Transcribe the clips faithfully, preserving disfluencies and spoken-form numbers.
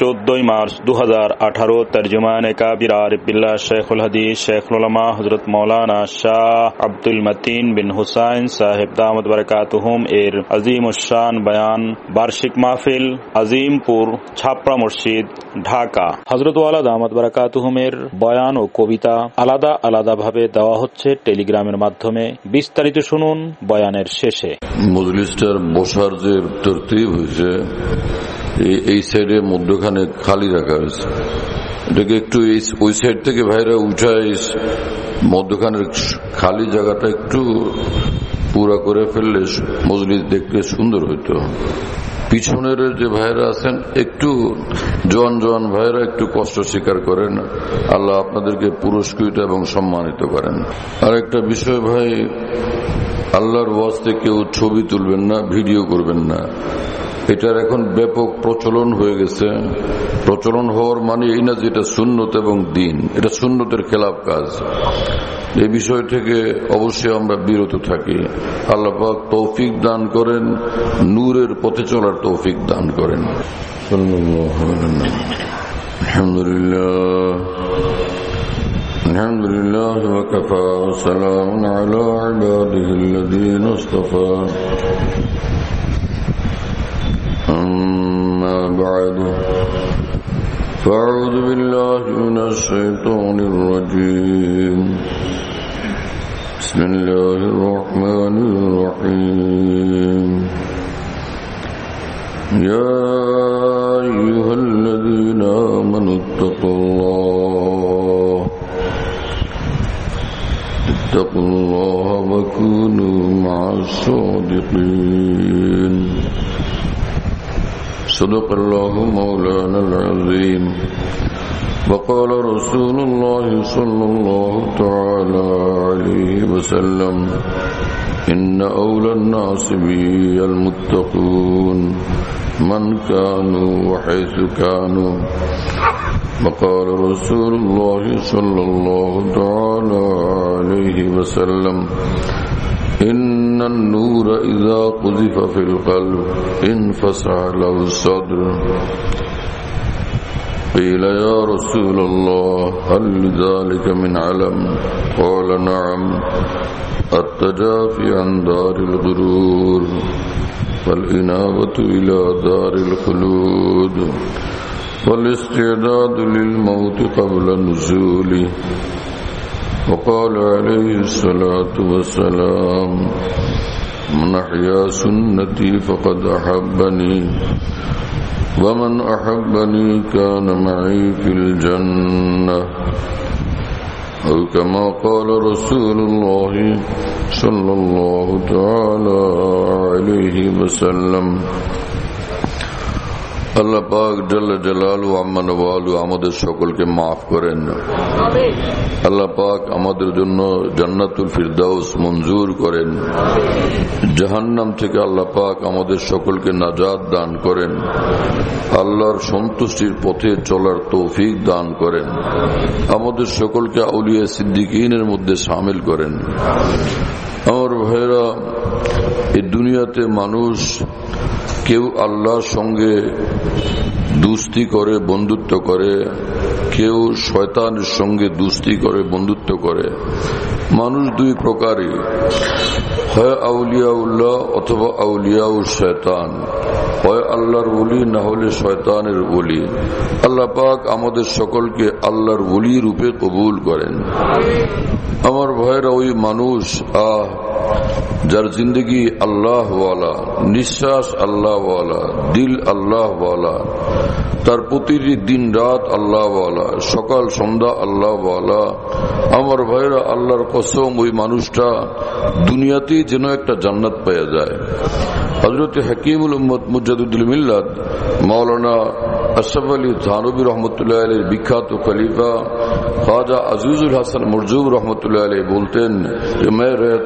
চোদ্দই মার্চ দু হাজার আঠারো তর্জমানে কাবির আরিফ বিল্লাহ শেখুল হাদিস শেখুল উলামা হযরত মাওলানা শাহ আব্দুল মতিন বিন হুসাইন সাহেব দামত বারাকাতুহুম এর আজিমুশ শান বয়ান বার্ষিক মাহফিল আজিমপুর ছাপড়া মসজিদ ঢাকা। হযরত ওয়ালা দামত বারাকাতুহুম এর বয়ান ও কবিতা আলাদা আলাদা ভাবে দেওয়া হচ্ছে টেলিগ্রামের মাধ্যমে। বিস্তারিত শুনুন বয়ানের শেষে। মজলিসটার বসার যে তরতিব হয়েছে এই সাইডে মধ্যখানে খালি রাখা হয়েছে, এটাকে একটু ওই সাইড থেকে ভাইরা উঠায় মধ্যখানের খালি জায়গাটা একটু পুরা করে ফেললে মজলিস দেখতে সুন্দর হইতো। পিছনের যে ভাইরা আছেন একটু জোয়ান জোয়ান ভাইরা একটু কষ্ট স্বীকার করেন, আল্লাহ আপনাদেরকে পুরস্কৃত এবং সম্মানিত করেন। আর একটা বিষয় ভাই, আল্লাহর ওয়াস্তে কেউ ছবি তুলবেন না, ভিডিও করবেন না। এটার এখন ব্যাপক প্রচলন হয়ে গেছে। প্রচলন হওয়ার মানে এই না যে এটা সুন্নত এবং দিন, এটা সুন্নতের খেলাফ কাজ। এই বিষয় থেকে অবশ্যই আমরা বিরত থাকি। আল্লাহ পাক তৌফিক দান করেন, নূরের পথে চলার তৌফিক দান করেন। আলহামদুলিল্লাহ আলহামদুলিল্লাহ ওয়া কাফা ওয়া সালামুন আলা ইবাদিহিল্লাযীনা ইসতাফা। أما بعد فأعوذ بالله من الشيطان الرجيم. بسم الله الرحمن الرحيم. يا أيها الذين آمنوا اتقوا الله اتقوا الله وكونوا مع الصادقين. صدق الله مولانا العظيم. وقال رسول الله صلى الله تعالى عليه وسلم إن أولى الناس بي المتقون من كانوا وحيث كانوا. وقال رسول الله صلى الله تعالى عليه وسلم إن النور إذا قذف في القلب انفسح له الصدر. قيل يا رسول الله هل لذلك من علم؟ قال نعم، التجافي عن دار الغرور والإنابة إلى دار الخلود والاستعداد للموت قبل نزوله. وقال عليه الصلاة والسلام من أحيا سنتي فقد أحبني ومن أحبني كان معي في الجنة، أو كما قال رسول الله صلى الله تعالى عليه وسلم. আল্লাহ পাক জাল্লা জালালু আম্মা নওয়ালু আমাদের সকলকে মাফ করেন। আল্লাহ পাক আমাদের জন্য জান্নাতুল ফিরদাউস মঞ্জুর করেন। জাহান্নাম থেকে আল্লাহ পাক আমাদের সকলকে নাজাত দান করেন। আল্লাহর সন্তুষ্টির পথে চলার তৌফিক দান করেন। আমাদের সকলকে আউলিয়া সিদ্দিকীনের মধ্যে শামিল করেন। আমার ভাইরা, এই দুনিয়াতে মানুষ কেউ আল্লাহর সঙ্গে দুস্তি করে, বন্ধুত্ব করে, কেউ শয়তানের সঙ্গে দুস্তি করে, বন্ধুত্ব করে। মানুষ দুই প্রকারই, হয় আউলিয়াউল্লাহ অথবা আউলিয়াউ শয়তান, হয় আল্লাহর ওলি না হলে শয়তানের ওলি। আল্লাহ পাক আমাদের সকলকে আল্লাহর ওলি রূপে কবুল করেন। আমার ভাইরা, ওই মানুষ আহ যার জিন্দগি আল্লাহ ওয়ালা, নিঃশ্বাস আল্লাহ ওয়ালা, দিল আল্লাহ ওয়ালা, তার প্রতিটি দিন রাত আল্লাহ ওয়ালা, সকাল সন্ধ্যা আল্লাহ ওয়ালা। আমার ভাইরা, আল্লাহর কসম, ওই মানুষটা দুনিয়াতেই যেন একটা জান্নাত পাওয়া যায়। হযরত হাকিমুল উম্মত মুজাদ্দিদুল মিল্লাত মাওলানা আশরাফ আলী থানভী রহমতুল্লাহ আলাইহির বিখ্যাত খলিফা খাজা আজিজুল হাসান মরজুব রহমতুল্লাহ আলাইহি বলতেন যে मैं रहता हूँ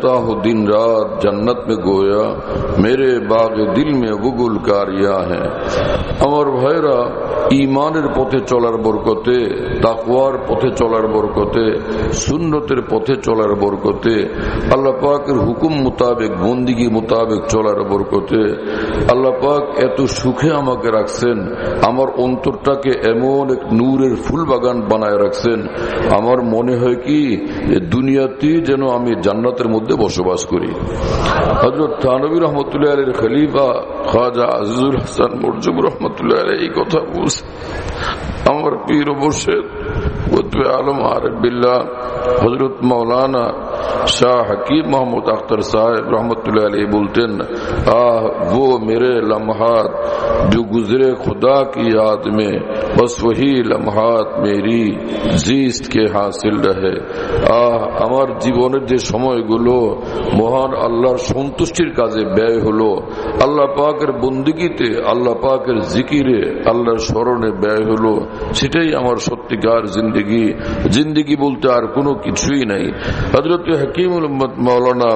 दिन रात जन्नत में गोया मेरे बाग दिल में गुगुल कारिया है। আমার ভাইরা, ঈমানের পথে চলার বরকতে, তাকওয়ার পথে চলার বরকতে, সুন্নতের পথে চলার বরকতে, আল্লাহ পাকের হুকুম মোতাবেক বন্দিগি মোতাবেক চলার বরকতে আল্লাহ পাক এত সুখে আমাকে রাখছেন, আমার অন্তরটাকে এমন এক নূরের ফুল বাগান বানায় রাখছেন, আমার মনে হয় কি দুনিয়াতেই যেন আমি জান্নাতের মধ্যে বসবাস করি। হযরত থানভী রহমতুল্লাহ আলাইহির খলিফা খাজা আজিজুল হাসান মরজুব রহমতুল্লাহ আলাইহি এই কথা বলছেন। আমার পীর ও মুর্শিদ কুতুব আলম আরিফ বিল্লাহ হযরত মাওলানা शाह हकीम मोहम्मद अख्तर साहब रहमतुल्लाह अलैह बोलते हैं, आह वो मेरे लम्हात जो गुजरे खुदा की याद में, बस वही लम्हात मेरी जीस्त के हासिल रहे। आह আমার জীবনের যে সময়গুলো মহান আল্লাহর সন্তুষ্টির কাজে ব্যয় হলো, আল্লাহ পাকের বন্দেগীতে, আল্লাহ পাকের জিকিরে, আল্লাহর স্মরণে ব্যয় হলো, সেটাই আমার সত্যিকার জিন্দেগি। জিন্দেগি বলতে আর কোনো কিছুই নাই। হযরত हकीमुल उम्मत मौलाना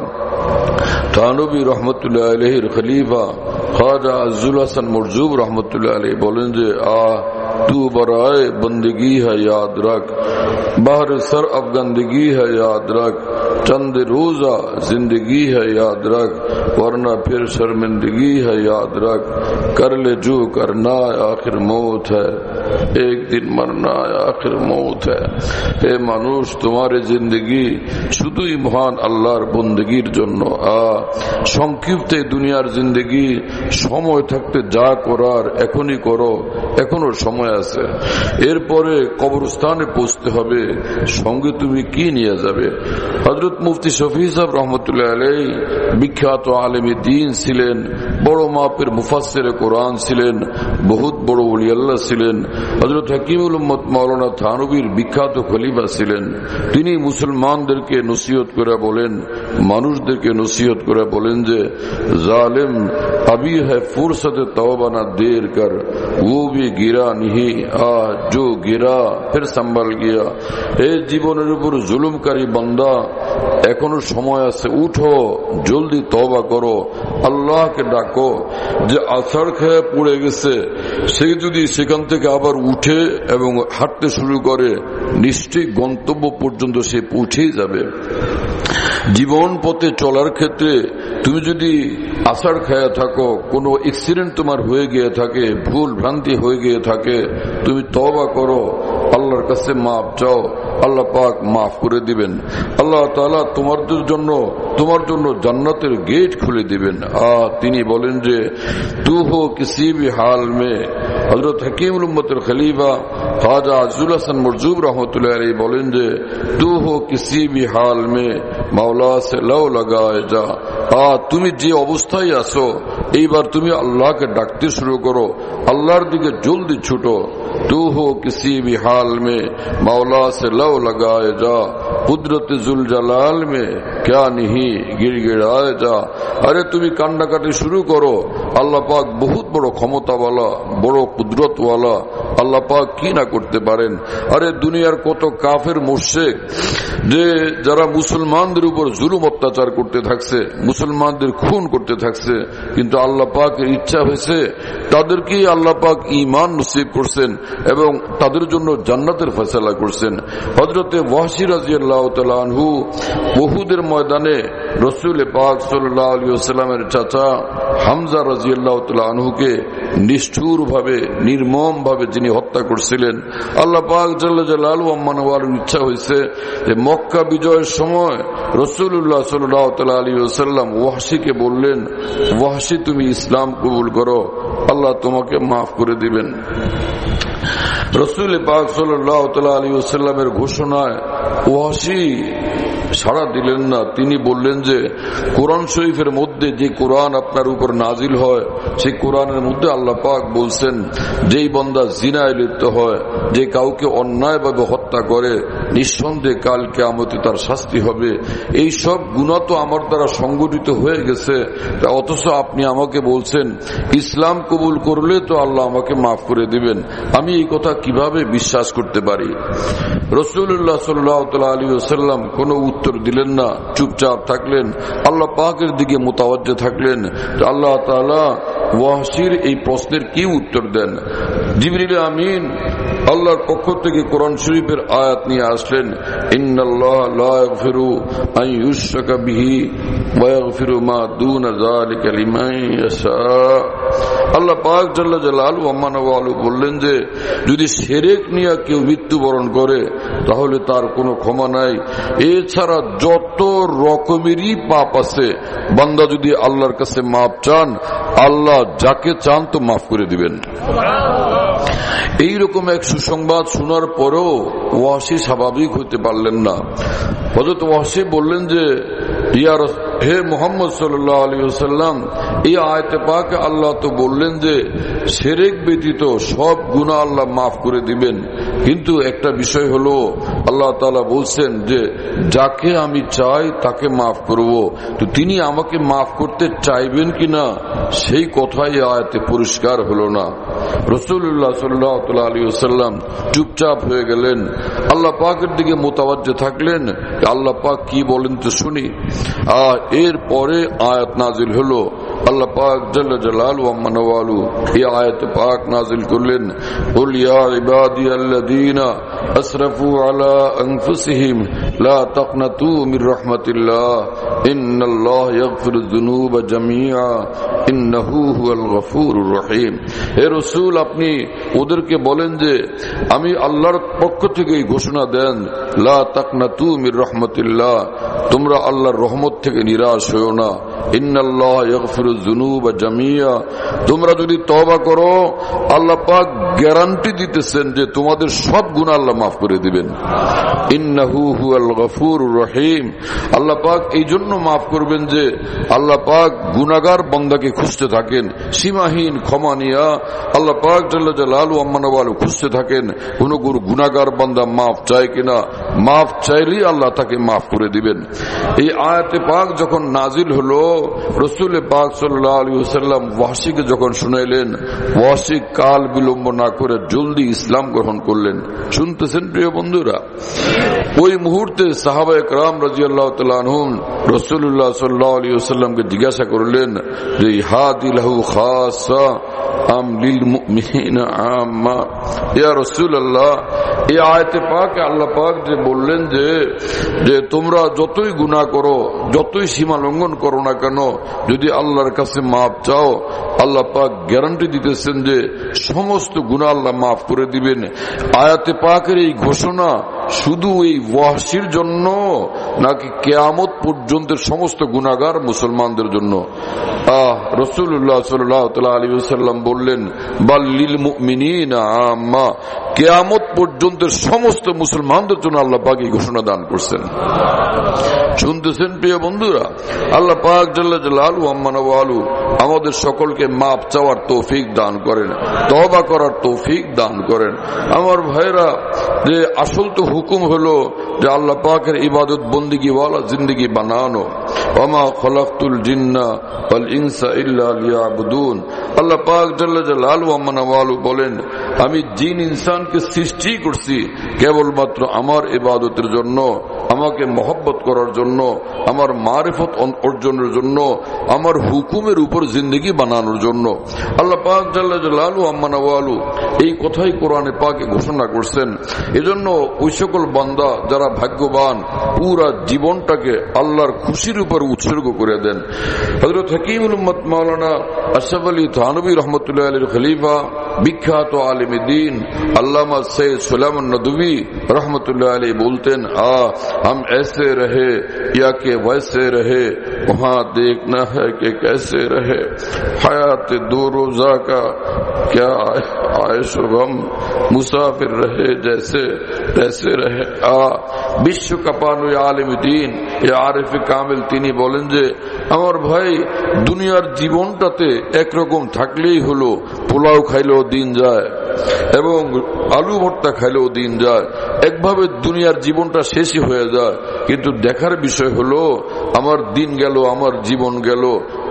थानवी रहमतुल्लाह अलैहिर खलीफा ख्वाजा अज़्ज़ुल हसन मरजूब रहमतुल्लाह अलैह बोलें जे आ तू बराए बंदगी है याद रख, बाहर सर अफगंदगी है याद रख, चंद रोजा जिंदगी है याद रख, वरना फिर शर्मिंदगी है याद रख, कर ले जो करना आखिर मौत है, एक दिन मरना आखिर मौत है। हे मानुष, तुम्हारे जिंदगी শুধুই মহান আল্লাহর বন্দেগীর জন্য। আ সংক্ষিপ্ত দুনিয়ার জিন্দেগি, সময় থাকতে যা করার এখনই করো, এখনো সময় আছে। এরপরে কবরস্থানে পৌঁছতে হবে, সঙ্গে তুমি কি নিয়ে যাবে? হযরত মুফতি শফি সাহেব রহমতুল্লাহ আলাইহি বিখ্যাত আলেমে দ্বীন ছিলেন, বড় মাপের মুফাসসিরে কোরআন ছিলেন, বহুত বড় ওলি আল্লাহ ছিলেন। হযরত হাকিমুল উম্মত মাওলানা থানভীর বিখ্যাত খলিফা ছিলেন। তিনি মুসলমানদেরকে নসিহত করে বলেন, মানুষদেরকে নসিহত করে বলেন যে জালিম अभी है फुर्सत तौबा ना देर कर, वो भी गिरा नहीं, आ जो गिरा फिर संभल गया। हे জীবনের উপর জুলুমকারী বান্দা, এখনো সময় আছে, উঠো, জলদি তওবা করো, আল্লাহকে ডাকো। যে আছাড় খেয়ে পড়ে গেছে, সে যদি সেখান থেকে আবার উঠে এবং হাঁটতে শুরু করে, নিশ্চয়ই গন্তব্য পর্যন্ত সে পৌঁছেই যাবে। জীবন পথে চলার ক্ষেত্রে তুমি যদি আছাড় খায়া থাকো, কোনো অ্যাক্সিডেন্ট তোমার হয়ে গিয়ে থাকে, ভুল ভ্রান্তি হয়ে গিয়ে থাকে, তুমি তওবা করো, আল্লাহর কাছে মাফ চাও, আল্লাহ পাক মাফ করে দিবেন। আল্লাহ তাআলা তোমাদের জন্য তোমার জন্য জান্নাতের গেট খুলে দিবেন। আহ তিনি বলেন যে তু হো কিসি ভি হাল মে, হযরত হাকিমুল উম্মতের খলিফা খাজা আযজুল হাসান মরজুব রহমতুল্লাহ আলাইহি বলেন যে তু হো কিসি ভি হাল মে মাওলা সে লাও লাগায়ে যা। আহ তুমি যে অবস্থায় আছো, এইবার তুমি আল্লাহকে ডাকতে শুরু করো, আল্লাহর দিকে জলদি ছুটো। तू हो किसी भी हाल में मौला से लव लगाए जा, कुदरत जुल जलाल में क्या नहीं गिड़गिड़ाए जा। अरे তুমি কান্নাকাটি শুরু করো, আল্লাহ পাক বহুত বড় ক্ষমতাওয়ালা, বড় কুদরতওয়ালা, আল্লাহ পাক কি না করতে পারেন। আরে দুনিয়ার কত কাফের মুশরিক যে যারা মুসলমানদের উপর জুলুম অত্যাচার করতে থাকছে, মুসলমানদের খুন করতে থাকছে, কিন্তু আল্লাহ পাকের ইচ্ছা হয়েছে তাদেরকে আল্লাহ পাক ঈমান নসিব করছেন এবং তাদের জন্য জান্নাতের ফয়সালা করছেন। হযরতে ওয়াহশী রাদিয়াল্লাহু তাআলা আনহু উহুদের ময়দানে রাসূল পাক সাল্লাল্লাহু আলাইহি ওয়াসাল্লামের চাচা হামজা রাদিয়াল্লাহু তাআলা আনহুকে নিষ্ঠুর ভাবে, নির্মম ভাবে যিনি হত্যা করছিলেন, আল্লাহ পাক জাল্লা জালালুহু আম্মা নওয়ালের ইচ্ছা হয়েছে যে মক্কা বিজয়ের সময় রাসূলুল্লাহ সাল্লাল্লাহু তাআলা আলাইহি ওয়াসাল্লাম ওয়াহশীকে বললেন, ওয়াহশী তুমি ইসলাম কবুল করো, আল্লাহ তোমাকে মাফ করে দিবেন। রাসূল পাক সাল্লাল্লাহু তাআলা আলাইহি ওয়াসাল্লামের ঘোষণায় ওয়াহশী সাড়া দিলেন না। তিনি বললেন যে কোরআন শরীফের মধ্যে যে কোরআন আপনার উপর নাজিল হয়, সেই কোরআনের মধ্যে আল্লাহ পাক বলছেন যেই বান্দা জিনায় লিপ্ত হয়, যে কাউকে অন্যায়ভাবে হত্যা করে, নিঃসন্দেহে কাল কিয়ামতে তার শাস্তি হবে। এই সব গুনাহ তো আমার দ্বারা সংগঠিত হয়ে গেছে, অথচ আপনি আমাকে বলছেন ইসলাম কবুল করলে তো আল্লাহ আমাকে মাফ করে দিবেন। আমি এই কথা কিভাবে বিশ্বাস করতে পারি? রাসূলুল্লাহ সাল্লাল্লাহু আলাইহি ওয়াসাল্লাম কোনো উত্তর দিলেন না, চুপচাপ থাকলেন, আল্লাহ পাকের দিকে মুতাওয়াজ্জহ থাকলেন। আল্লাহ তাআলা ওয়াহশির এই প্রশ্নের কি উত্তর দেন? জিবরিল আমিন আল্লাহর পক্ষ থেকে কোরআন শরীফের আয়াত নিয়ে আসলেন, ইন্নাল্লাহা লা ইয়াগফিরু আন ইউশরাকা বিহি ওয়া ইয়াগফিরু মা দুনা যালিকা লিমান ইয়াশা। আল্লাহ পাক জাল্লা জালালুহু ওয়া মানাওয়ালু বললেন যে যদি শিরক নিয়ে কেউ মৃত্যুবরণ করে তাহলে তার কোনো ক্ষমা নাই। এছাড়া যত রকমেরই পাপ আছে, বান্দা যদি আল্লাহর কাছে মাপ চান, আল্লাহ যাকে চান তো মাফ করে দিবেন। এইরকম এক সুসংবাদ শোনার পরেও ওয়াহশী স্বাভাবিক হতে পারলেন না। হযরত ওয়াহশী বললেন যে ইয়া হে মুহাম্মদ সাল্লাল্লাহু আলাইহি ওয়াসাল্লাম, এই আয়াতে পাকে আল্লাহ তো বললেন যে শিরক ব্যতীত সব গুনাহ আল্লাহ মাফ করে দিবেন, কিন্তু একটা বিষয় হলো আল্লাহ তাআলা বলছেন যে যাকে আমি চাই তাকে মাফ করব, তো তিনি আমাকে মাফ করতে চাইবেন কিনা সেই কথাই আয়াতে পরিষ্কার হলো না। রাসূলুল্লাহ সাল্লাল্লাহু আলাইহি ওয়াসাল্লাম চুপচাপ হয়ে গেলেন, আল্লাহ পাকের দিকে মুতাওয়াজ্জহ থাকলেন, আল্লাহ পাক কি বলেন তো শুনি। আর এর পরে আয়াত নাজিল হলো, আল্লাহ পাক জাল্লা জালালুহু ওয়া মানাওয়ালু এই আয়াত পাক নাজিল করলেন, কুল ইয়া ইবাদিয়াল্লাযীনা আসরাফু আলা আনফুসিহিম লা তাকনাতু মির রাহমাতিল্লাহ ইন্নাল্লাহা ইয়াগফিরুয যুনুবা জামিআ ইন্নাহু হুয়াল গফুরুর রহিম। হে রাসূল, আপনি ওদেরকে বলেন যে আমি আল্লাহর পক্ষ থেকে ঘোষণা দেন, লা তাকনাতু মির রাহমাতিল্লাহ, তোমরা আল্লাহর রহমত থেকে নিরাশ হও না। ইন্নাল্লাহা ইয়াগফিরুয যুনুবা জামিআ, তোমরা যদি তওবা করো আল্লাহ পাক গ্যারান্টি দিতেছেন যে তোমাদের সব গুনাহ আল্লাহ মাফ করে দিবেন। ইন্নাহু হুয়াল গফুরুর রহিম, আল্লাহ পাক এই জন্য মাফ করবেন যে আল্লাহ পাক গুনাহগার বান্দাকে খুঁজতে থাকেন, সীমাহীন ক্ষমা নিয়া আল্লাহ পাক জাল্লা জালালুহু ওয়া মানাওয়ালু খুঁজতে থাকেন কোন গুনাহগার বান্দা মাফ চায় কিনা, মাফ চাইলেই আল্লাহ তাকে মাফ করে দিবেন। এই আয়াতে পাক যখন নাজিল হলো, রাসূল পাক সাল্লাল্লাহু আলাইহি ওয়াসাল্লাম ওয়াহশীকে যখন শুনাইলেন, ওয়াহশী কাল বিলম্ব না করে জলদি ইসলাম গ্রহণ করলেন। শুনতেছেন প্রিয় বন্ধুরা? ওই মুহূর্তে সাহাবায়ে কেরাম রাদিয়াল্লাহু তাআলা আনহুম রাসূলুল্লাহ সাল্লাল্লাহু আলাইহি ওয়াসাল্লামকে জিজ্ঞাসা করলেন যে ইহাদি লাহু খাসা আম লিল মুমিনিনা আম্মা। ইয়া রাসূলুল্লাহ, এই আয়াতে পাকে আল্লাহ পাক যে বললেন যে যে তোমরা যতই গুনাহ করো, যতই সীমা লঙ্ঘন করো না কেন, যদি আল্লাহর কাছে মাপ চাও আল্লাহ পাক গ্যারান্টি দিতেছেন যে সমস্ত গুনাহ আল্লাহ মাফ করে দিবেন। আয়াতে পাকের এই ঘোষণা শুধু এই ওয়াহশীর জন্য নাকি কিয়ামত পর্যন্ত সমস্ত গুনাহগার মুসলমানদের জন্য? আহ রাসূলুল্লাহ সাল্লাল্লাহু আলাইহি ওয়াসাল্লাম বললেন বাল লিল মুমিনিনা আম্মা, কিয়ামত পর্যন্ত সমস্ত মুসলমানদের জন্য আল্লাহ পাক এই ঘোষণা দান করছেন। শুনতেছেন প্রিয় বন্ধুরা? আল্লাহ পাক জাল্লা জালালুহু ওয়া মানাওয়ালু আমাদের সকলকে মাপ চাওয়ার তৌফিক দান করেন, তওবা করার তৌফিক দান করেন। আমার ভাইরা, যে আসল তো হুকুম হলো যে আল্লাহ পাকের ইবাদত বন্দেগী ওয়ালা জিন্দেগি বানানো। ওয়ামা খালাকতুল জিন্না ওয়াল ইনসা ইল্লা লিয়াবুদুন। আল্লাহ পাক জাল্লা জালালুহু ওয়া মানাওয়ালু বলেন, আমি জিন ইনসানকে সৃষ্টি করছি কেবলমাত্র আমার ইবাদতের জন্য, আমাকে মহব্বত করার জন্য, আমার মারিফত অর্জনের জন্য, আমার হুকুমের উপর জিন্দেগি বানানোর জন্য। আল্লাহ পাক জাল্লা জালালুহু ওয়া মানাওয়ালু এই কথাই কোরআনে পাকে ঘোষণা করছেন। এজন্য ওই সকল বান্দা যারা ভাগ্যবান, পুরা জীবনটাকে আল্লাহর খুশির উপর উৎসর্গ করে দেন। হযরত হাকিমুল উম্মত মাওলানা আশরাফ আলী থানভী রহমতুল্লাহ আলাইহির খলিফা, বিখ্যাত আলেম দ্বীন আল্লামা সৈয়দ সুলাইমান নদভী রহমতুল্লাহ আলাইহি বলতেন, আ हम ऐसे रहे या कि वैसे रहे, वहां देखना है कि कैसे रहे। हयात दो रोजा का क्या आयश गम, मुसाफिर रहे जैसे तैसे रहे। आ विश्व कपानु आलिम दीन या आरिफ कामिल তিনি বলেন যে আমার ভাই, দুনিয়ার জীবনটাতে একরকম থাকলেই হলো, পোলাও খাইলেও দিন যায় এবং আলু ভর্তা খাইলেও দিন যায়, একভাবে দুনিয়ার জীবনটা শেষই হয়ে যায়। কিন্তু দেখার বিষয় হলো আমার দিন গেল, আমার জীবন গেল,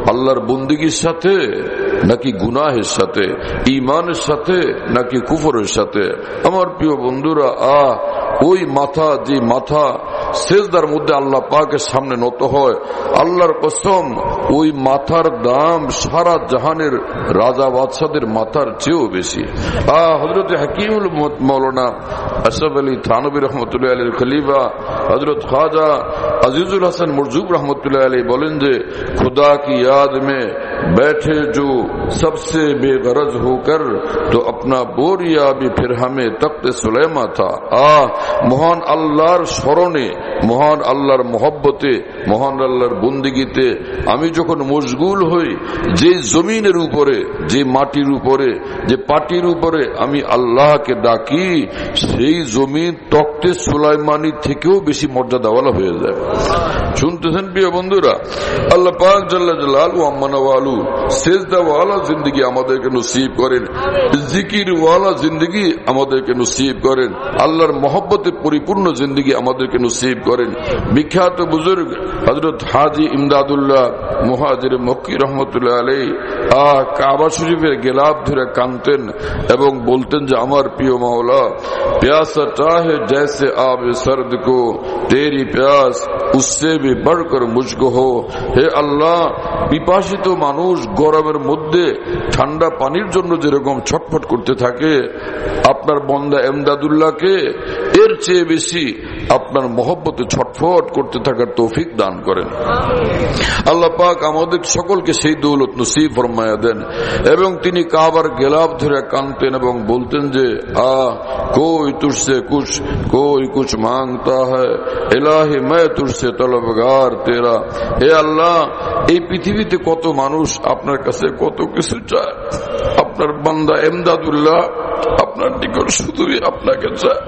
আল্লাহর বন্দেগীর সাথে নাকি গুনাহের সাথে, ঈমানের সাথে নাকি কুফরের সাথে? আমার প্রিয় বন্ধুরা, আহ ওই মাথা, যে মাথা সেজদার মধ্যে আল্লাহ পাকের সামনে নত হয়, আল্লাহর কসম ওই মাথার দাম সারা জাহানের রাজা বাদশাদের মাথার চেয়েও বেশি। আহ হযরত হাকিমুল মৌলানা আশরাফ আলী থানভী রহমতুল্লাহ আলীর খলিফা হযরত খাজা আজিজুল হাসান মরজুব রহমতুল্লাহ আলী বলেন যে, खुदा की याद में बैठे जो सबसे बेगरज होकर तो अपना बोरिया भी फिर हमें तख्त सुलेमा था। আহ মহান আল্লাহর স্মরণে, মহান আল্লাহর মহব্বতে, মহান আল্লাহর বন্দেগীতে আমি যখন মশগুল হই, যে জমিনের উপরে, যে মাটির উপরে, যে পাটির উপরে আমি আল্লাহকে ডাকি, সেই জমিন তখ্তে সুলাইমানি থেকেও বেশি মর্যাদাওয়ালা হয়ে যায়। শুনতেছেন প্রিয় বন্ধুরা? আল্লাহ পাক জাল্লা জালালু আম্মা নওয়ালু সেজদাওয়ালা জিন্দেগি আমাদেরকে নসিব করেন, জিকিরওয়ালা জিন্দেগি আমাদেরকে নসিব করেন, আল্লাহর মহব্বতে পরিপূর্ণ জিন্দেগি আমাদেরকে নসিব করেন। বিখ্যাত বুজুর্গ হযরত হাজী ইমদাদুল্লাহ মুহাজির মক্কি রহমতুল্লাহ আলাইহি আহ কাবা শরীফের গেলাপ ধরে কাঁদতেন এবং বলতেন যে, আমার প্রিয় মাওলা, প্যাসা চাহে জैसे आब सर्द को तेरी प्यास उससे भी बढ़कर मुझको हो। হে আল্লাহ, পিপাসিত মানুষ গরমের মধ্যে ঠান্ডা পানির জন্য যেরকম ছটফট করতে থাকে, আপনার বান্দা ইমদাদুল্লাহকে এর চেয়ে বেশি আপনার মহব্বতে ছটফট করতে থাকার তৌফিক দান করেন। আল্লাহ পাক আমাদের সকলকে সেই দৌলত নসিব ফরমায়া দেন। এবং তিনি কাবার গেলাপ ধরে কাঁদতেন এবং বলতেন যে, আহ কোই তুঝসে কুছ কোই কুছ মাংতা হ্যায়, ইলাহি मैं तुझसे तलबगार तेरा। হে আল্লাহ, এই পৃথিবীতে কত মানুষ আপনার কাছে কত কিছু চায়, আপনার বান্দা ইমদাদুল্লাহ আপনার নিকট শুধুই আপনাকে চায়।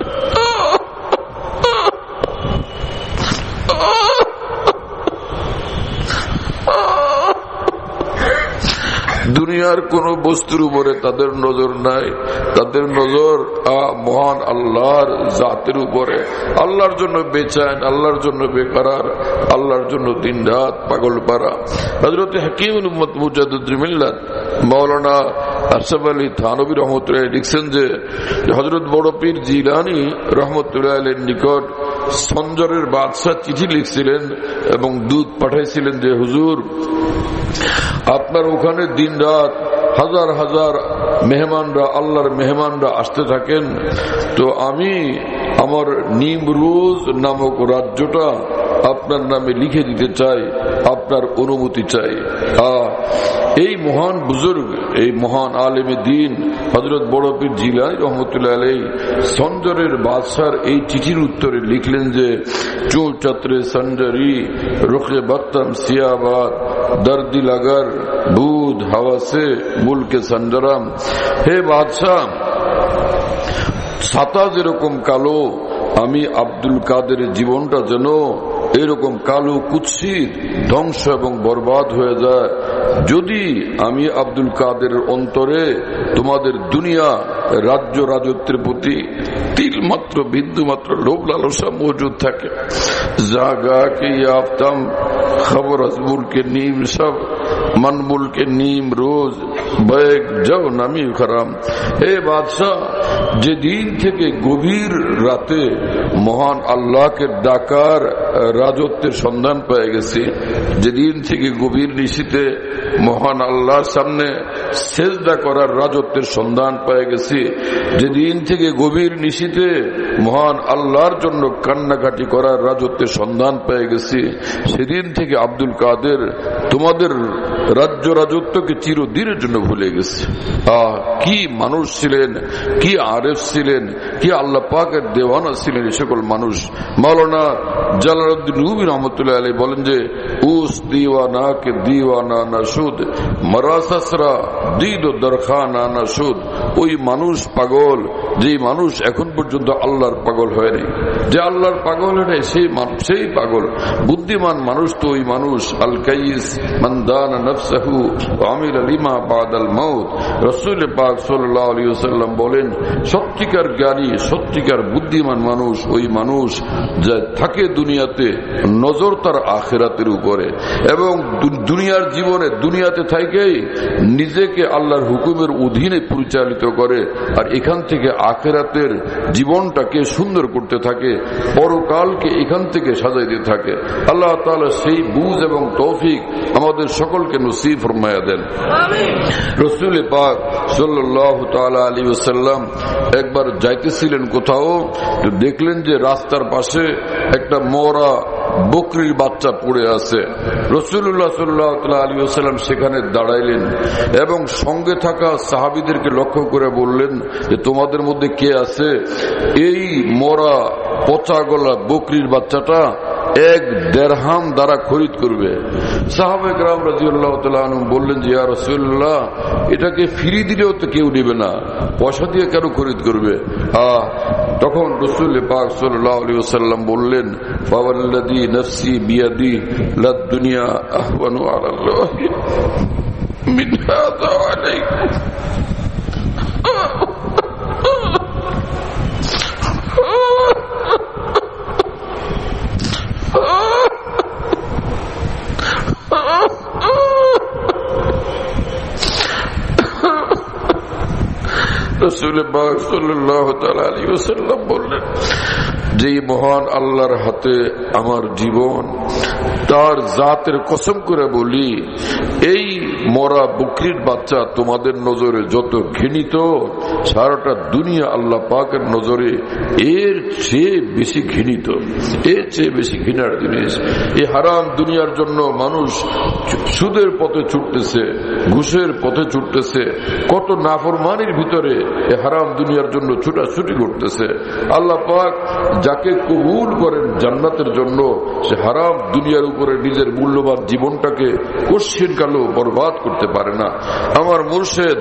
দুনিয়ার কোন বস্তুর উপরে তাদের নজর নাই, তাদের নজর মহান আল্লাহর জাতের উপরে। আল্লাহর জন্য বেচাইন, আল্লাহর জন্য বেকারার, আল্লাহর জন্য দিন রাত পাগল পারা। হযরত হাকিমুল উম্মত মুজাদ্দিদুল মিল্লাত মাওলানা আশরাফ আলী থানভী রহমতুল্লাহ লিখছেন যে, হযরত বড় পীর জিলানী রহমতুল্লাহ আলাইহির নিকট সঞ্জরের বাদশাহ চিঠি লিখছিলেন এবং দূত পাঠাইছিলেন যে, হুজুর আপনার ওখানে দিন রাত হাজার হাজার মেহমানরা, আল্লাহর মেহমানরা আসতে থাকেন, তো আমি আমার নিমরোজ নামক রাজ্যটা আপনার নামে লিখে দিতে চাই, আপনার অনুমতি চাই। আহ এই মহান বুজুর্গ, এই মহান আলেমে দিন হযরত বড় পীর জিলানী রহমতুল্লাহ আলাইহি সঞ্জরের বাদশার এই চিঠির উত্তরে লিখলেন যে, চো চত্রে সঞ্জরি রুখে বক্তম সিয়াবাদ দর্দি লাগার বুধ হাওয়াসে মুলকে সঞ্জরাম। হে বাদশাহ, ছাতা যেরকম কালো, আমি আব্দুল কাদের জীবনটা যেন এরকম কালো কুৎসিত ধ্বংস এবং বরবাদ হয়ে যায় যদি আমি আব্দুল কাদের অন্তরে তোমাদের দুনিয়া রাজ্য রাজত্বের প্রতি তিল মাত্র বিন্দু মাত্র লোভ লালসা মজুদ থাকে। জাগা কে আফতাম খবর আজমুল কে নীম সব मनमुल के नीम रोज बैग जब नमी खराम। হে বাদশাহ, যেদিন থেকে গভীর রাতে মহান আল্লাহকে ডাকার রাজত্বের সন্ধান পেয়ে গেছি, যেদিন থেকে গভীর নিশীতে মহান আল্লাহর সামনে সেজদা করার রাজত্বের সন্ধান পেয়ে গেছি, যেদিন থেকে গভীর নিশীতে মহান আল্লাহর জন্য কান্নাকাটি করার রাজত্বের সন্ধান পেয়ে গেছি, সেদিন থেকে আব্দুল কাদের তোমাদের রাজ্য রাজত্বকে চিরদিনের জন্য ভুলে গেছে। আহ কি মানুষ ছিলেন, কি আরেফ ছিলেন, কি আল্লাহ পাকের দেওয়ানা ছিলেন এই সকল মানুষ। মাওলানা জালালউদ্দিন রুমি রহমতুল্লাহ আলাইহি বলেন যে, উস দিওয়ানা কে দিওয়ানা না শুদ মরাসাসরা দিদ ও দরখানা না শুদ। ওই মানুষ পাগল যে মানুষ এখন পর্যন্ত আল্লাহর পাগল হয়নি, যে আল্লাহর পাগল হয় সেই সেই পাগল। বুদ্ধিমান মানুষ তো ওই মানুষ আল কাইস মান দানা নফসাহু ওয়া আমিলা লিমা বাদাল মাউত। রাসূল পাক সাল্লাল্লাহু আলাইহি ওয়াসাল্লাম বলেন, সত্যিকার জ্ঞানী, সত্যিকার বুদ্ধিমান মানুষ ওই মানুষ যা থাকে দুনিয়াতে নজর তার আখিরাতের উপরে, এবং দুনিয়ার জীবনে দুনিয়াতে থেকেই নিজেকে আল্লাহর হুকুমের অধীনে পরিচালিত করে, আর এখান থেকে আখিরাতের জীবনটাকে সুন্দর করতে থাকে, পরকালকে এখান থেকে সাজাইতে থাকে। আল্লাহ তাআলা সেই বুঝ এবং তৌফিক আমাদের সকলকে নসিব ফরমায়া দেন। রাসূল পাক সাল্লাল্লাহু তাআলা আলাইহি ওয়াসাল্লাম একবার যাইতেছিলেন কোথাও, দেখলেন যে রাস্তার পাশে একটা মরা বকরির বাচ্চা পড়ে আছে। রাসূলুল্লাহ সাল্লাল্লাহু আলাইহি ওয়াসাল্লাম সেখানে দাঁড়াইলেন এবং সঙ্গে থাকা সাহাবীদেরকে লক্ষ্য করে বললেন যে তোমাদের মধ্যে কে আছে এই মরা পচা গলা বকরির বাচ্চাটা এক দেড়হাম দ্বারা খরিদ করবে? সাহাবায়ে কেরাম রাদিয়াল্লাহু তাআলা আনহুম বললেন যে ইয়া রাসূলুল্লাহ, এটাকে ফ্রি দিলেও তো কেউ নেবে না, পয়সা দিয়ে কেন খরিদ করবে? আহ তখন রাসূল পাক সাল্লাল্লাহু আলাইহি ওয়াসাল্লাম বললেন, ফাওয়াল্লাযী নাফসি বিয়াদি লাদ দুনিয়া আহওয়ানু আলাল্লাহি মিন হাযা আলাইকুম। রাসূল পাক সাল্লাল্লাহু তাআলা আলাইহি ওয়াসাল্লাম বললেন, যে মহান আল্লাহর হাতে আমার জীবন, তার জাতের কসম করে বলি, এই মরা বকরির বাচ্চা তোমাদের নজরে যত ঘৃণিত, সারাটা দুনিয়া আল্লাহ পাকের নজরে এর চেয়ে বেশি ঘৃণিত, এর চেয়ে বেশি ঘৃণার জিনিস। এই হারাম দুনিয়ার জন্য মানুষ সুদের পথে ছুটতেছে, ঘুষের পথে ছুটতেছে, কত নাফরমানির ভিতরে এই হারাম দুনিয়ার জন্য ছুটাছুটি করতেছে। আল্লাহ পাক যাকে কবুল করেন জান্নাতের জন্য, সে হারাম দুনিয়ার উপরে নিজের মূল্যবান জীবনটাকে কোশ্চিন কালো বরবাদ করতে পারে না। আমার মুর্শিদ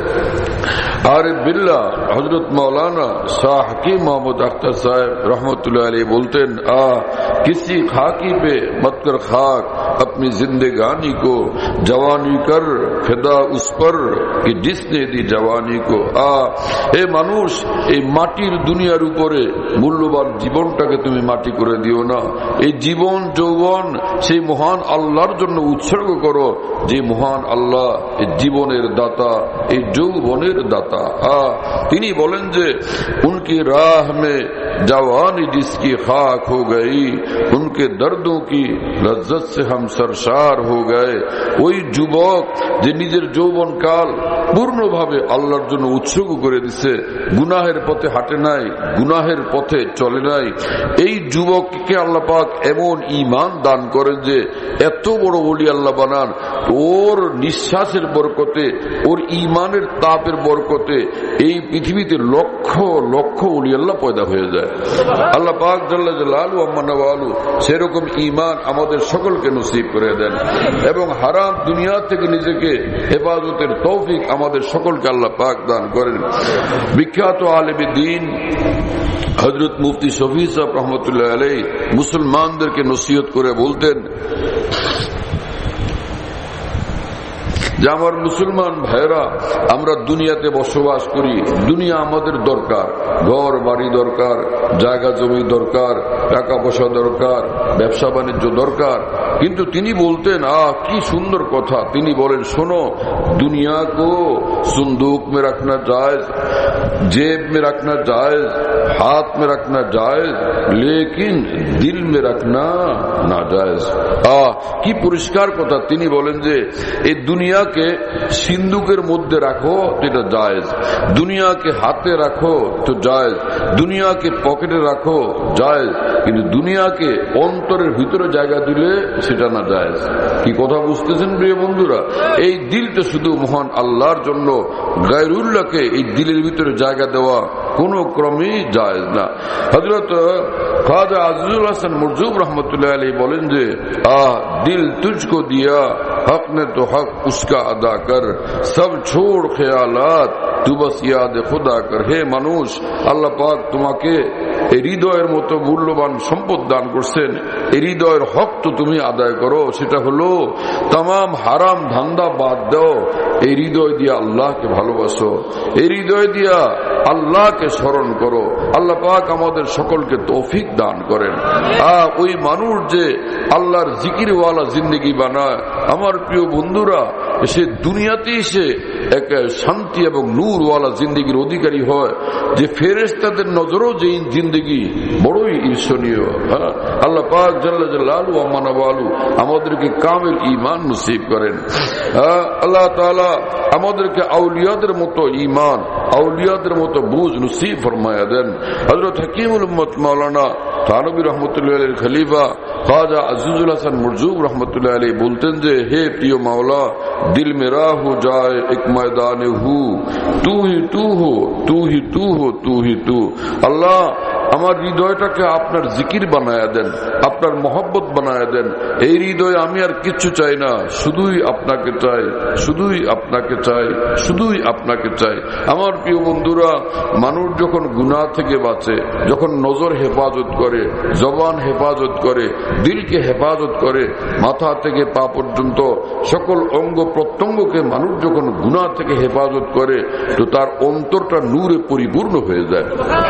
আরিফ বিল্লাহ হযরত মাওলানা শাহ হাকিম মোহাম্মদ আখতার সাহেব रहमतुल्लाह अलैह बोलते हैं, आ किसी खाकी पे मत कर खाक अपनी जिंदगानी को, जवानी कर फिदा उस पर कि जिसने दी जवानी को। आ এ মানুষ, এই মাটির দুনিয়ার উপরে মূল্যবান জীবনটাকে তুমি মাটি করে দিও না। এই জীবন যৌবন সেই মহান আল্লাহর জন্য উৎসর্গ করো, যে মহান আল্লাহ এই জীবনের দাতা, এই যৌবনের দাতা। আ তিনি বলেন যে উনকি রাহ মে जवानी जिसकी खाक हो गई, उनके दर्दों की लज्जत से हम सरशार हो गए। ওই যুবক যে নিজের যৌবন কাল পূর্ণভাবে আল্লাহর জন্য উৎসর্গ করে দিছে, গুনাহের পথে হাঁটে নাই, গুনাহের পথে চলে নাই, এই যুবককে আল্লাহ পাক এমন ঈমান দান করেন যে এত বড় ওলি আল্লাহ বানান, ওর নিঃশ্বাসের বরকতে, ওর ঈমানের তাপের বরকতে এই পৃথিবীতে লক্ষ লক্ষ ওলি আল্লাহ পয়দা হয়ে যায়। আল্লাহ পাক জাল্লা জালালু আম্মা নওয়ালু সেরকম ঈমান আমাদের সকলকে নসিব করে দেন, এবং হারাম দুনিয়া থেকে নিজেকে হেফাজতের তৌফিক আমাদের সকলকে আল্লাহ পাক দান করেন। বিখ্যাত আলেম দ্বীন হযরত মুফতি শফি সাহেব রহমতুল্লাহ আলাইহি মুসলমানদেরকে নসিহত করে বলতেন যে আমার মুসলমান ভাইরা, আমরা দুনিয়াতে বসবাস করি, দুনিয়া আমাদের দরকার, ঘর বাড়ি দরকার, জায়গা জমি দরকার, টাকা পয়সা দরকার, ব্যবসা বাণিজ্য দরকার। কিন্তু তিনি বলতেন, আহ কি সুন্দর কথা, তিনি বলেন, শোনো, দুনিয়া কো সুন্দুক में रखना जायज, जेब में रखना जायज, हाथ में रखना जायज, लेकिन दिल में रखना नाजायज। আহ কি পরিষ্কার কথা। তিনি বলেন যে এই দুনিয়াকে সিন্দুকের মধ্যে রাখো তো এটা জায়েজ, দুনিয়াকে হাতে রাখো তো জায়েজ, দুনিয়াকে পকেটে রাখো জায়েজ, কিন্তু দুনিয়াকে অন্তরের ভিতরে জায়গা দিলে সেটা না জায়েজ। কি কথা বুঝতেছেন প্রিয় বন্ধুরা? এই দিলটা শুধু মহান আল্লাহর জন্য, গায়রুল্লাহকে এই দিলের ভিতরে জায়গা দেওয়া কোন ক্রমেই জায়েজ না। হযরত খাজা আজিজুল হাসান মরজুব রহমতুল্লাহ আলাইহি বলেন যে, আহ দিল তুঝকো দিয়া, হক ने तो हक उसका अदा कर, सब छोड़ ख्यालात তু বাস ইয়াদ খোদা কর। হে মানুষ, আল্লাহ পাক তোমাকে এই হৃদয়ের মতো মূল্যবান সম্পদ দান করছেন, এই হৃদয়ের হক তো তুমি আদায় করো। সেটা হলো তামাম হারাম ধান্দা বাদ দাও, এই হৃদয় দিয়া আল্লাহকে ভালোবাসো, এই হৃদয় দিয়া আল্লাহকে স্মরণ করো। আল্লাহ পাক আমাদের সকলকে তৌফিক দান করেন। আহ ওই মানুষ যে আল্লাহর জিকিরওয়ালা জিন্দগি বানায়, আমার প্রিয় বন্ধুরা, সে দুনিয়াতেই সে এক শান্তি এবং নূরওয়ালা জিন্দগির অধিকারী হয়, যে ফেরেশতাদের নজরও যে জিন্দগি বড়ই ঈর্ষণীয়। হ্যাঁ, আল্লাহ পাক জাল্লা জালালু ওয়া মানাওয়ালু আমাদেরকে কামিল ঈমান নসিব করেন। আল্লাহ তাআলা আমাদেরকে আউলিয়াদের মতো ঈমান, আউলিয়াদের মতো বুঝ নসিব ফরমায়া দেন। হযরত হাকিমুল উম্মত মাওলানা থানবী রাহমাতুল্লাহ আলাইহির খলিফা খাজা আজিজুল হাসান মুরজুব রাহমাতুল্লাহ আলাইহি বলতেন যে, হে প্রিয় মাওলা, দিল মেরা হো যায় এক ময়দানে হু, তু হি তু হো, তু হি তু হো, তু হি তু। আল্লাহ, আমার হৃদয়টাকে আপনার জিকির বানায়া দেন, আপনার মহব্বত বানায়া দেন। এই হৃদয়ে আমি আর কিচ্ছু চাই না, শুধুই আপনাকে চাই, শুধুই আপনাকে চাই, শুধুই আপনাকে চাই। আমার প্রিয় বন্ধুরা, মানুষ যখন গুনাহ থেকে বাঁচে, যখন নজর হেফাজত করে, জবান হেফাজত করে, দিলকে হেফাজত করে, মাথা থেকে পা পর্যন্ত সকল অঙ্গ প্রত্যঙ্গকে মানুষ যখন গুনাহ থেকে হেফাজত করে, তো তার অন্তরটা নূরে পরিপূর্ণ হয়ে যায়।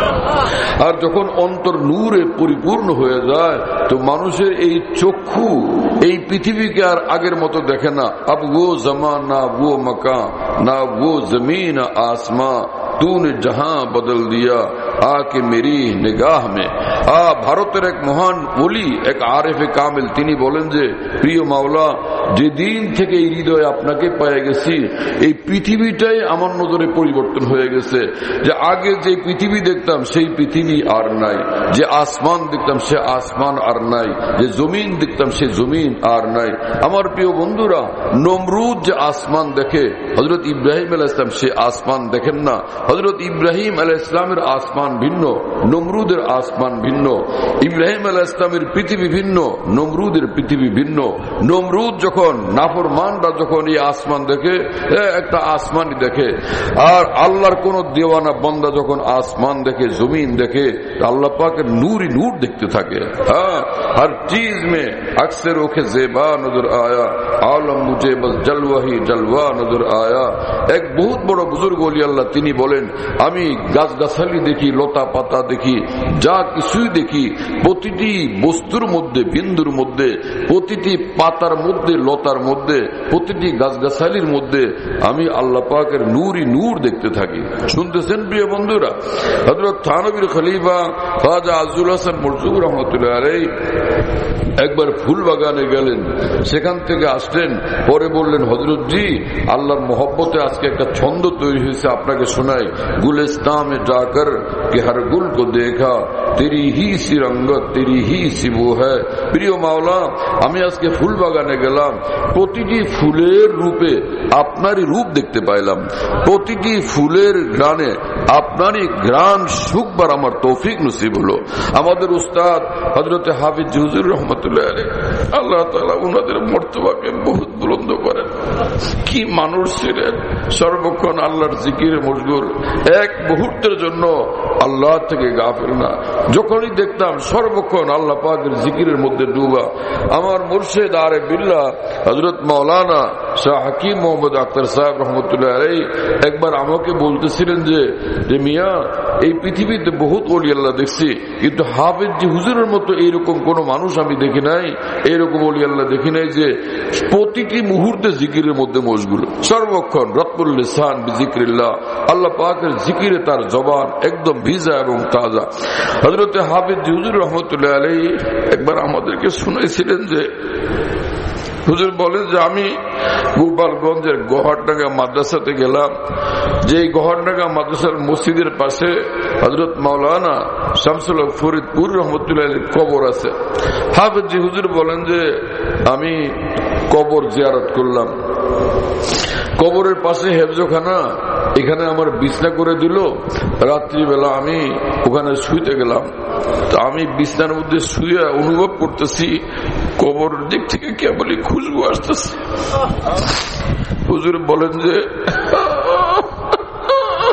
আর যখন অন্তর নূরে পরিপূর্ণ হয়ে যায়, তো মানুষের এই চক্ষু এই পৃথিবীকে আর আগের মতো দেখে না। আব वो जमान ना वो मकान ना वो जमीन आसमां, तूने जहां बदल दिया आके मेरी निगाह में। आ ভারতের এক মহান ওলি, এক আরেফে কামিল, তিনি বলেন যে, প্রিয় মাওলা, যেদিন থেকে এই হৃদয়ে আপনাকে পেয়ে গেছি, এই পৃথিবীটাই আমার নজরে পরিবর্তন হয়ে গেছে। যে আগে যে পৃথিবী দেখতাম সেই পৃথিবী আর নাই, যে আসমান দেখতাম সে আসমান আর নাই, যে জমিন দেখতাম সে জমিন আর নাই। আমার প্রিয় বন্ধুরা, নমরুদ যে আসমান দেখে, হযরত ইব্রাহিম আলাইহিস সালাম সে আসমান দেখেন না। হযরত ইব্রাহিম আলাইহিস সালামের আসমান ভিন্ন, নমরুদের আসমান ভিন্ন। ইব্রাহিম আলাইহিস সালামের পৃথিবী ভিন্ন, নমরুদের পৃথিবী ভিন্ন। নমরুদ যখন নাফরমানরা যখন এই আসমান দেখে, একটা আসমানই দেখে। আর আল্লাহর কোন দেওয়ানা বান্দা যখন আসমান দেখে, জমিন দেখে, আল্লাহ পাকের নূর ही नूर दिखते থাকে। हाँ, हर चीज में अक्सर ओखे जेबा नजर आया, आलम मुझे बस जलवा ही जलवा नजर आया। एक बहुत बड़ा बुजुर्ग ওলি আল্লাহ, তিনি বলেন, আমি গাছগাছালি দেখি, লতা পাতা দেখি, যা কিছুই দেখি, প্রতিটি বস্তুর মধ্যে, বিন্দুর মধ্যে, প্রতিটি পাতার মধ্যে, লতার মধ্যে, প্রতিটি গাছগাছালির মধ্যে আমি আল্লাহ পাকের নূরই নূর দেখতে থাকি। শুনতেছেন প্রিয় বন্ধুরা? হযরত থানবীর খলিফা খাজা আজিজুল হাসান মুরজুব রাহমাতুল্লাহ আলাইহি একবার ফুল বাগানে গেলেন, সেখান থেকে আসলেন, পরে বললেন, হযরত জি, আল্লাহর মহব্বতে আজকে একটা ছন্দ তৈরি হয়েছে, আপনাকে শোনাই। গুলিস্তান মে যাকর কে হর গুল কো দেখা, তেরি he she রঙ্গত, Teri he she বো হ্যায়। প্রিয় মাওলা, আমি আজকে ফুল বাগানে গেলাম, প্রতিটি ফুলের রূপে আপনারই রূপ দেখতে পাইলাম, প্রতিটি ফুলের গ্রানে আপনারই গ্রান সুখবার আমার তৌফিক নসিব হলো। আমাদের উস্তাদ হযরত হাফিজ হুজুর রহমতুল্লাহ আলাইহি, আল্লাহ তাআলা উনাদের মর্তবাকে বহুত বুলন্দ করেন। কি মানুষ ছিলেন, সর্বক্ষণ আল্লাহর জিকিরে মশগুল, এক মুহূর্তের জন্য আল্লাহ থেকে গাফিল না। যখনই দেখতাম সর্বক্ষণ আল্লাহ পাকের জিকিরের মধ্যে ডুবা। আমার মুর্শিদ আরে বিল্লাহ হযরত মাওলানা শাহ হাকিম মোহাম্মদ আখতার সাহেব রহমতুল্লাহ আলাইহি একবার আমাকে বলতেছিলেন যে, যে মিয়া, এই পৃথিবীতে বহুত ওলি আল্লাহ দেখছি, কিন্তু হাফিজ জি হুজুরের মতো এইরকম কোন মানুষ আমি দেখি নাই, এইরকম ওলি আল্লাহ দেখি নাই যে প্রতিটি মুহূর্তে জিকিরের মধ্যে মশগুল, সর্বক্ষণ রত্বুল লিসান বিজিক্রিল্লাহ, আল্লাহ পাকের জিকিরে তার জবান একদম ভিজা এবং তাজা। হযরত হাফিজ জি হুজুর রহমতুল্লাহ আলাইহি একবার আমাদেরকে শুনাইছিলেন যে, হুজুর বলেন যে, আমি গোপালগঞ্জের গহরডাঙ্গা মাদ্রাসাতে গেলাম, যে গহরডাঙ্গা মাদ্রাসার মসজিদের পাশে হযরত মাওলানা শামসুল হক ফরিদপুর রহমতুল্লাহ কবর আছে। হাফিজ জি হুজুর বলেন যে, আমি কবর জিয়ারত করলাম, কবরের পাশে হেফজখানা, এখানে আমার বিছনা করে দিল, রাত্রিবেলা আমি ওখানে শুইতে গেলাম। আমি বিছনার মধ্যে শুয়ে অনুভব করতেছি কবরের দিক থেকে কেবলই খুশবু আসতেছে। হুজুর বলেন যে,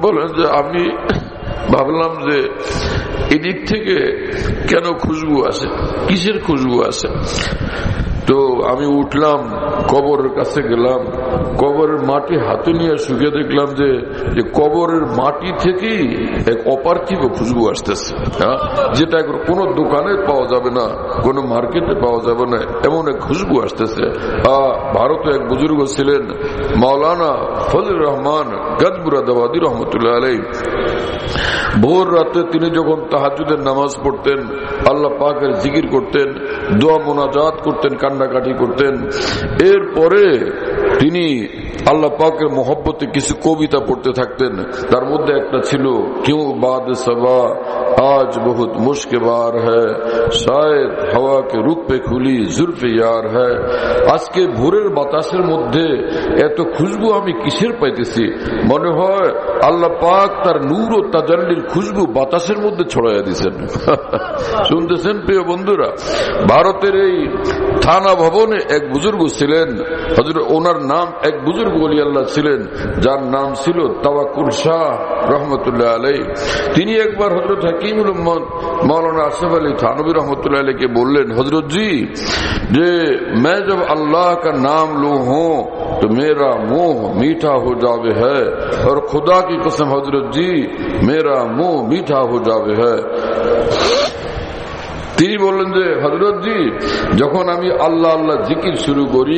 বলেন যে আমি ভাবলাম যে এদিক থেকে কেন খুশবু আসে, কিসের খুশবু আসে। তো আমি উঠলাম, কবরের কাছে গেলাম, কবরের মাটি হাতে নিয়ে শুকিয়ে দেখলাম যে কবরের মাটি থেকেই এক অপার্থিব খুশবু আসতেছে, যেটা কোন দোকানে পাওয়া যাবে না, কোন মার্কেটে পাওয়া যাবে না, এমন এক খুশবু আসতেছে। ভারতে এক বুজুর্গ ছিলেন মাওলানা ফজলুর রহমান গজমুরাদাবাদী রহমতুল্লাহ আলাইহি। ভোর রাতে তিনি যখন তাহাজ্জুদের নামাজ পড়তেন, আল্লাহ পাকের জিকির করতেন, দোয়া মোনাজাত করতেন, কান্নাকাটি করতেন, এরপরে তিনি আল্লাহ পাকের মোহব্বতে কিছু কবিতা পড়তে থাকতেন। তার মধ্যে একটা ছিল কিউ বাদ সবা আজ বহুত মুশকে বার হ্যায়, শায়দ হাওয়া কে রুখ পে খুলি জুলফে ইয়ার হ্যায়। আজকে ভোরের বাতাসের মধ্যে এত খুশবু আমি কিসের পাইতেছি? মনে হয় আল্লাহ পাক তার নূর ও তাজাল্লির খুশবু বাতাসের মধ্যে ছড়াইয়া দিচ্ছেন। শুনতেছেন প্রিয় বন্ধুরা? ভারতের এই থানা ভবনে এক বুজুর্গ ছিলেন, হযরত ওনার নাম এক বুজুর্গ ওলি আল্লাহ ছিলেন যার নাম ছিল তাওয়াক্কুল শাহ রহমতুল্লাহ আলাইহি। তিনি একবার হযরত হাকিমুল উম্মত মৌলানা আশরাফ আলী থানভী রহমতুল্লাহ আলাইহি বললেন, হযরত জি যে मैं जब अल्लाह का नाम लूं हूं तो मेरा मुंह मीठा हो जावे है, और खुदा की कसम हजरत जी मेरा मुंह मीठा हो जावे है। তিনি বললেন যে হযরত জি যখন আমি আল্লাহ আল্লাহ জিকির শুরু করি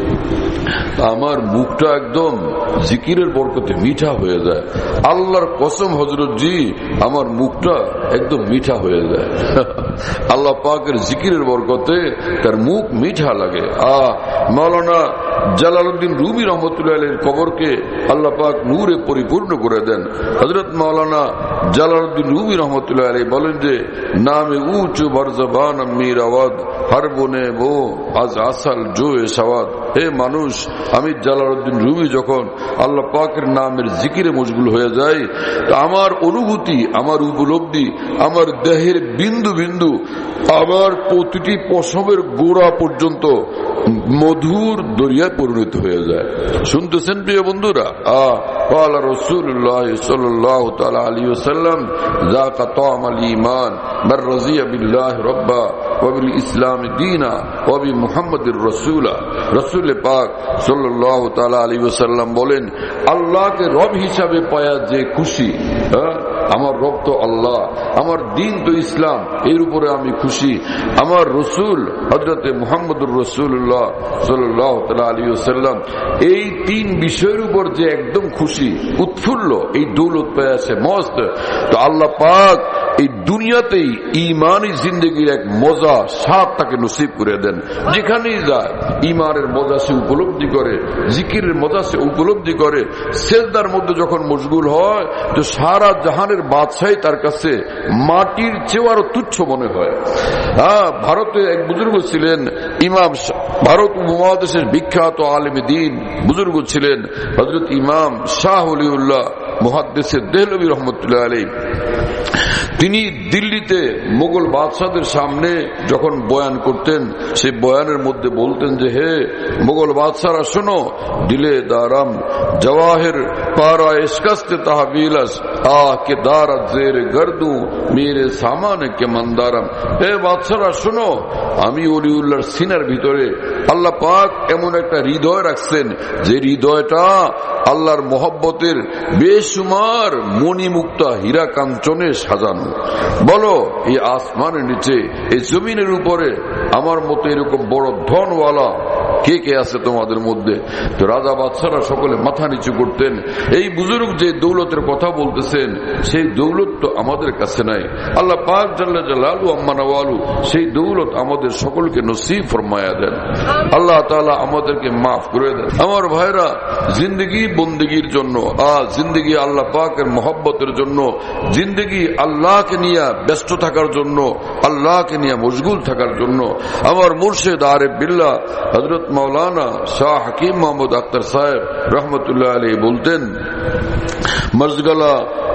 আমার মুখটা একদম জিকিরের বরকতে মিঠা হয়ে যায়। আল্লাহর কসম হযরত জি আমার মুখটা একদম মিঠা হয়ে যায়। আল্লাহ পাকের জিকিরের বরকতে তার মুখ মিঠা লাগে। আহ মাওলানা জালালউদ্দিন রুমি রহমতুল্লাহ আলাইহির কবরকে আল্লাহ পাক নূরে পরিপূর্ণ করে দেন। হযরত মাওলানা জালালউদ্দিন রুমি রহমতুল্লাহ আলাইহি বলেন যে নামে উঁচু বরজবান আমির আওয়াজ হর বনে বো আজ আসল জোয়ে সওয়াদ। হে মানুষ, আমি জালালউদ্দিন রুমি যখন আল্লাহ পাকের নামের জিকিরে মশগুল হয়ে যায়, আমার অনুভূতি, আমার উপলব্ধি, আমার দেহের বিন্দু বিন্দু, আমার প্রতিটি পশমের গোড়া পর্যন্ত মধুর দরিয়ায় পরিণত হয়ে যায়। শুনতেছেন প্রিয় বন্ধুরা? আহ قال رسول الله صلى الله تعالى عليه وسلم ذاق طعم الإيمان من رضي بالله ربا وبالإسلام دينا وبمحمد رسولا। রসুল পাক সাল্লাল্লাহু তাআলা আলাইহি ওয়াসাল্লাম বলেন, আল্লাহকে রব হিসাবে পায়া যে খুশি, আমার রব তো আল্লাহ, আমার দিন তো ইসলাম, এর উপরে আমি খুশি, আমার রসুল হযরতে মুহাম্মদুর রাসূলুল্লাহ সাল্লাল্লাহু তাআলা আলাইহি ওয়াসাল্লাম এই তিন বিষয়ের উপর যে একদম খুশি, উৎফুল্ল, এই দৌলত পেয়েছে মস্ত, তো আল্লাহ পাক এই দুনিয়াতেই ঈমানি জিন্দেগির এক মজা স্বাদ তাকে নসিব করে দেন। যেখানেই যায় ঈমানের মজা সে উপলব্ধি করে, জিকিরের মজা সে উপলব্ধি করে, সেজদার মধ্যে যখন মশগুল হয় তো সারা জাহানের বাদশাহী তার কাছে মাটির চেয়েও আরো তুচ্ছ মনে হয়। হ্যাঁ, ভারতে এক বুজুর্গ ছিলেন ইমাম, ভারত উপমহাদেশের বিখ্যাত আলেমে দ্বীন বুজুর্গ ছিলেন হযরত ইমাম শাহ ওলিউল্লাহ মুহাদ্দিস দেহলভী রহমতুল্লাহ আলাইহি। তিনি দিল্লিতে মোগল বাদশাহদের সামনে যখন বয়ান করতেন, সেই বয়ানের মধ্যে বলতেন যে হে মোগল বাদশাহরা শোনো, দিলে দারাম জওয়াহির পারা ইশকাস্তে তাহবিলাস আহ কে দারাত জের গর্দু মেরে সামানে কে মন্দারাম। হে বাদশাহরা শোনো, আমি ওলিউল্লাহর সিনার ভিতরে আল্লাহ পাক এমন একটা হৃদয় রাখছেন যে হৃদয়টা আল্লাহর মহব্বতের বেশুমার মণিমুক্তা হীরা কাঞ্চনে সাজানো। বলো এই আসমানের নিচে, এই জমিনের উপরে আমার মতো এরকম বড় ধনওয়ালা কে কে আছে তোমাদের মধ্যে? তো রাজা বাদশারা সকলে মাথা নিচু করতেন। এই বুজুর্গ যে দৌলতের কথা বলতেছেন সেই দৌলত তো আমাদের কাছে নাই। আল্লাহ পাক জাল্লা জালালু আম্মা নওয়ালু সেই দৌলত আমাদের সকলকে নসিব ফরমায়া দেন। আল্লাহ তাআলা আমাদেরকে মাফ করে দেন। আমার ভাইরা, জিন্দগি বন্দেগীর জন্য, আজ জিন্দগি আল্লাহ পাকের মহব্বতের জন্য, জিন্দগি আল্লাহকে নিয়ে ব্যস্ত থাকার জন্য, আল্লাহকে নিয়ে মশগুল থাকার জন্য আমার মুর্শিদ আরিফ বিল্লাহ হযরত মাওলানা শাহ হাকিম মোহাম্মদ আখতার সাহেব রহমতুল্লাহ আলাইহি বলতেন, মশগলা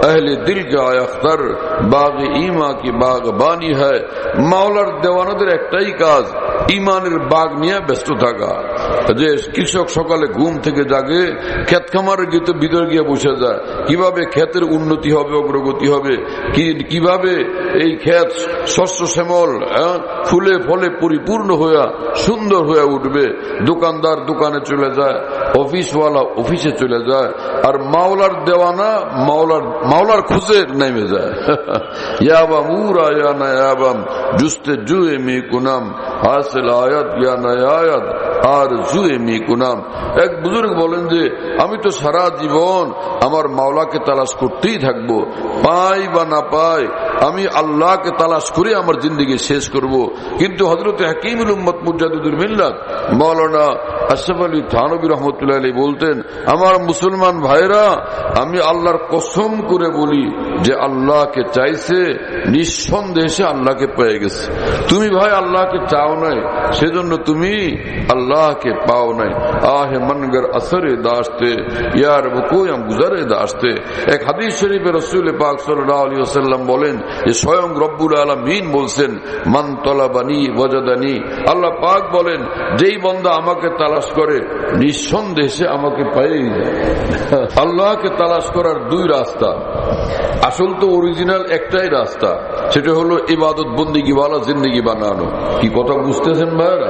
अहले दिल का अख्तर बाग ईमा की बागबानी है। মাওলার দেওয়ানাদের একটাই কাজ ইমানের বাগ নিয়ে ব্যস্ত থাকা। যে কৃষক সকালে ঘুম থেকে জাগে, ক্ষেত খামারের গিয়ে ভিতরে গিয়ে বসে যায়, কিভাবে ক্ষেতের উন্নতি হবে, অগ্রগতি হবে, কিভাবে এই ক্ষেত শস্য শ্যামল ফুলে ফলে পরিপূর্ণ হয়ে সুন্দর হয়ে উঠবে। দোকানদার দোকানে চলে যায়, অফিসওয়ালা অফিসে চলে যায়, আর মাওলার দেওয়ানা মাওলার মাওলার খুঁজে নেমে যায়। ইয়াবাম উরা ইয়া নায়াবাম জুস্তে জুয়ে মি কুনাম হাসিল আয়াত ইয়া নায়ায়াত আর জুয়ে মি কুনাম। এক বুজুর্গ বলেন যে আমি তো সারা জীবন আমার মাওলাকে তালাশ করতেই থাকবো, পাই বা না পাই আমি আল্লাহকে তালাশ করে আমার জিন্দেগি শেষ করব। কিন্তু হযরত হাকিমুল উম্মত মুজাদ্দিদুল মিল্লাত মাওলানা আশরাফ আলী থানভী রহমতুল্লাহ আলাইহি বলতেন, আমার মুসলমান ভাইরা আমি আল্লাহর কসম করে বলি যে আল্লাহকে চাইছে নিঃসন্দেহে সে আল্লাহকে পেয়ে গেছে। তুমি ভাই আল্লাহকে চাও নাই, সেজন্য তুমি আল্লাহকে পাও নাই। আহে মনগর আসরে দাশতে ইয়ার বকুয়াম গুজারে দাশতে। এক হাদিস শরীফে রাসূল পাক সাল্লাল্লাহু আলাইহি ওয়াসাল্লাম বলেন যে স্বয়ং রব্বুল আলামিন বলছেন মান তালাবানি ওয়াজাদানি। আল্লাহ পাক বলেন যেই বান্দা আমাকে তালাশ করে নিঃসন্দেহে সে আমাকে পেয়েই যায়। আল্লাহকে তালাশ করার দুই রাস্তা, আসল তো অরিজিনাল একটাই রাস্তা, সেটা হলো ইবাদত বন্দেগী ওয়ালা জিন্দেগি বানানো। কি কথা বুঝতেছেন ভাইরা?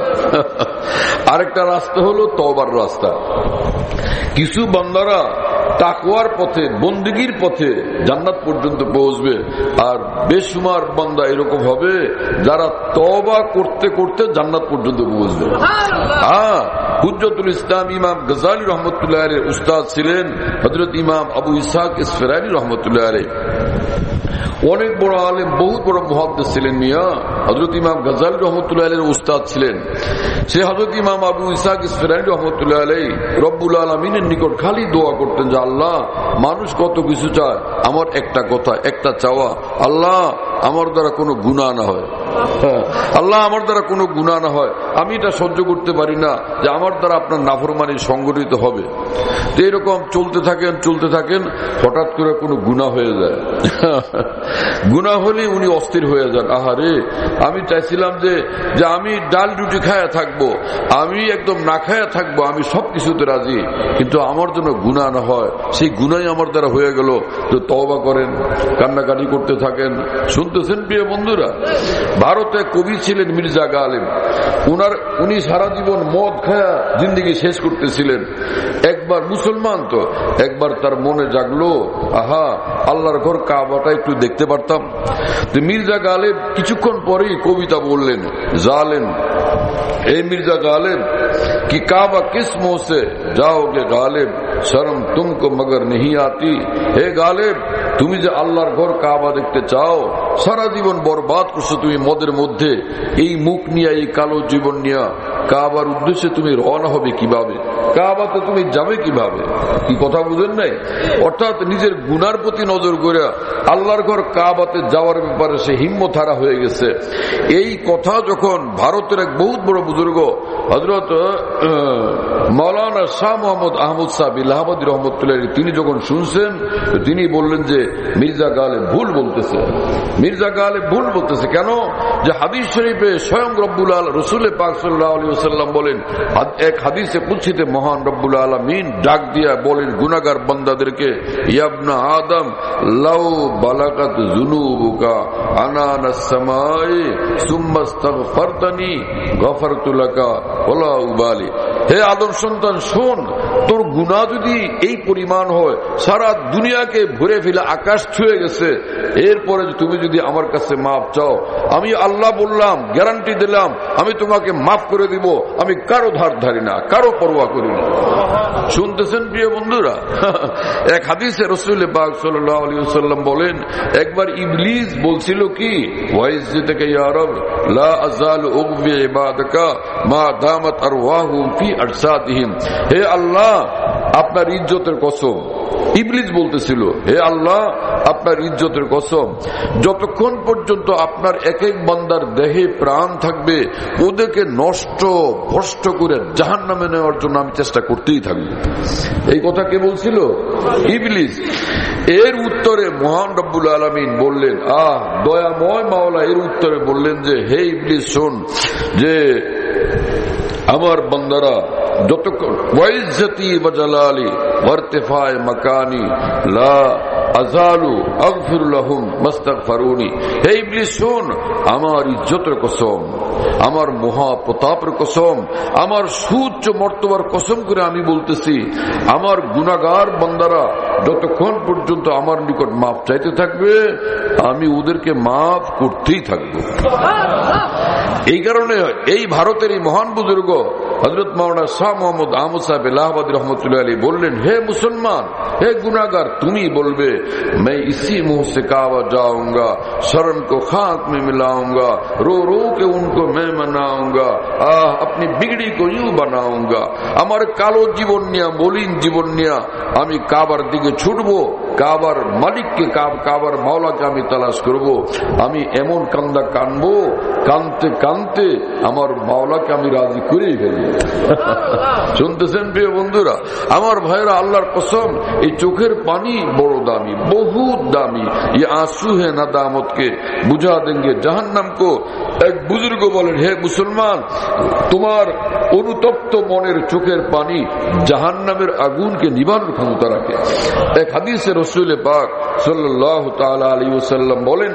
আরেকটা রাস্তা হলো তওবার রাস্তা। কিছু বান্দারা তাকওয়ার পথে বন্দেগীর পথে জান্নাত পর্যন্ত পৌঁছবে, আর বেশুমার বান্দা এরকম হবে যারা তওবা করতে করতে জান্নাত পর্যন্ত পৌঁছবে। হ্যাঁ, হুজ্জতুল ইসলাম ইমাম গজালি রহমতুল্লাহ আলাইহি উস্তাদ ছিলেন হযরত ইমাম আবু ইসহাক ইসফরাইনি রহমতুল্লাহ আলাইহি। অনেক বড় আলেম, বহুত বড় মুহাদ্দিস ছিলেন মিয়া। হযরত ইমাম গজালি রহমতুল্লাহ আলাইহির উস্তাদ ছিলেন। সে হযরত ইমাম আবু ইসহাক ইসফরাইনি রহমতুল্লাহ আলাইহি রব্বুল আলামিনের নিকট খালি দোয়া করতেন যে আল্লাহ মানুষ কত কিছু চায়, আমার একটা কথা একটা চাওয়া, আল্লাহ আমার দ্বারা কোনো গুনাহ না হয়, আল্লাহ আমার দ্বারা কোনো গুনাহ না হয়। আমি এটা সহ্য করতে পারি না যে আমার দ্বারা আপনার নাফরমানি সংগঠিত হবে। তো এরকম চলতে থাকেন চলতে থাকেন হঠাৎ করে কোনো গুনাহ হয়ে যায়। গুনাহ হলে উনি অস্থির হয়ে যান। আহারে, আমি চাইছিলাম যে যে আমি ডাল রুটি খায়া থাকবো, আমি একদম না খায়া থাকবো, আমি সবকিছুতে রাজি, কিন্তু আমার জন্য গুনাহ না হয়, সেই গুনাহই আমার দ্বারা হয়ে গেল। তো তওবা করেন, কান্নাকাটি করতে থাকেন। শুনতেছেন প্রিয় বন্ধুরা? ভারতে কবি ছিলেন মির্জা গালিব। উনার উনি সারা জীবন মদ খায়া জিন্দেগি শেষ করতেছিলেন। একবার মুসলমান তো, একবার তার মনে জাগলো, আহা আল্লাহর ঘর কাবাটা একটু দেখতে পারতাম। তো মির্জা গালিব কিছুক্ষণ পরেই কবিতা বললেন, জালেম ए मिर्जा गालिब कि काबा किस मुंह से जाओगे गालिब, शर्म तुमको मगर नहीं आती। हे गालिब, তুমি যে আল্লাহর ঘর কাবা দেখতে চাও, সারা জীবন বরবাদ করছো তুমি মদের মধ্যে, এই মুখ নিয়ে এই কালো জীবন নিয়ে কাবার উদ্দেশ্যে তুমি রওনা হবে কিভাবে? কাবাতে তুমি যাবে কিভাবে? কি কথা বুঝেন নাই? অর্থাৎ নিজের গুনার প্রতি নজর করে আল্লাহর ঘর কাবাতে যাওয়ার ব্যাপারে সে হিম্মত হারা হয়ে গেছে। এই কথা যখন ভারতের এক বহুত বড় বুজুর্গ হযরত মাওলানা শাহ মোহাম্মদ আহমদ সাহেব ইলাহাবাদী রহমতুল্লাহ তিনি যখন শুনছেন, তিনি বললেন যে মির্জা গালিব ভুল বলতেছে। মির্জা গালিব ভুল বলতেছে কেন? যে হাদিস শরীফে স্বয়ং রব্বুল আলামিন রাসূল পাক সাল্লাল্লাহু আলাইহি ওয়াসাল্লাম বলেন, এক হাদিসে কুদসিতে মহান রব্বুল আলামিন ডাক দিয়া বলেন গুনাহগার বান্দাদেরকে, ইয়া ইবনা আদম লাউ বালাগাত যুনুবুকা আনানাস সামাই সুম্মা ইস্তাগফারতানি গফারতু লাকা ওয়ালা উবালি। হে আদম সন্তান শোন, তোর গুনাহ যদি এই পরিমাণ হয় সারা দুনিয়াকে ভরে ফেলে আকাশ ছুঁয়ে গেছে, এরপরে তুমি যদি আমার কাছে মাফ চাও, আমি আল্লাহ বললাম, গ্যারান্টি দিলাম, আমি তোমাকে মাফ করে দিব। আমি কারো ধার ধারি না, কারো পরোয়া করি না। শুনতেছেন প্রিয় বন্ধুরা? এক হাদিসে রাসূল পাক সাল্লাল্লাহু আলাইহি ওয়াসাল্লাম বলেন, একবার ইবলিস বলছিল কি, ওয়াইজ্জাতুকা ইয়া রব লা আযালু উগবি ইবাদাকা মা দামাত আরওয়াহুম ফি আজসাদিহিম। হে আল্লাহ, আপনার ইজ্জতের কসম, ইবলিস বলতেছিল, হে আল্লাহ আপনার ইজ্জতের কসম, যতক্ষণ পর্যন্ত আপনার এক এক বান্দার দেহে প্রাণ থাকবে ওদেরকে নষ্ট ভ্রষ্ট করে জাহান্নামে নেওয়ার জন্য আমি চেষ্টা করতেই থাকবো। এই কথা কে বলছিল? ইবলিস। এর উত্তরে মহান রব্বুল আলামিন বললেন, আহ দয়াময় মাওলা এর উত্তরে বললেন যে হে ইবলিস শোন, যে আমার বান্দারা যতক্ষণ ওয়াইজ্জতি ওয়া জালালি ওয়া ইরতিফায়ে মাকানি লা আযালু আগফিরু লাহুম মাস্তাগফিরুনি। হে ইবলিস শোন, আমার ইজ্জতের কসম, আমার মহা প্রতাপের কসম, আমার সুউচ্চ মর্তবার কসম করে আমি বলতেছি, আমার গুনাহগার বান্দারা যতক্ষণ পর্যন্ত আমার নিকট মাফ চাইতে থাকবে আমি ওদেরকে মাফ করতেই থাকবো। এই কারণে এই ভারতের এই মহান বুজুর্গ হযরত মাওলানা শাহ মোহাম্মদ আহমদ সাহেব এলাহাবাদী রহমতুল্লাহ আলাইহি বললেন, হে মুসলমান, হে গুনাহগার, তুমি বলবে मैं इसी मुंह से कावा जाऊंगा, शर्म को खाक में मिलाऊंगा, रो रो के उनको मैं मनाऊंगा, आह अपनी बिगड़ी को यूं बनाऊंगा। আমার কালো জীবন নিয়া, মলিন জীবন নিয়া আমি কাবার দিকে ছুটবো, কাবার মালিককে, কাবার মাওলাকে আমি তালাশ করব। আমি এমন কান্দা কানবো, কানতে কানতে আমার মাওলাকে আমি রাজি করেই ফেলবো। শুনতেছেন প্রিয় বন্ধুরা, আমার ভাইরা, আল্লাহর কসম, এই চোখের পানি বড় দামি, বহুত দামি। ये आंसू है नादामत के बुझा देंगे जहन्नम को। এক বুজুর্গ বলেন, হে মুসলমান, তোমার অনুতপ্ত মনের চোখের পানি জাহান্নামের আগুনকে নিভানোর ক্ষমতা রাখে। এক হাদিসে রাসূল পাক সাল্লাল্লাহু তাআলা আলাইহি ওয়াসাল্লাম বলেন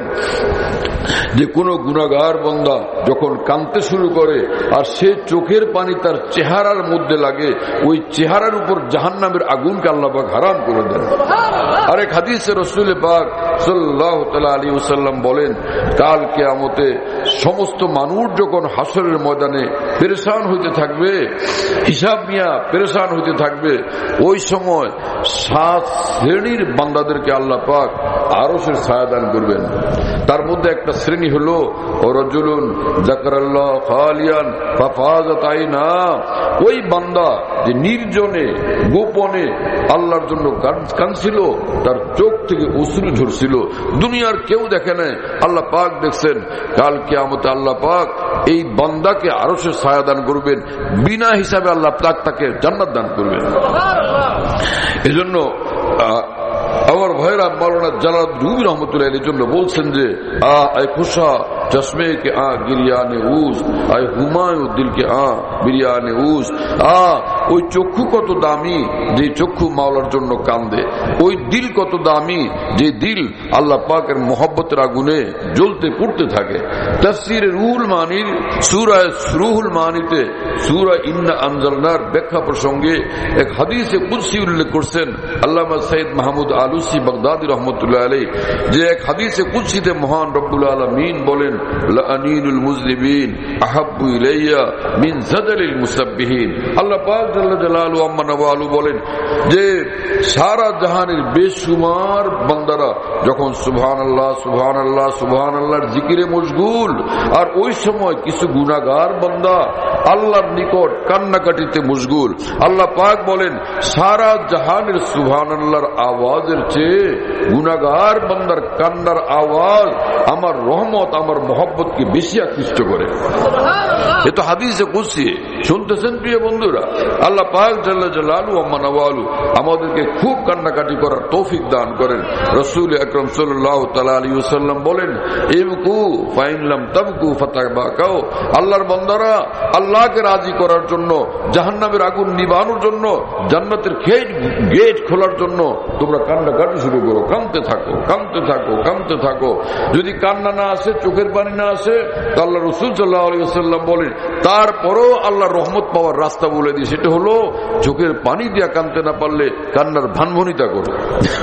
যে কোন গুনাহগার বান্দা যখন কাঁদতে শুরু করে আর সে চোখের পানি তার চেহারার মধ্যে লাগে, ওই চেহারার উপর জাহান্নামের আগুনকে আল্লাহ পাক হারাম করে দেন। আর এক হাদিসে রাসূল পাক সাল্লাল্লাহু তাআলা আলাইহি ওয়াসাল্লাম বলেন, কাল কিয়ামতে সমস্ত মানুষ যখন হাসরের ময়দানে পেরেশান হইতে থাকবে, হিসাব নিয়া পেরেশান হইতে থাকবে, ওই সময় সাত শ্রেণীর বান্দাদেরকে আল্লাহ পাক আরশের ছায়া দান করবেন। তার মধ্যে একটা শ্রেণী হলো রাজুলুন যাকারাল্লাহ খালিয়ান ফাফাজাত আইনা, ওই বান্দা যে নির্জনে গোপনে আল্লাহর জন্য কাঁদছিল, তার চোখ থেকে অশ্রু ঝরছিল, দুনিয়ার কেউ দেখে নাই, আল্লাহ পাক দেখছেন। কাল কিয়ামতে আল্লাহ পাক এই বান্দাকে আরশের ছায়া দান করবেন, বিনা হিসাবে আল্লাহ পাক তাকে জান্নাত দান করবেন। এজন্য আমার ভাইরা, মাওলানা জালালউদ্দিন রুমি রহমতুল্লাহ আলাইহির জন্য বলছেন যে আ আয় খুশা চশমে কে আ গিরিয়ানে উস, আয় হুমায়ু দিল কে আ বিরিয়ানে উস। আ ওই চক্ষু কত দামি যে চক্ষু মাওলার জন্য কান্দে, ওই দিল কত দামি যে দিল আল্লাহ পাকের মহব্বতের আগুনে জ্বলতে পুড়তে থাকে। তাফসীরে রুহুল মানির সূরা রুহুল মানিতে সূরা ইন্না আনজালনার ব্যাখ্যা প্রসঙ্গে এক হাদিসে কুদসি উল্লেখ করছেন আল্লামা সৈয়দ মাহমুদ আলুসি বাগদাদি রহমতুল্লাহ আলাইহি, যে এক হাদিসে কুদসিতে মহান রব্বুল আলামিন বলেন, লাআনিনুল মুযলিমিন আহাব্বু ইলাইয়া মিন জাদালিল মুসাব্বিহিন। আল্লাহ পাক জাল্লা জালালুহু আম্মা নওয়ালু বলেন যে সারা জাহানের বেশুমার বান্দারা যখন সুবহানাল্লাহ সুবহানাল্লাহ সুবহানাল্লাহর জিকিরে মশগুল, আর ওই সময় কিছু গুনাহগার বান্দা আল্লাহর নিকট কান্নাকাটিতে মশগুল, আল্লাহ পাক বলেন সারা জাহানের সুবহানাল্লাহর আওয়াজের চেয়ে গুনাহগার বান্দার কান্নার আওয়াজ আমার রহমত, আমার মহব্বতকে বেশি আকৃষ্ট করে। এ তো হাদিসে কুদসি। শুনতেছেন প্রিয় বন্ধুরা, আল্লাহ পাক জাল্লা জালালুহু আম্মা নওয়ালু আমাদেরকে খুব কান্নাকাটি করার তৌফিক দান করেন। রাসূল আকরাম সাল্লাল্লাহু তাআলা আলাইহি ওয়াসাল্লাম বলেন, ইবকু ফাইন লাম তাবকু ফাতাবাকাও। আল্লাহর বান্দারা আল্লাহকে রাজি করার জন্য, জাহান্নামের আগুন নিভানোর জন্য, জান্নাতের গেট খোলার জন্য তোমরা কান্নাকাটি শুরু করো, কাঁদতে থাকো কাঁদতে থাকো কাঁদতে থাকো। যদি কান্না না আসে, চোখের পানি না আসে, তো আল্লাহ রাসূল সাল্লাল্লাহু আলাইহি ওয়াসাল্লাম বলেন তারপরও আল্লাহর রহমত পাওয়ার রাস্তা বলে দিই, সেটা হলো চোখের পানি দিয়া কাঁদতে না পারলে কান্নার ভানভনিতা করো,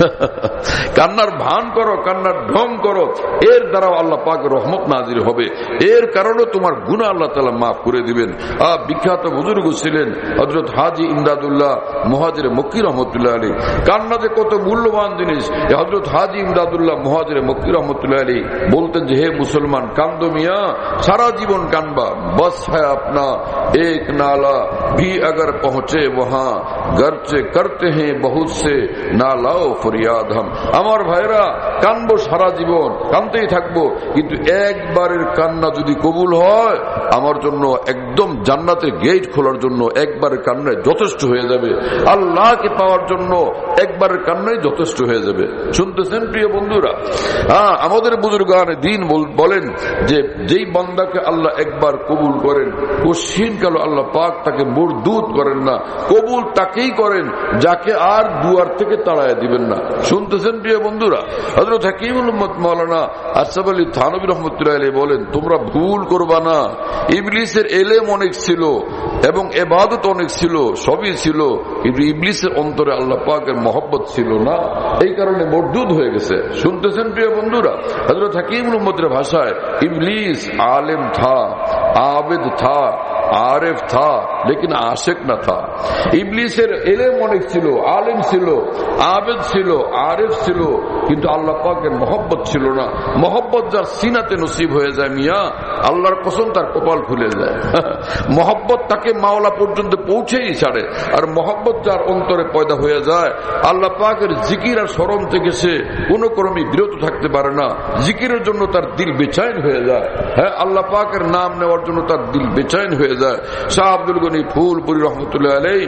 কান্নার ভান করো, কান্নার ঢং করো, এর দ্বারাও আল্লাহ পাকের রহমত নাজির হবে, এর কারণে তোমার গুনাহ আল্লাহ তাআলা মাফ করে দিবেন। আহ বিখ্যাত বুজুর্গ ছিলেন হযরত হাজী ইমদাদুল্লাহ মুহাজির মক্কি রহমতুল্লাহ আলাইহি। কান্না যে কত মূল্যবান জিনিস, হযরত হাজী ইমদাদুল্লাহ মুহাজির মক্কি রহমতুল্লাহ আলাইহি বলতেন যে হে মুসলমান, কান্দো মিয়া, সারা জীবন কানবা, বস है अपना एक नाला भी अगर पहुंचे वहां गर्चे करते हैं बहुत से, ना নালাও ফরিয়াদ হাম। আমার ভাইরা, কানবো সারা জীবন, কানতেই থাকবো, কিন্তু একবারের কান্না যদি কবুল হয় আমার জন্য একদম জান্নাতের গেট খোলার জন্য একবারের কান্নায় যথেষ্ট হয়ে যাবে। আল্লাহকে পাওয়ার জন্য একবারের কান্নাই যথেষ্ট হয়ে যাবে। শুনতেছেন প্রিয় বন্ধুরা? হ্যাঁ, আমাদের বুজুর্গানে দিন বলেন যে যেই বান্দাকে আল্লাহ একবার কবুল করেন কশিন কালো আল্লাহ পাক তাকে মরদুদ করেন না, কবুল তাকেই করেন যাকে আর দুয়ার থেকে তাড়ায় দিবেন না। শুনতেছেন প্রিয় বন্ধুরা? হযরত হাকিমুল উম্মত মাওলানা আশরাফ আলী থানভী রাহমাতুল্লাহ আলাইহি বলেন, তোমরা ভুল করবা না। ইবলিসের এলেম অনেক ছিল এবং ইবাদত অনেক ছিল, সবই ছিল, কিন্তু ইবলিসের অন্তরে আল্লাহ পাকের মহব্বত ছিল না, এই কারণে মরদুদ হয়ে গেছে। শুনতেছেন প্রিয় বন্ধুরা? হযরত হাকিমুল উম্মতের ভাষায় ইবলিস আলেম থা, आबिद था, आरिफ था, लेकिन आशिक न था। ইবলিসের ইলম অনেক ছিল, আলেম ছিল, আবিদ ছিল, আরিফ ছিল, কিন্তু আল্লাহ পাকের মহব্বত ছিল না। মহব্বত যার সিনাতে নসিব হয়ে যায় মিয়া, আল্লাহর কসম তার কপাল খুলে যায়। মহব্বত তাকে মাওলা পর্যন্ত পৌঁছেই ছাড়ে। আর মহব্বত যার অন্তরে পয়দা হয়ে যায়, আল্লাহ পাকের জিকির আর স্মরণ থেকে সে কোন ক্রমে বিরত থাকতে পারে না। জিকিরের জন্য তার দিল বেচैन হয়ে যায়। হ্যাঁ, আল্লাহ পাকের নাম নেওয়ার জন্য তার দিল বেচैन হয়ে যায়। শাহ আব্দুল গনি ফুলপুরি রহমতুল্লাহ আলাইহি,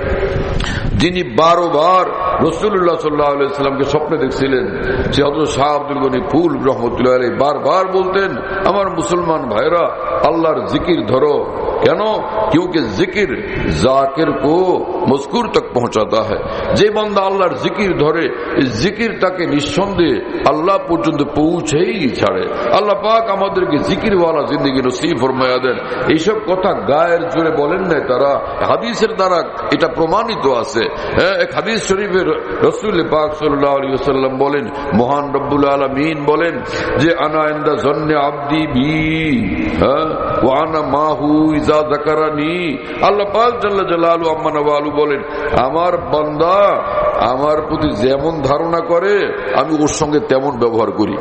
যিনি বারো বার রাসূলুল্লাহ সাল্লাল্লাহু আলাইহি ওয়াসাল্লামকে স্বপ্নে দেখছিলেন, সে হযরত শাহ আব্দুল গনি ফুল রহমতুল্লাহ আলাইহি বারবার বলতেন, আমার মুসলমান ভাইরা আল্লাহর জিকির ধরো। কেন? क्योंकि जिक्र जाकिर को मज़कूर तक पहुंचाता है। যে বান্দা আল্লাহর জিকির ধরে, জিকির তাকে নিঃসন্দেহে আল্লাহ পর্যন্ত পৌঁছেই ছাড়ে। আল্লাহ পাক আমাদেরকে জিকিরওয়ালা জিন্দেগি নসিব ফরমায়া দেন। এইসব কথা গায়ের জোরে বলেন না, তারা হাদিসের দ্বারা এটা প্রমাণিত আছে। হ্যাঁ, এক হাদিস শরীফে রাসূল পাক সাল্লাল্লাহু আলাইহি ওয়াসাল্লাম বলেন, মহান রব্বুল আলামিন বলেন যে আনা ইনদা জন্নে আবদি বি, হ্যাঁ, ওয়া আনা মাহু ইজা যাকারানি। আল্লাহ পাক জাল্লা জালালু আম্মা নওয়ালু বলেন, আমার বান্দা আমার প্রতি যেমন ধারণা করে আমি ওর সঙ্গে তেমন ব্যবহার করি।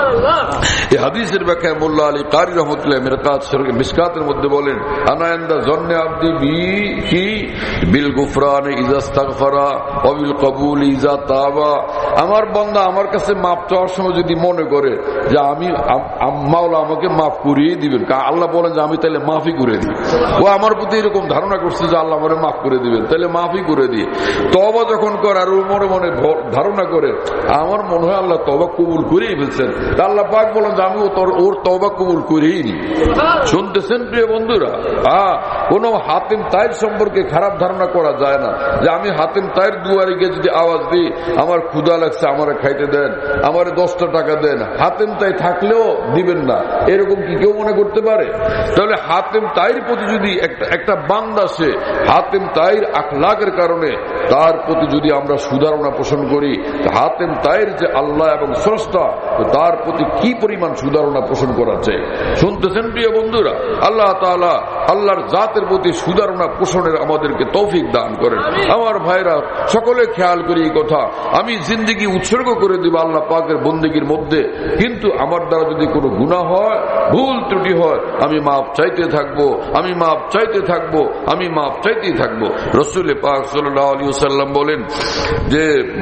এই হাদিসের ব্যাখ্যায় মোল্লা আলী কারি রহমতুল্লাহ মিরকাত মিশকাতের মধ্যে বলেন, আনা ইনদা জন্নে আবদি বি কি বিল গুফরান ইজা ইস্তাগফারা ওয়া বিল কবুল ইজা তাওবা। আমার বান্দা আমার কাছে মাপ চাওয়ার সময় যদি মনে করে যে আমি মাওলা আমাকে মাফ করিয়ে দিবেন, আল্লাহ বলেন যে আমি তাহলে মাফই করে দিই। ও আমার প্রতি এরকম ধারণা করছে যে আল্লাহ আমারে মাফ করে দিবেন, তাহলে মাফই করে দিই। তওবা যখন করে আর মনে মনে ধারণা করে আমার মনে হয় আল্লাহ তওবা কবুল করেই ফেলছেন, আল্লাহ পাক বলেন যে আমি ওর তওবা কবুল করেই নি। শুনতেছেন প্রিয় বন্ধুরা? হ্যাঁ, কোন হাতিম তাইর সম্পর্কে খারাপ ধারণা করা যায় না যে আমি হাতিম তাইর দুয়ারে গিয়ে যদি আওয়াজ দিই আমার ক্ষুধা লাগছে, আমারে খাইতে দেন, আমারে দশটা টাকা দেন, হাতিম তাই থাকলেও দিবেন না, এরকম কি কেউ মনে করতে পারে? তাহলে হাতিম তাইর প্রতি যদি একটা একটা বান্দা সে হাতিম তাইর আখলাকের কারণে তার প্রতি যদি আমরা সুধারণা পোষণ করি, হাতিম তাইর যে আল্লাহ এবং স্রষ্টা, তার প্রতি কি পরিমাণ সুধারণা পোষণ করা চাই। শুনতেছেন প্রিয় বন্ধুরা? আল্লাহ তাআলা আল্লাহর জাতের প্রতি সুধারণা পোষণের আমাদেরকে তৌফিক দান করেন। আমার ভাইরা সকলে খেয়াল করি এই কথা, আমি জিন্দেগি উৎসর্গ করে দিব আল্লাহ পাকের বন্দেগীর মধ্যে, কিন্তু আমার দ্বারা যদি কোনো গুনাহ হয়, ভুল ত্রুটি হয়, আমি মাফ চাইতে থাকবো, আমি মাফ চাইতে থাকবো, আমি মাফ চাইতেই থাকবো। রাসূল পাক সাল্লাল্লাহু আলাইহি ওয়াসাল্লাম বলেন যে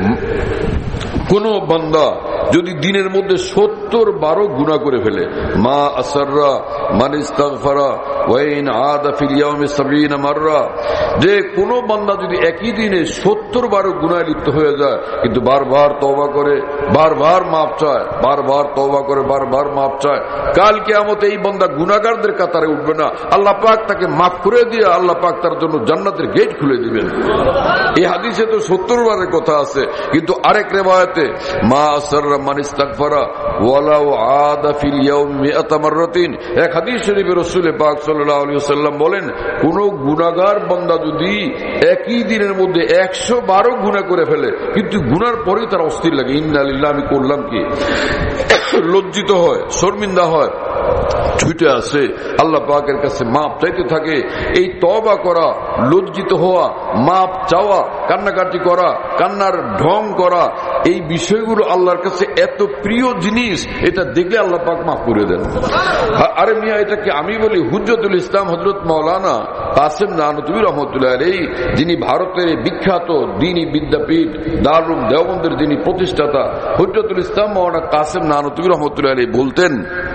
কোন বান্দা যদি দিনের মধ্যে সত্তর বারো গুনাহ করে ফেলে, মা আসররা মান ইস্তাগফারা ওয়া ইন আদা ফিল ইয়াউমি সাবঈনা মাররা, যে কোন বান্দা যদি একই দিনে সত্তর বারো গুনাহে লিপ্ত হয়ে যায় কিন্তু বারবার তওবা করে, বারবার মাফ চায়, বারবার তওবা করে, বারবার মাফ চায়, কাল কিয়ামতে এই বান্দা গুনাহগারদের কাতারে উঠবে না, আল্লাহ পাক তাকে মাফ করে দিয়ে আল্লাহ পাক তার জন্য জান্নাতের গেট খুলে দিবেন। এই হাদিসে তো সত্তর বারের কথা আছে, কিন্তু আরেক রিওয়ায়াতে মা আসররা মান ইস্তাগফারা ওয়ালাউ আদা ফিল ইয়াউমি মিআতা মাররাতিন, এক হাদিস শরীফে রাসূল পাক সাল্লাল্লাহু আলাইহি ওয়াসাল্লাম বলেন কোন গুনাহগার বান্দা যদি একই দিনের মধ্যে একশো বারো গুনাহ করে ফেলে কিন্তু গুনার পরে তার অস্থির লাগে, ইন্না লিল্লাহি আমি করলাম কি, লজ্জিত হয়, শর্মিন্দা হয়, ছুটে আসে আল্লাহ পাকের কাছে মাপ চাইতে থাকে। এই তওবা করা, লজ্জিত হওয়া, মাপ চাওয়া, কান্নাকাটি করা, কান্নার ঢং করা, এই বিষয়গুলো আল্লাহর কাছে এত প্রিয় জিনিস, এটা দেখলে আল্লাহ পাক মাফ করে দেন। আরে মিয়া, এটাকে আমি বলি হুজ্জতুল ইসলাম হযরত মাওলানা কাসেম নানতুবি রহমতুল্লাহ আলাইহি, যিনি ভারতের বিখ্যাত দ্বীনি বিদ্যাপীঠ দারুল দেওবন্দের যিনি প্রতিষ্ঠাতা হুজ্জতুল ইসলাম মাওলানা কাসেম নানতুবি রহমতুল্লাহ আলাইহি বলতেন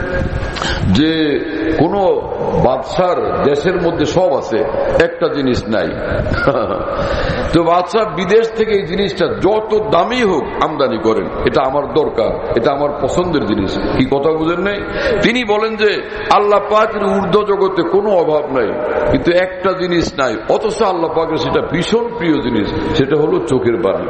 যে কোন বাদশার দেশের মধ্যে সব আছে, একটা জিনিস নাই। তো বাদশা বিদেশ থেকে এই জিনিসটা যত দামি হোক আমদানি করেন, এটা আমার দরকার, এটা আমার পছন্দের জিনিস। কি কথা বুঝেন নাই? তিনি বলেন যে আল্লাহ পাকের ঊর্ধ্ব জগতে কোনো অভাব নাই, কিন্তু একটা জিনিস নাই, অথচ আল্লাহ পাকের সেটা ভীষণ প্রিয় জিনিস, সেটা হলো চোখের পানি।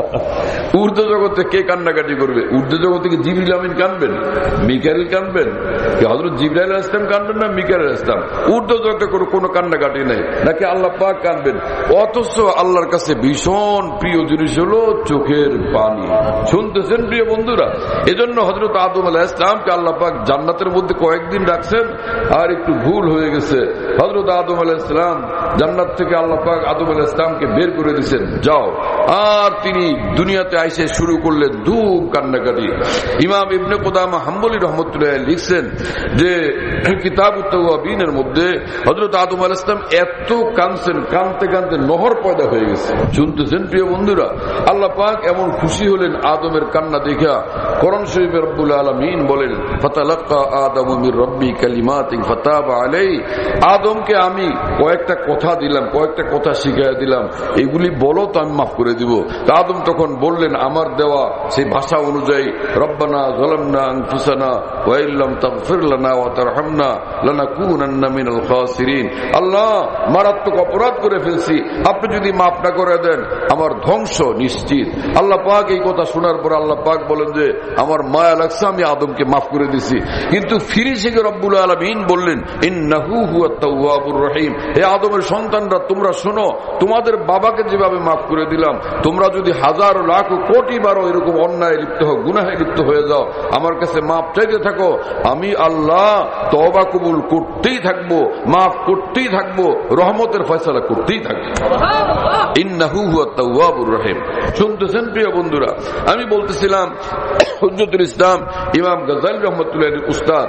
ঊর্ধ্ব জগতে কে কান্নাকাটি করবে? ঊর্ধ্ব জগতে কি জিবরিল আমিন কানবেন, মিকাইল কানবেন, হযরত জিবরাইল আলাইহিস সালাম কানবেন না মিকাইল আলাইহিস সালাম? ঊর্ধ্ব জগতে কোনো কান্নাকাটি নাই, নাকি আল্লাহ পাক কানবেন? অথচ আল্লাহর কাছে ভীষণ প্রিয় জিনিস হলো চোখের পানি। শুনতেছেন প্রিয় বন্ধুরা? এজন্য হযরত আদম আলাইহিস সালামকে আল্লাহ পাক জান্নাতের মধ্যে কয়েকদিন রাখছেন, আর একটু ভুল হয়ে গেছে। হযরত আদম আলাইহিস সালাম জান্নাত থেকে আল্লাহ পাক আদম আলাইহিস সালামকে বের করে দিয়েছেন, যাও। আর তিনি দুনিয়াতে আইসে শুরু করলেন ধূম কান্নাকাটি। ইমাম ইবনে কুদামা হাম্বলি রহমতুল্লাহ লিখছেন যে কিতাবুত তাওয়াবিনের মধ্যে হযরত আদম আলাইহিস সালাম এত কাঁদছেন, কাঁদতে কাঁদতে নহর পয়দা হয়ে গেছে। শুনতেছেন প্রিয় বন্ধুরা? আল্লাহ পাক এমন খুশি হলেন আদমের কান্না দেখা। কোরআন শরীফে রব্বুল আলামিন বলেন, ফাতালাক্কা আদামু মির রাব্বি কালিমাতিন ফাতাবা আলাইহি, আদমকে আমি কয়েকটা কথা দিলাম, কয়েকটা কথা শিখিয়ে দিলাম, এগুলি বলো তো আমি মাফ করে দিব। তা আদম তখন বললেন আমার দেওয়া সেই ভাষা অনুযায়ী, রব্বানা যালামনা আনফুসানা ওয়া ইল্লাম তাগফির লানা ওয়া তারহামনা লানাকুনান্না মিনাল খাসিরিন। আল্লাহ, মারাত্মক অপরাধ করে ফেলছি, আপনি যদি মাফ না করে দেন আমার ধ্বংস নিশ্চিত। আল্লাহ পাক এই কথা শোনার পর আল্লাহ পাক বলেন যে আমার মায়া লাগছে, আমি আদমকে মাফ করে দিছি। কিন্তু ফিরে থেকে রব্বুল আলামিন বললেন, ইন্নাহু হুয়াত তাওয়াবুর রহিম, হে আদমের সন্তানরা তোমরা শোনো, তোমাদের বাবাকে যেভাবে মাফ করে দিলাম, তোমরা যদি হাজার লাখ কোটি বারো এরকম অন্যায় লিপ্ত হও, গুনাহে লিপ্ত হয়ে যাও, আমার কাছে মাফ চাইতে থাকো, আমি আল্লাহ তওবা কবুল করতেই থাকবো, মাফ করতেই থাকবো, রহমতের ফয়সালা করতেই থাকবো। ইন্নাহু হুয়াত তাওয়াবুর রহিম। শুনতেছেন প্রিয় বন্ধুরা? আমি বলতেছিলাম হুজ্জতুল ইসলাম ইমাম গাজ্জালী রহমতুল্লাহ আলাইহির উস্তাদ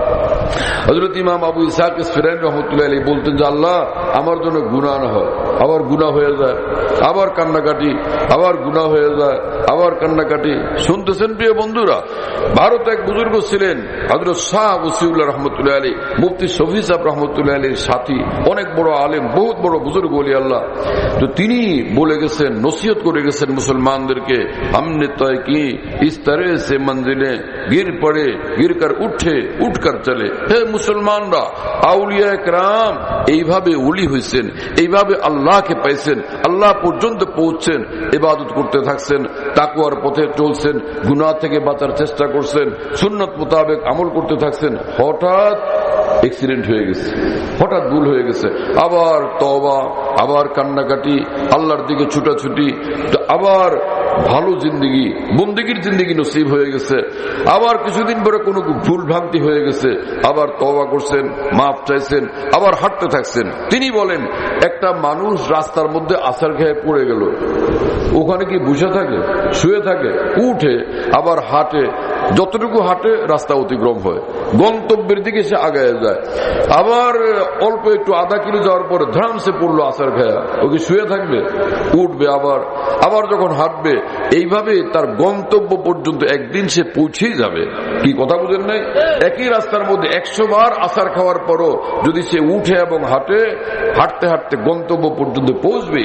হযরত ইমাম আবু ইসহাক ইসফিরাইনি রহমতুল্লাহ আলাইহি বলতেন যে আল্লাহ আমার জন্য গুনাহ না হয়, আবার গুনাহ হয়ে যায়, আবার কান্নাকাটি, আবার গুনাহ হয়ে যায়, আবার কান্নাকাটি। শুনতেছেন প্রিয় বন্ধুরা? ভারতে এক বুজুর্গ ছিলেন হযরত শাহ ওসিউল্লাহ রহমতুল্লাহ আলাইহি, মুফতি শফি সাহেব রহমতুল্লাহ আলাইহির সাথী, অনেক বড় আলেম, বহুত বড় বুজুর্গ ওলি আল্লাহ। তো তিনি বলে গেছেন, নসিহত করে গেছেন মুসলমানদেরকে, हमने तय की इस तरह से मंजिलें गिर पड़े गिर कर उठे उठ कर चले। হে মুসলমানরা, আউলিয়া একরাম এইভাবে ওলি হয়েছেন, এইভাবে আল্লাহকে পাইছেন, আল্লাহ পর্যন্ত পৌঁছছেন, ইবাদত করতে থাকছেন, তাকওয়ার পথে চলছেন, গুনাহ থেকে বাঁচার চেষ্টা করছেন, সুন্নত মোতাবেক আমল করতে থাকছেন। হঠাৎ অ্যাক্সিডেন্ট হয়ে গেছে, হঠাৎ ভুল হয়ে গেছে, আবার তওবা, আবার কান্নাকাটি, আল্লাহর দিকে ছুটাছুটি, আবার ভালো জিন্দেগি, বন্দেগীর জিন্দেগি নসিব হয়ে গেছে। আবার কিছুদিন পরে কোনো ভুল ভ্রান্তি হয়ে গেছে, আবার তওবা করছেন, মাফ চাইছেন, আবার হাঁটতে থাকছেন। তিনি বলেন একটা মানুষ রাস্তার মধ্যে আছাড় খেয়ে পড়ে গেল, ওখানে কি বসে থাকে, শুয়ে থাকে, উঠে আবার হাঁটে, যতটুকু হাঁটে রাস্তা অতিক্রম হয়, গন্তব্যের দিকে সে আগায় যায়। আবার অল্প একটু আধা কিলো যাওয়ার পরে ধ্রাম সে পড়লো আছাড় খেয়া, ওকে শুয়ে থাকবে, উঠবে আবার, আবার যখন হাঁটবে, এইভাবে তার গন্তব্য পর্যন্ত একদিন সে পৌঁছেই যাবে। কি কথা বুঝেন নাই? একই রাস্তার মধ্যে একশো বার আছাড় খাওয়ার পরও যদি সে উঠে এবং হাঁটে, হাঁটতে হাঁটতে গন্তব্য পর্যন্ত পৌঁছবে।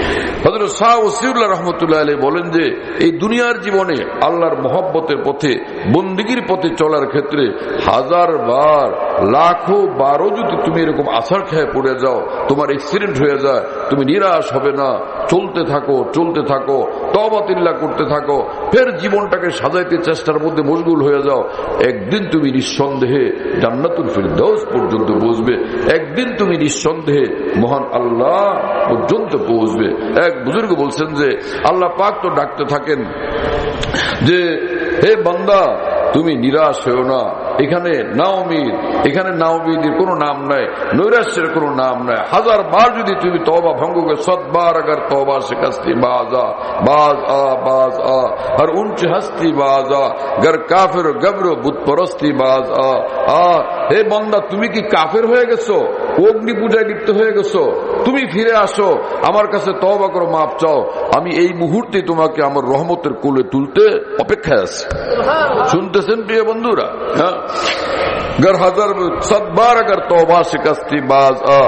হযরত শাহ ওসিউল্লাহ রাহমাতুল্লাহ আলাইহি বলেন যে এই দুনিয়ার জীবনে আল্লাহর মহব্বতের পথে, বন্দেগীর পথে চলার ক্ষেত্রে হাজার বার, লাখো বারো যদি তুমি এরকম আছাড় খেয়ে পড়ে যাও, তোমার অ্যাক্সিডেন্ট হয়ে যায়, তুমি নিরাশ হবে না, চলতে থাকো, চলতে থাকো, তওবা তিল্লা করতে থাকো, ফের জীবনটাকে সাজাইতে চেষ্টার মধ্যে মশগুল হয়ে যাও, একদিন তুমি নিঃসন্দেহে জান্নাতুল ফিরদাউস পর্যন্ত পৌঁছবে, একদিন তুমি নিঃসন্দেহে মহান আল্লাহ পর্যন্ত পৌঁছবে। এক বুজুর্গ বলছেন যে আল্লাহ পাক তো ডাকতে থাকেন যে হে বান্দা তুমি নিরাশ হও না, এখানে নাউমিদ, এখানে নাউমিদের কোনো নাম নাই, নৈরাশ্যের কোনো নাম নাই। হাজার বার যদি তুমি তওবা ভঙ্গ করে, সতবার अगर तौबा शिकस्ती बाजा बाज आ बाज आ हर ऊंच हस्ती बाजा गर काफिर गब्र बुत परस्ती बाज आ आ। হে বান্দা তুমি কি কাফের হয়ে গেছো? অগ্নি পূজায় লিপ্ত হয়ে গেছো, তুমি ফিরে আসো, আমার কাছে তওবা করো, মাপ চাও। আমি এই মুহূর্তে তোমাকে আমার রহমতের কোলে তুলতে অপেক্ষায় আছি। শুনতেছেন প্রিয় বন্ধুরা? হ্যাঁ, गर हजार सत बार अगर तौबा शिकस्ती बाज आ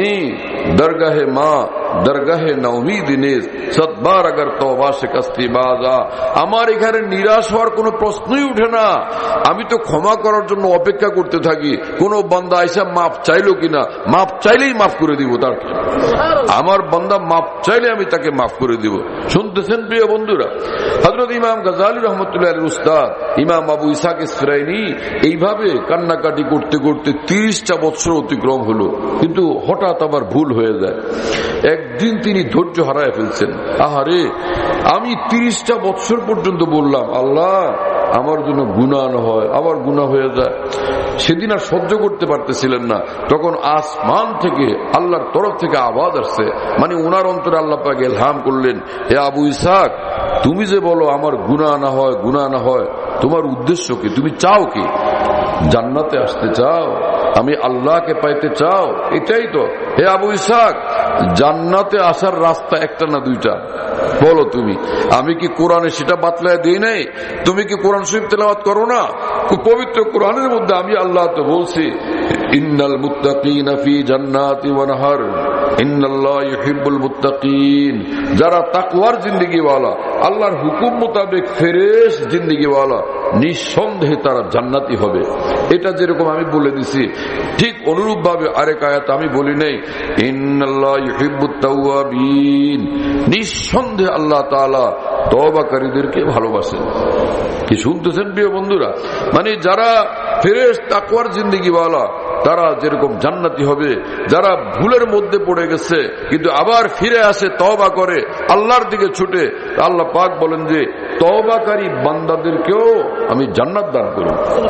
दरगाहे माँ दरगाहे नौमीद नेज सत बार अगर तौबा शिकस्ती बाज आ। আমার এখানে নিরাশ হওয়ার কোনো প্রশ্নই উঠে না। আমি তো ক্ষমা করার জন্য অপেক্ষা করতে থাকি, কোন বান্দা আইসা মাফ চাইলো কিনা, মাফ চাইলেই মাফ করে দিব। তার আমার বান্দা মাফ চাইলে আমি তাকে মাফ করে দিব। শুনতেছেন প্রিয় বন্ধুরা? হযরত ইমাম গাজ্জালী রহমতুল্লাহ আলাইহির উস্তাদ ইমাম আবু ইসহাক ইসফরাইনি এইভাবে কান্নাকাটি করতে করতে তিরিশটা বছর অতিক্রম হলো, কিন্তু হঠাৎ আবার ভুল হয়ে যায়। একদিন তিনি ধৈর্য হারায় ফেলছেন। আহারে, আমি তিরিশটা বছর পর্যন্ত বললাম আল্লাহ আমার জন্য গুনাহ না হয়, আবার গুনাহ হয়ে যায়। সেদিন আর সহ্য করতে পারতেছিলেন না। তখন আসমান থেকে আল্লাহর তরফ থেকে আওয়াজ আসছে, মানে ওনার অন্তরে আল্লাহ পাক ইলহাম করলেন, হে আবু ইসহাক, তুমি যে বলো আমার গুনাহ না হয়, গুনাহ না হয়, তোমার উদ্দেশ্য কি? তুমি চাও কি? জান্নাতে আসতে চাও? আমি আল্লাহকে পাইতে চাও? এটাই তো। হে আবু ইসহাক, জান্নাতে আসার রাস্তা একটা না দুইটা, বলো তুমি। আমি কি কোরআনে সেটা বাতলায় দিই নাই? তুমি কি কোরআন শরীফ তেলাওয়াত করো না? পবিত্র কোরআনের মধ্যে আমি আল্লাহ তো বলছি, ইন্নাল মুত্তাকিনা ফি জান্নাতি ওয়া নাহার ইন্নাল্লাহা ইউহিব্বুল মুত্তাকিন। যারা তাকওয়ার জিন্দেগিওয়ালা, আল্লাহর হুকুম মোতাবেক ফেরেশ জিন্দেগিওয়ালা, নিঃসন্দেহে তারা জান্নাতি হবে। এটা যেরকম আমি বলে দিছি, ঠিক অনুরূপ ভাবে আরেক আয়াত আমি বলি নাই, ইন্নাল্লাহা ইউহিব্বুত তাওয়াবিন। নিঃসন্দেহে আল্লাহ তাআলা তওবাকারীদেরকে ভালোবাসেন। কি শুনতেছেন প্রিয় বন্ধুরা? মানে যারা ফেরেশ তাকওয়ার জিন্দেগিওয়ালা তারা যেরকম জান্নাতি হবে, যারা ভুলের মধ্যে পড়ে গেছে কিন্তু আবার ফিরে আসে, তওবা করে, আল্লাহর দিকে ছুটে, আল্লাহ পাক বলেন যে তওবাকারী বান্দাদেরকেও আমি জান্নাত দান করি।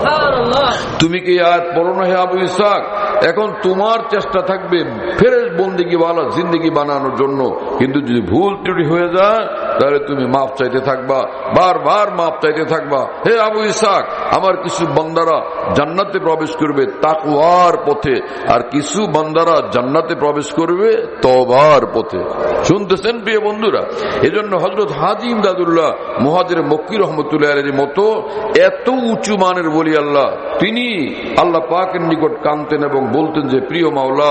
তুমি কি আয়াত পড়ো না হে আবু ইসহাক? এখন তোমার চেষ্টা থাকবে ফেরেশ বন্দেগীওয়ালা জিন্দেগি বানানোর জন্য, কিন্তু যদি ভুল ত্রুটি হয়ে যায় তাহলে তুমি মাফ চাইতে থাকবা, বারবার মাফ চাইতে থাকবা। হে আবু ইসহাক, আমার কিছু বান্দারা জান্নাতে প্রবেশ করবে তাকওয়ার পথে, আর কিছু বান্দারা জান্নাতে প্রবেশ করবে তওবার পথে। শুনতেছেন প্রিয় বন্ধুরা? এজন্য হযরত হাজী ইমদাদুল্লাহ মুহাজির মক্কি রাহমাতুল্লাহ আলাইহির মতো এত উঁচু মানের ওলি আল্লাহ, তিনি আল্লাহ পাকের নিকট কাঁদতেন এবং বলতেন যে প্রিয় মাওলা,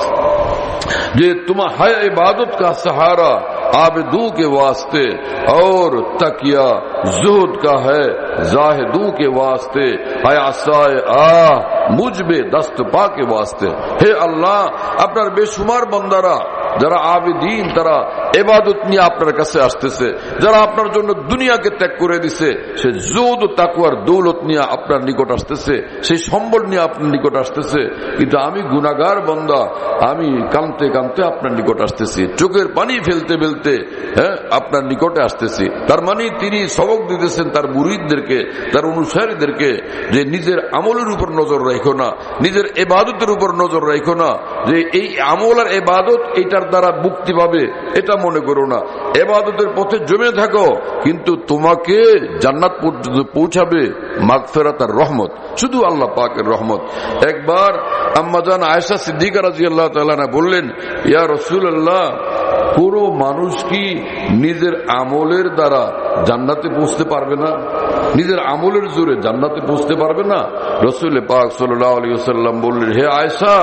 যে তোমার হায় ইবাদত কা सहारा आबिदों के वास्ते और तकिया जुहद का है जाहिदों के वास्ते हाय आसाए आ मुझबे दस्त पा के वास्ते। हे अल्लाह, আপনার বেশুমার বান্দারা যারা আবিদিন, তারা ইবাদত নিয়ে আপনার কাছে আসতেছে, যারা আপনার জন্য দুনিয়াকে ত্যাগ করে দিছে, সে জুহুদ ও তাকওয়ার দৌলত নিয়ে আপনার নিকট আসতেছে, সেই সম্বল নিয়ে আপনার নিকট আসতেছে। কিন্তু আমি গুনাহগার বান্দা, আমি কাঁদতে কাঁদতে আপনার নিকট আসতেছি, চোখের পানি ফেলতে ফেলতে হ্যাঁ আপনার নিকটে আসতেছি। তার মানে তিনি সবক দিতেছেন তার মুরিদদেরকে, তার অনুসারীদেরকে, যে নিজের আমলের উপর নজর রাখো না, নিজের ইবাদতের উপর নজর রাখো না, যে এই আমল আর ইবাদত এইটার দ্বারা মুক্তি পাবে এটা মনে করো না। ইবাদতের পথে জমে থাকো, কিন্তু তোমাকে জান্নাত পর্যন্ত পৌঁছাবে মাগফিরাত আর রহমত, শুধু আল্লাহ পাকের রহমত। একবার আম্মা জান আয়েশা সিদ্দিকা রাদিয়াল্লাহু তাআলা আনহা বললেন, ইয়া রাসূলুল্লাহ, পুরো মানুষ কি নিজের আমলের দ্বারা জান্নাতে পৌঁছতে পারবে না? নিজের আমলের জোরে জান্নাতে পৌঁছতে পারবে না? রাসূল পাক সাল্লাল্লাহু আলাইহি ওয়াসাল্লাম বললেন, হে আয়েশা,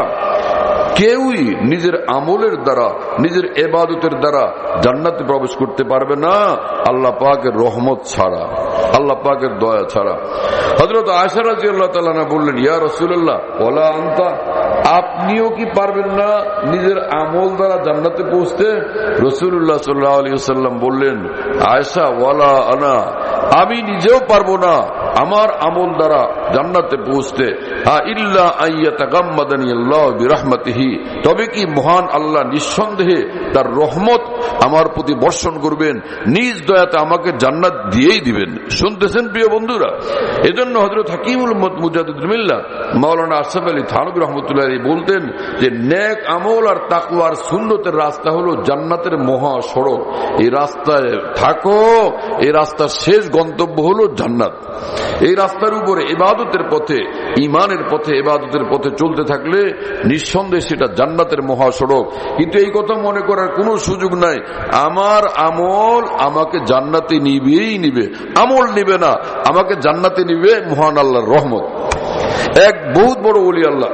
কেউই নিজের আমলের দ্বারা, নিজের ইবাদতের দ্বারা জান্নাতে প্রবেশ করতে পারবে না আল্লাহ পাকের রহমত ছাড়া, আল্লাহ পাকের দয়া ছাড়া। হযরত আয়েশা রাদিয়াল্লাহু তাআলা আনহা বললেন, ইয়া রাসূলুল্লাহ, ওয়ালা আনতা, আপনিও কি পারবেন না নিজের আমল দ্বারা জান্নাতে পৌঁছতে? রাসূলুল্লাহ সাল্লাল্লাহু আলাইহি ওয়াসাল্লাম বললেন, আয়েশা, ওয়ালা আনা, আমি নিজেও পারবো না আমার আমল দ্বারা জান্নাতে পৌঁছতে, ইল্লা আইয়াতাগাম্মাদানি আল্লাহু বিরহমাতিহি, তবে কি মহান আল্লাহ নিঃসন্দেহে তার রহমত আমার প্রতি বর্ষণ করবেন, নিজ দয়াতে আমাকে জান্নাত দিয়েই দিবেন। শুনতেছেন প্রিয় বন্ধুরা? এজন্য হযরত হাকিমুল উম্মত মুজাদ্দিদুল মিল্লাত মাওলানা আশরাফ আলী থানভী রাহমাতুল্লাহ আলাইহি বলতেন যে নেক আমল আর তাকওয়ার সুন্নতের রাস্তা হলো জান্নাতের মহা সড়ক। এই রাস্তায় থাকো, এই রাস্তার শেষ গন্তব্য হলো জান্নাত। এই রাস্তার উপরে ইবাদতের পথে, ইমানের পথে, ইবাদতের পথে চলতে থাকলে নিঃসন্দেহে সেটা জান্নাতের মহাসড়ক। কিন্তু এই কথা মনে করার কোনো সুযোগ নাই আমার আমল আমাকে জান্নাতে নিবেই নিবে। আমল নিবে না, আমাকে জান্নাতে নিবে মহান আল্লাহর রহমত। এক বহুত বড় ওলি আল্লাহ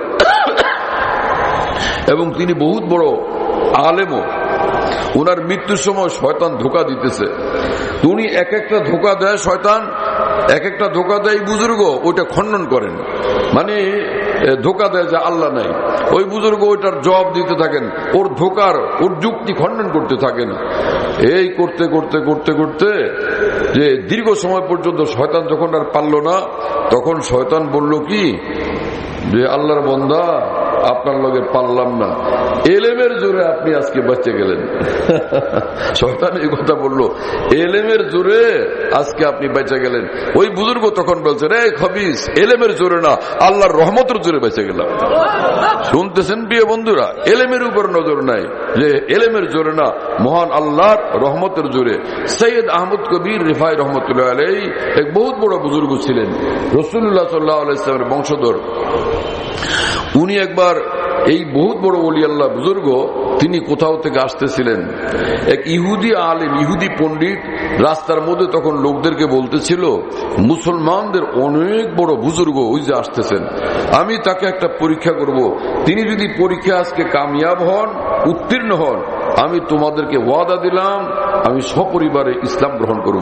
এবং তিনি বহুত বড় আলেমও। ওনার মৃত্যুর সময় শয়তান ধোঁকা দিতেছে। উনি এক একটা ধোঁকা দেয় শয়তান, এক একটা ধোঁকা দেয় বুজুর্গ, ওইটা খণ্ডন করেন, মানে ধোঁকা দেয় যে আল্লাহ নাই। ওই বুজুর্গ ওইটার জবাব দিতে থাকেন, ওর ধোঁকার ওর যুক্তি খণ্ডন করতে থাকেন। এই করতে করতে করতে করতে যে দীর্ঘ সময় পর্যন্ত শয়তান যখন আর পারল না, তখন শয়তান বলল কি যে আল্লাহর বান্দা আপনার লগে পারলাম না, এলেমের জোরে আপনি আজকে বাঁচে গেলেন। শয়তান এই কথা বললো, এলেমের জোরে আজকে আপনি বেঁচে গেলেন। ওই বুজুর্গ তখন বলছে, রে খবিস, এলেমের জোরে না, আল্লাহর রহমতের জোরে বেঁচে গেলাম। শুনতেছেন প্রিয় বন্ধুরা, এলেমের উপর নজর নাই, যে এলেমের জোরে না, মহান আল্লাহর রহমতের জোরে। সৈয়দ আহমদ কবির রিফাই রহমতুল্লাহ আলাইহি এক বহুত বড় বুজুর্গ ছিলেন, রাসূলুল্লাহ সাল্লাল্লাহু আলাইহি ওয়াসাল্লামের বংশধর। উনি একবার এই বহুত বড় ওলি আল্লাহ বুজুর্গ, তিনি কোথাও থেকে আসতেছিলেন। এক ইহুদি আলেম, ইহুদি পণ্ডিত রাস্তার মধ্যে তখন লোকদেরকে বলতেছিল, মুসলমানদের অনেক বড় বুজুর্গ ওই যে আসতেছেন, আমি তাকে একটা পরীক্ষা করব, তিনি যদি পরীক্ষা আজকে কামিয়াব হন, উত্তীর্ণ হন, আমি তোমাদেরকে ওয়াদা দিলাম আমি সপরিবারে ইসলাম গ্রহণ করব।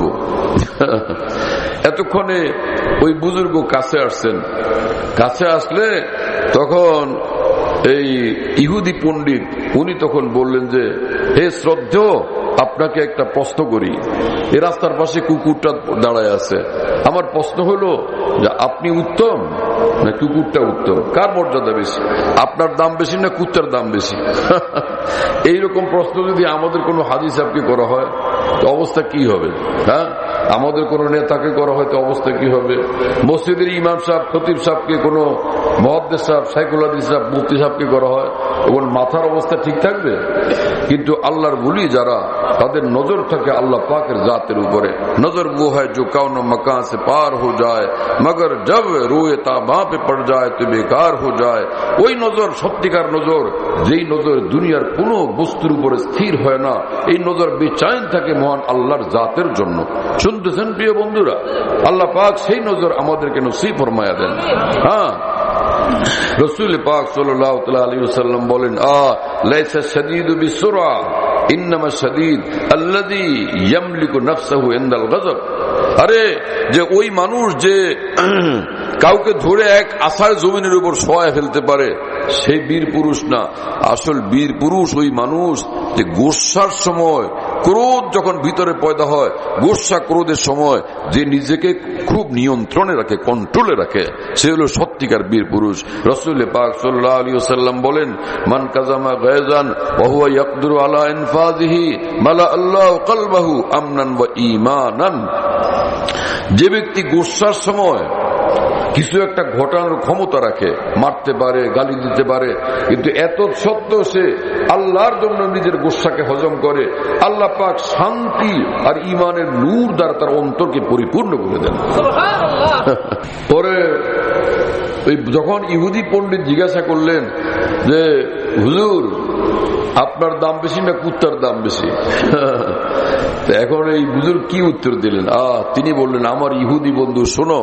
এতক্ষণে ওই বুজুর্গ কাছে আসছেন। কাছে আসলে তখন এই ইহুদি পণ্ডিত উনি তখন বললেন যে, হে শ্রদ্ধেয়, আপনাকে একটা প্রশ্ন করি। এই রাস্তার পাশে কুকুরটা দাঁড়ায় আছে, আমার প্রশ্ন হলো যে আপনি উত্তম না কুকুরটা উত্তম, কার মর্যাদা বেশি, আপনার দাম বেশি না কুত্তার দাম বেশি? এইরকম প্রশ্ন যদি আমাদের কোনো হাজি সাহেবকে করা হয় তো অবস্থা কি হবে? হ্যাঁ, আমাদের কোন নেতাকে করা হয় তো অবস্থা কি হবে? মসজিদের ইমাম সাহেব, খতিব সাহেবকে, কোন মুহাদ্দিস সাহেব, শাইখুল হাদিস সাহেব, মুফতি সাহেবকে করা হয়, ওর মাথার অবস্থা ঠিক থাকবে? কিন্তু আল্লাহর ওলি যারা, তাদের নজর থাকে আল্লাহ পাকের জাতের উপরে। নজর वो है जो कौन मकान से पार हो जाए मगर जब रोए ताबा पे पड़ जाए तो बेकार हो जाए। ওই নজর সত্যিকার নজর, যেই নজর দুনিয়ার কোন বস্তুর উপরে স্থির হয় না, এই নজর বেচাইন থাকে মহান আল্লাহর জাতের জন্য। শুনতেছেন প্রিয় বন্ধুরা, আল্লাহ পাক সেই নজর আমাদেরকে নসিব ফরমায়া দেন। হ্যাঁ, রাসূল পাক সাল্লাল্লাহু আলাইহি ওয়াসাল্লাম বলেন, আ লাইসা শাদীদু বিসুরা ইন্নামা শাদীদ আল্লাযী ইয়ামলিকু নাফসাহু ইনদাল গযব। আরে যে ওই মানুষ যে কাউকে ধরে এক আসার জমিনের উপর শোয়া ফেলতে পারে, সেই বীর পুরুষ না। আসল বীর পুরুষ ওই মানুষ যে গোসার সময়, ক্রোধ যখন ভিতরে পয়দা হয়, গোসা ক্রোধের সময় যে নিজেকে খুব নিয়ন্ত্রণে রাখে, কন্ট্রোলে রাখে, সে হলো সত্যিকার বীর পুরুষ। রাসূল পাক সাল্লাল্লাহু আলাইহি ওয়াসাল্লাম বলেন, মান কাযামা গায়জান ওয়া হুয়া ইয়াকদিরু আলা ইনফাযিহি মালা আল্লাহু কলবাহু আমনান ওয়া ঈমানান। যে ব্যক্তি গোসার সময় কিছু একটা ঘটানোর ক্ষমতা রাখে, মারতে পারে, গালি দিতে পারে, কিন্তু এত সত্ত্বেও সে আল্লাহর জন্য নিজের গোসাকে হজম করে, আল্লাহ পাক শান্তি আর ঈমানের নূর দ্বারা তার অন্তরকে পরিপূর্ণ করে দেন। পরে ওই যখন ইহুদি পণ্ডিত জিজ্ঞাসা করলেন যে, হুজুর আপনার দাম বেশি না কুত্তার দাম বেশি? এখন এই বুজুর্গ কি উত্তর দিলেন? আহ তিনি বললেন, আমার ইহুদি বন্ধু শোনো,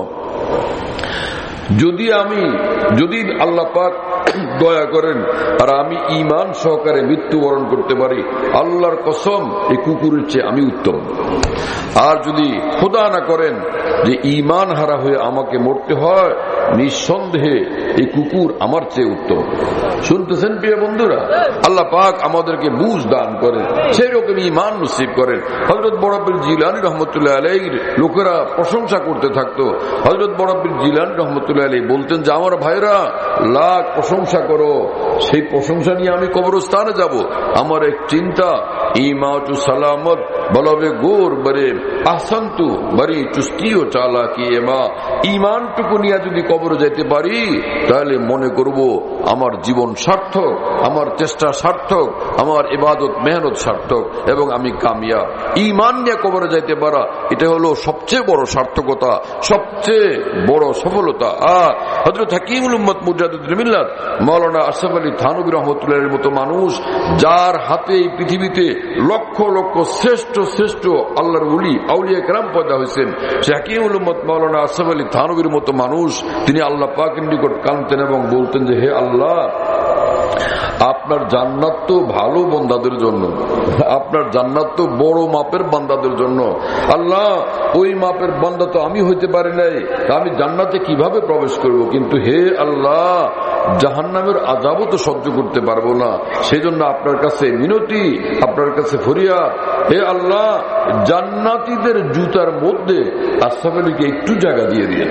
যদি আমি যদি আল্লাহ পাক দয়া করেন আর আমি ঈমান সহকারে মৃত্যুবরণ করতে পারি, আল্লাহর কসম এই কুকুরের চেয়ে আমি উত্তম। আর যদি খোদা না করেন যে ঈমান হারা হয়ে আমাকে মরতে হয়, নিঃসন্দেহে এই কুকুর আমার চেয়ে উত্তম। শুনতেছেন প্রিয় বন্ধুরা, আল্লাহ পাক আমাদেরকে বুঝ দান করেন, সেই রকম ঈমান নসিব করেন। হযরত বড়পীর জিলানী রহমতুল্লাহ আলাইহির লোকেরা প্রশংসা করতে থাকতো। হযরত বড়পীর জিলানী রহমতুল্লাহ আলাইহি বলতেন যে, আমার ভাইরা লাখ প্রশংসা করো, সেই প্রশংসা নিয়ে আমি কবরস্থানে যাব। আমার এক চিন্তা, ইমাতু সালামত বলবে গোর বরে আহসান্তু বরি চুস্তিও চালাকি এমা। ঈমানটুকু নিয়ে যদি কবরে যেতে পারি, তাহলে মনে করব আমার জীবন সার্থক, আমার চেষ্টা সার্থক, আমার ইবাদত মেহনত সার্থক এবং আমি কামিয়াব। ঈমান নিয়ে কবরে যাইতে পারা এটা হলো সবচেয়ে বড় সার্থকতা, সবচেয়ে বড় সফলতা। আর হযরত হাকিমুল উম্মত মুজাদ্দিদুল মিল্লাত মাওলানা আশরাফ আলী থানভী রাহমাতুল্লাহির মতো মানুষ, যার হাতে এই পৃথিবীতে লক্ষ লক্ষ শ্রেষ্ঠ শ্রেষ্ঠ আল্লাহর ওলি আউলিয়া কেরাম পয়দা হয়েছেন, সে হাকিমুল উম্মত মাওলানা আশরাফ আলী থানভীর মতো মানুষ তিনি আল্লাহ পাকের নিকট কাঁদতেন এবং বলতেন যে হে আল্লাহ, আপনার জান্নাত তো ভালো বান্দাদের জন্য, আপনার জান্নাত তো বড় মাপের বান্দাদের জন্য। আল্লাহ, ওই মাপের বান্দা তো আমি হইতে পারি নাই, আমি জান্নাতে কিভাবে প্রবেশ করব? কিন্তু হে আল্লাহ, জাহান্নামের আযাবও তো সহ্য করতে পারবো না, সেই জন্য আপনার কাছে মিনতি, আপনার কাছে ফরিয়াদ, হে আল্লাহ, জান্নাতীদের জুতার মধ্যে আশরাফ আলীকে একটু জায়গা দিয়ে দিয়ে।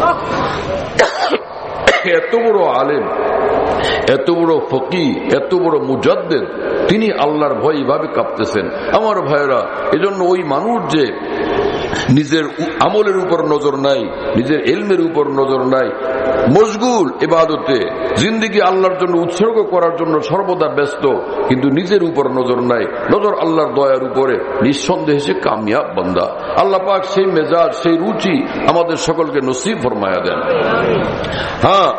এত বড় আলেম, এত বড় ফকিহ, এত বড় মুজাদ্দিদ, তিনি আল্লাহর ভয় এভাবে কাঁপতেছেন। আমার ভাইরা, এজন্য ওই মানুষ যে নিজের আমলের উপর নজর নাই, নিজের ইলমের উপর নজর নাই, মশগুল ইবাদতে, জিন্দেগি আল্লাহর জন্য উৎসর্গ করার জন্য সর্বদা ব্যস্ত, কিন্তু নিজের উপর নজর নাই, নজর আল্লাহর দয়ার উপরে, নিঃসন্দেহে সে কামিয়াব বান্দা। আল্লাহ পাক সেই মেজাজ, সেই রুচি আমাদের সকলকে নসিব ফরমায়া দেন। হ্যাঁ,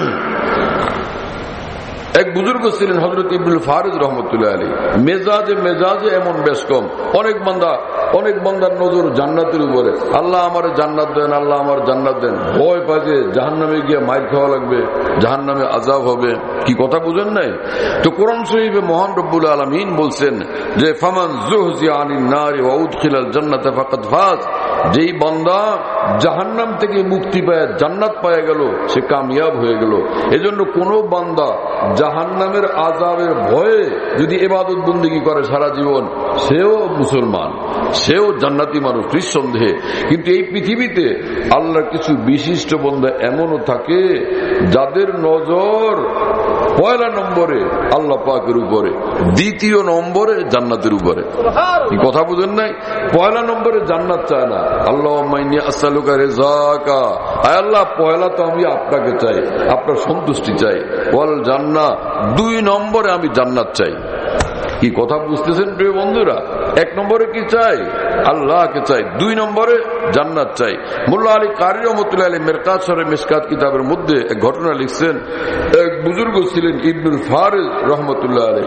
এক বুজুর্গ ছিলেন হযরত ইবনুল ফারিদ রাহমাতুল্লাহ আলাইহি, মেজাজে মেজাজে এমন বেশ কম। অনেক বান্দা অনেক বান্দার নজর জান্নাতের উপরে, আল্লাহ আমার জান্নাত দেন, আল্লাহ আমার জান্নাত দেন, ভয় পায় যে জাহান্নামে গিয়ে মাইর খাওয়া লাগবে, জাহান্নামে আযাব হবে। কি কথা বুঝেন নাই? তো কোরআন শরীফে মহান রব্বুল আলামিন বলছেন যে ফামান যুহজিয়া আনিন নারি ওয়া উদখিলাল জান্নাতা ফাকাদ ফাজ, যেই বান্দা জাহান্নাম থেকে মুক্তি পায় জান্নাত পায় গেল, সে কামিয়াব হয়ে গেল। এজন্য কোন বান্দা জাহান্নামের আযাবের ভয়ে যদি ইবাদত বন্দেগী করে সারা জীবন, সেও মুসলমান, সেও জান্নাতি মানুষ নিঃসন্দেহে। কিন্তু এই পৃথিবীতে আল্লাহর কিছু বিশিষ্ট বান্দা এমনও থাকে যাদের নজর পয়লা নম্বরে আল্লাহ পাকের উপরে, দ্বিতীয় নম্বরে জান্নাতের উপরে। কি কথা বুঝেন নাই? পয়লা নম্বরে জান্নাত চায় না, আল্লাহুম্মা ইন্নী আসআলুকা রিযাকা, আয় আল্লাহ পয়লা তো আমি আপনাকে চাই, আপনার সন্তুষ্টি চাই, ওয়াল জান্নাহ, দুই নম্বরে আমি জান্নাত চাই। কি কথা বুঝতেছেন প্রিয় বন্ধুরা? এক নম্বরে কি চাই? আল্লাহকে চাই, দুই নম্বরে জান্নাত চাই। মোল্লা আলী কারি রহমতুল্লাহ আলী মিরকাত শরীফ মিশকাত কিতাবের মধ্যে এক ঘটনা লিখছেন। এক বুজুর্গ ছিলেন ইবনুল ফারিদ রহমতুল্লাহ আলী,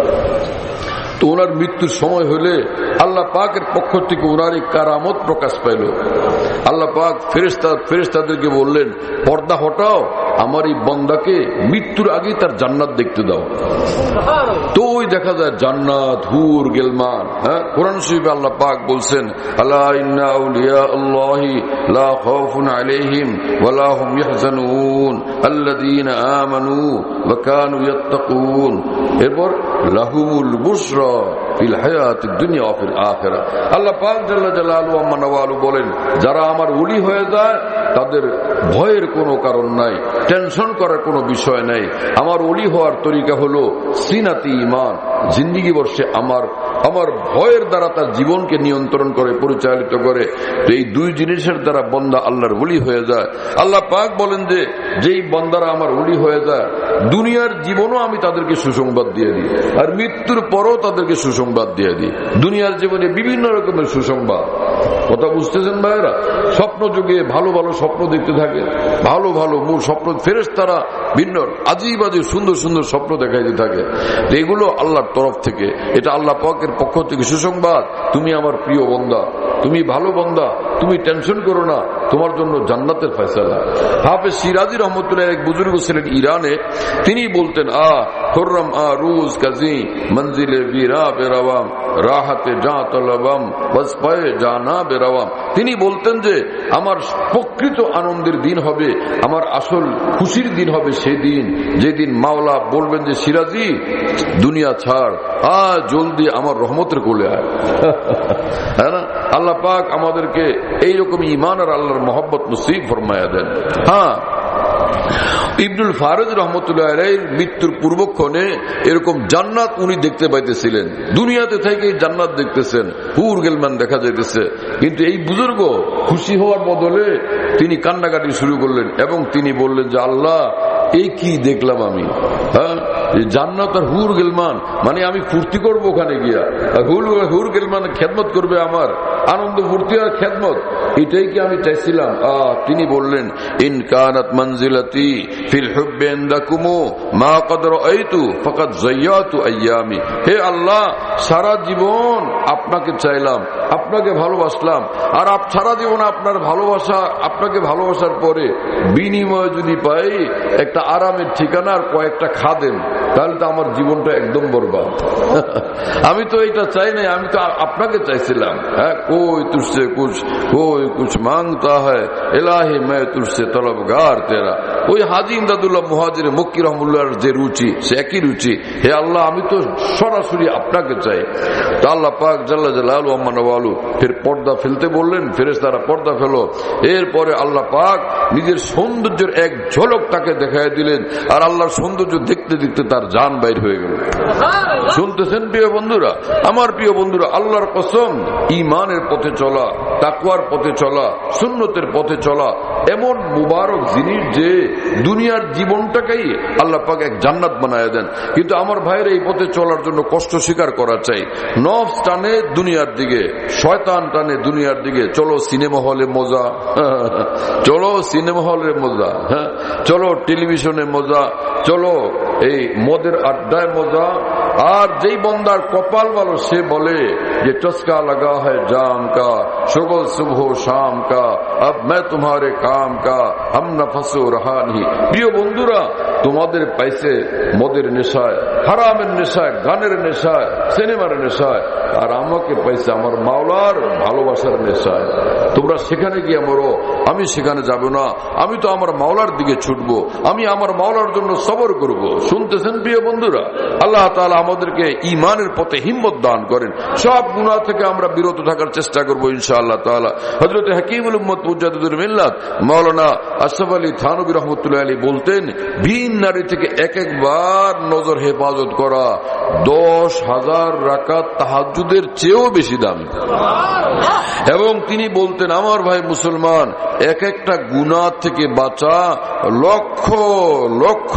তো ওনার মৃত্যুর সময় হলে আল্লাহ পাকের পক্ষ থেকে ওনার এই কারামত প্রকাশ পাইল। আল্লাহ পাক ফেরেশতা ফেরেশতাদেরকে বললেন, পর্দা হটাও, আমার এই বান্দাকে মৃত্যুর আগে তার জান্নাত দেখতে দাও। তো ওই দেখা যায় জান্নাত, হুর, গেলমান। হ্যাঁ, কোরআন শরীফে আল্লাহ পাক বলছেন, আলা ইন্না আউলিয়া আল্লাহি লা খাউফুন আলাইহিম ওয়া লা হুম ইয়াহজানুন আল্লাযীনা আমানু ওয়া কানু ইয়াত্তাকুন। এরপর লাহুমুল বুশরা ফিল হায়াতিদ দুনিয়া ওয়া ফিল আখিরাহ। আল্লাহ পাক জাল্লা জালালুহু ওয়া মানওয়ালু বলেন, যারা আমার ওলি হয়ে যায় তাদের ভয়ের কোনো কারণ নাই, টেনশন করার কোনো বিষয় নাই। আমার ওলি হওয়ার তরিকা হলো সিনাতি ঈমান, জিন্দেগি বর্ষে আমার আমার ভয়ের দ্বারা তার জীবনকে নিয়ন্ত্রণ করে, পরিচালিত করে। তো এই দুই জিনিসের দ্বারা বান্দা আল্লাহর ওলি হয়ে যায়। আল্লাহ পাক বলেন যে যেই বান্দারা আমার ওলি হয়ে যায়, দুনিয়ার জীবনও আমি তাদেরকে সুসংবাদ দিয়ে দিই, আর মৃত্যুর পরও তাদেরকে সুসংবাদ দিয়ে দিই। দুনিয়ার জীবনে বিভিন্ন রকমের সুসংবাদ। কথা বুঝতেছেন ভাইয়েরা? স্বপ্ন যুগে ভালো ভালো স্বপ্ন দেখতে থাকে, ভালো ভালো মূল স্বপ্ন, ফেরেশতারা ভিন্ন আজিব আজিব সুন্দর সুন্দর স্বপ্ন দেখাইতে থাকে। এগুলো আল্লাহর তরফ থেকে, এটা আল্লাহ পাকের পক্ষ থেকে সুসংবাদ। তুমি আমার প্রিয় বান্দা, তুমি ভালো বান্দা, তুমি টেনশন করো না, তোমার জন্য জান্নাতের ফয়সালা। হাফেজ সিরাজি রহমতুল্লাহ এক বুজুর্গ ছিলেন ইরানে, তিনি বলতেন, আ খুররম আ রুজ কাজী মঞ্জিলে বীরা বেরাওয়াম রাহাতে জা তলবাম বস পায়ে জানা বেরাওয়াম। তিনি বলতেন যে আমার প্রকৃত আনন্দের দিন হবে, আমার আসল খুশির দিন হবে সেই দিন যেদিন মাওলা বলবেন যে সিরাজি দুনিয়া ছাড়, আ জলদি আমার রহমতের কোলে আয়। হ্যাঁ না? আল্লাহ পাক আমাদেরকে এইরকম ঈমান আর আল্লাহর মহব্বত নসিব ফরমায়া দেন। হ্যাঁ, ইবনুল ফারিদ রহমতুল্লাহ আলাইহির মৃত্যুর পূর্বক্ষণে এরকম জান্নাত উনি দেখতে পাইতেছিলেন, দুনিয়াতে থেকে জান্নাত দেখতেছেন, হুর গেলমান দেখা যাইতেছে। কিন্তু এই বুজুর্গ খুশি হওয়ার বদলে তিনি কান্নাকাটি শুরু করলেন এবং তিনি বললেন যে আল্লাহ এই কি দেখলাম আমি? হ্যাঁ, জান্নাত আর হুর গিলমান, মানে আমি ফুর্তি করবো ওখানে গিয়া, হুর হুর গিলমান খেদমত করবে আমার, আনন্দ ফুর্তি আর খেদমত, এটাই কি আমি চাইছিলাম? আহ তিনি বললেন, ইন কানাত মানজিলাতি ফিল হুব্বি ইনদাকুম মা ক্বাদ রাআইতু ফাকাদ যায়্যাতু আইয়ামি। হে আল্লাহ, সারা জীবন আপনাকে চাইলাম, আপনাকে ভালোবাসলাম, আর আপ সারা জীবন আপনার ভালোবাসা, আপনাকে ভালোবাসার পরে বিনিময় যদি পাই একটা আরামের ঠিকানা আর কয়েকটা খাদেম, তাহলে তো আমার জীবনটা একদম বরবাদ। আমি তো এটা চাই নাই, আমি তো আপনাকে চাইছিলাম। হ্যাঁ, কোই তুঝসে কুছ কোই কুছ মাংতা হ্যায় ইলাহি मैं तुझसे तलबगार तेरा। ওই হাজী ইমদাদুল্লাহ মুহাজির মক্কি রহমতুল্লাহর যে রুচি, সে একই রুচি। হে আল্লাহ, আমি তো সরাসরি আপনাকে চাই। তো আল্লাহ পাক জাল্লা জালালু আম্মা নওয়ালু ফির পর্দা ফেলতে বললেন, ফেরেশতারা পর্দা ফেলো। এরপরে আল্লাহ পাক নিজের সৌন্দর্যের এক ঝলক তাকে দেখায় দিলেন, আর আল্লাহর সৌন্দর্য দেখতে দেখতে তার জান বাইর হয়ে গেল। শুনতেছেন প্রিয় বন্ধুরা, আমার প্রিয় বন্ধুরা, আল্লাহর কসম, ঈমানের পথে চলা, তাকওয়ার পথে চলা, সুন্নতের পথে চলা এমন মুবারক জিনিস যে দুনিয়ার জীবনটাকেই আল্লাহ পাক এক জান্নাত বানায় দেন। কিন্তু আমার ভাইয়ের এই পথে চলার জন্য কষ্ট স্বীকার করা চাই। নফস টানে দুনিয়ার দিকে, শয়তান টানে দুনিয়ার দিকে। চলো সিনেমা হলে মজা, চলো সিনেমা হলে মজা, হ্যাঁ, চলো টেলিভিশনে মজা, চলো এই মদের আড্ডায় মজা। আর যেই বন্দার কপাল ভালো, সে বলে যে চস্কা লাগা হয় জাম কা, শুগল সুবহ শাম কা, আব मैं तुम्हारे काम का, हम नफस रहा नहीं। প্রিয় বন্ধুরা, তোমাদের পাইছে মদের নেশায়, হারামের নেশায়, গানের নেশায়, সিনেমার নেশায়, আর আমাকে পাইছে আমার মাওলার ভালোবাসার নেশায়। তোমরা সেখানে গিয়ে মরো, আমি সেখানে যাব না। আমি তো আমার মাওলার দিকে ছুটবো, আমি আমার মাওলার জন্য সবর করব। শুনতেছেন প্রিয় বন্ধুরা, আল্লাহ তাআলা আমাদেরকে ঈমানের পথে হিম্মত দান করেন। সব গুনাহ থেকে আমরা বিরত থাকার চেষ্টা করব ইনশাআল্লাহ তাআলা। হযরত হাকিমুল উম্মত মুজাদ্দিদুল মিল্লাত মাওলানা আশরাফ আলী থানভী রাহমাতুল্লাহি আলাইহি বলতেন, ভিন নারী থেকে এক একবার নজর হেফাজত করা দশ হাজার রাকাত তাহাজ্জুদের চেয়েও বেশি দামি। এবং তিনি বলতেন, আমার ভাই মুসলমান, এক একটা গুনাহ থেকে বাঁচা লক্ষ লক্ষ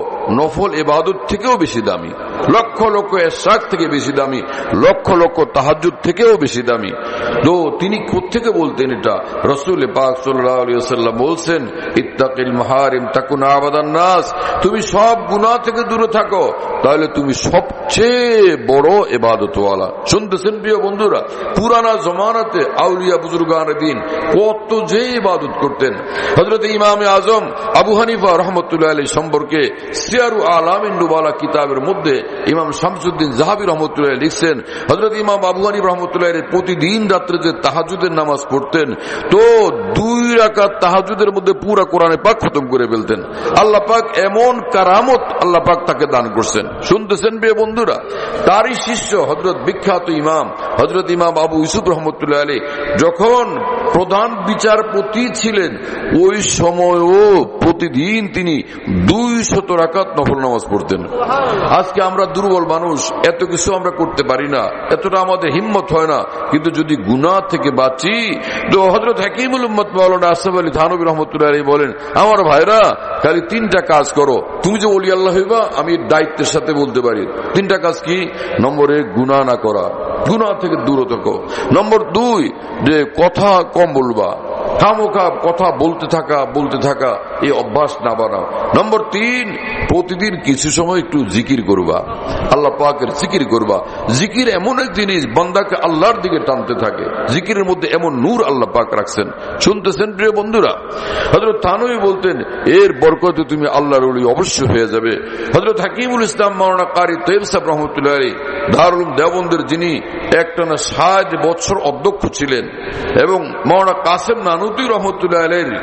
নফল ইবাদত থেকেও বেশি দামি, লক্ষ লক্ষ ইশরাক থেকে বেশি দামি, লক্ষ লক্ষ তাহাজ্জুদ থেকেও বেশি দামি। তো তিনি কোত্থেকে বলতেন এটা? রাসূল পাক সাল্লাল্লাহু আলাইহি ওয়াসাল্লাম বলছেন, ইত্তাকিল মাহারিম তাকুন আবাদান নাস। তুমি সব গুনাহ থেকে দূরে থাকো, তাহলে তুমি সবচেয়ে বড় ইবাদতওয়ালা। শুনতেছেন প্রিয় বন্ধুরা, পুরানা জমানাতে আউলিয়া বুজুর্গানে দিন কত যে ইবাদত করতেন। হযরত ইমামে আজম আবু হানিফা রাহমাতুল্লাহি আলাইহি সম্পর্কে সিয়ারু আলামিন নুবালা কিতাবের মধ্যে ইমাম শামসুদ্দিন যাহাবী রাহমাতুল্লাহি লিখছেন, হযরত ইমাম আবু হানিফা রাহমাতুল্লাহি প্রতিদিন রাত্রে যে তাহাজ্জুদের নামাজ পড়তেন, তো দুই রাকাত তাহাজ্জুদের মধ্যে পুরো কোরআনে পাক খতম করে ফেলতেন। আল্লাহ পাক এমন কারামত আল্লাহ পাক তাকে দান করছেন। শুনতেছেন প্রিয় বন্ধুরা, তারই শিষ্য হযরত বিখ্যাত ইমাম হযরত ইমাম আবু ইউসুফ রাহমাতুল্লাহি আলাইহি যখন প্রধান বিচারপতি ছিলেন, ওই সময়ও প্রতিদিন তিনি দুইশত রাকাত নফল নামাজ পড়তেন। আজকে আমরা দুর্বল মানুষ, এত কিছু আমরা করতে পারি না, এতটা আমাদের হিম্মত হয় না। কিন্তু যদি গুনাহ থেকে বাঁচি, তো হযরত হাকিমুল উম্মত মাওলানা আশরাফ আলী থানভী রাহমাতুল্লাহি আলাইহি বলেন, আমার ভাইরা, খালি তিনটা কাজ করো, তুমি যে ওলি আল্লাহ হইবা আমি দায়িত্বের সাথে বলতে পারি। তিনটা কাজ কি? নম্বর এক, গুনাহ না করা, গুনাহ থেকে দূরে থাকো। নম্বর দুই, যে কথা কম বলবা, খামোখা কথা বলতে থাকা বলতে থাকা এই অভ্যাস না বানাও। নম্বর তিন, প্রতিদিন কিছু সময় একটু জিকির করবা, আল্লাহ পাকের জিকির করবা। জিকির এমন এক জিনিস বান্দাকে আল্লাহর দিকে টানতে থাকে। জিকিরের মধ্যে এমন নূর আল্লাহ পাক রাখছেন। শুনতেছেন প্রিয় বন্ধুরা, হযরত থানভী বলতেন, এর বরকতে তুমি আল্লাহর ওলি অবশ্যই হয়ে যাবে। হযরত হাকিমুল ইসলাম মাওলানা কারি তৈয়ব সাহেব রাহমাতুল্লাহি আলাইহি দারুল উলুম দেওবন্দের যিনি একটানা ষাট বছর অধ্যক্ষ ছিলেন, এবং মাওলানা কাসেম নানুতুই রাহমাতুল্লাহি আলাইহি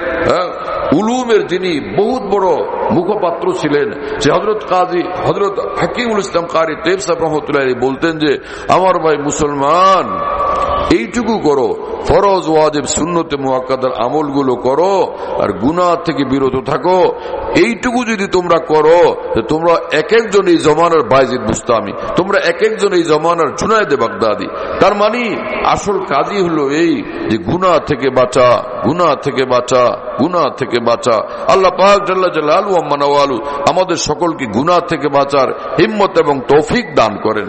উলুমের যিনি বহুত বড় মুখপাত্র ছিলেন, যে হযরত কাজী হযরত হাকিমুল ইসলাম কারি তৈয়ব সাহেব রাহমাতুল্লাহি আলাইহি বলতেন যে, আমার ভাই মুসলমান, এইটুকু করো, ফরজ ওয়াজিব সুন্নতে মুআক্কাদার আমলগুলো করো আর গুনাহ থেকে বিরত থাকো। এইটুকু যদি তোমরা করো, তোমরা এক একজন এই জমানার বাইজিদ বুস্তামি, তোমরা এক একজন এই জমানার জুনায়েদ বাগদাদি। তার মানে আসল কাজই হলো এই যে গুনাহ থেকে বাঁচা, গুনাহ থেকে বাঁচা, গুনাহ থেকে বাঁচা। আল্লাহ পাক জাল্লা জালালু ওয়া মানাওয়ালু আমাদের সকলকে গুনাহ থেকে বাঁচার হিম্মত এবং তৌফিক দান করেন।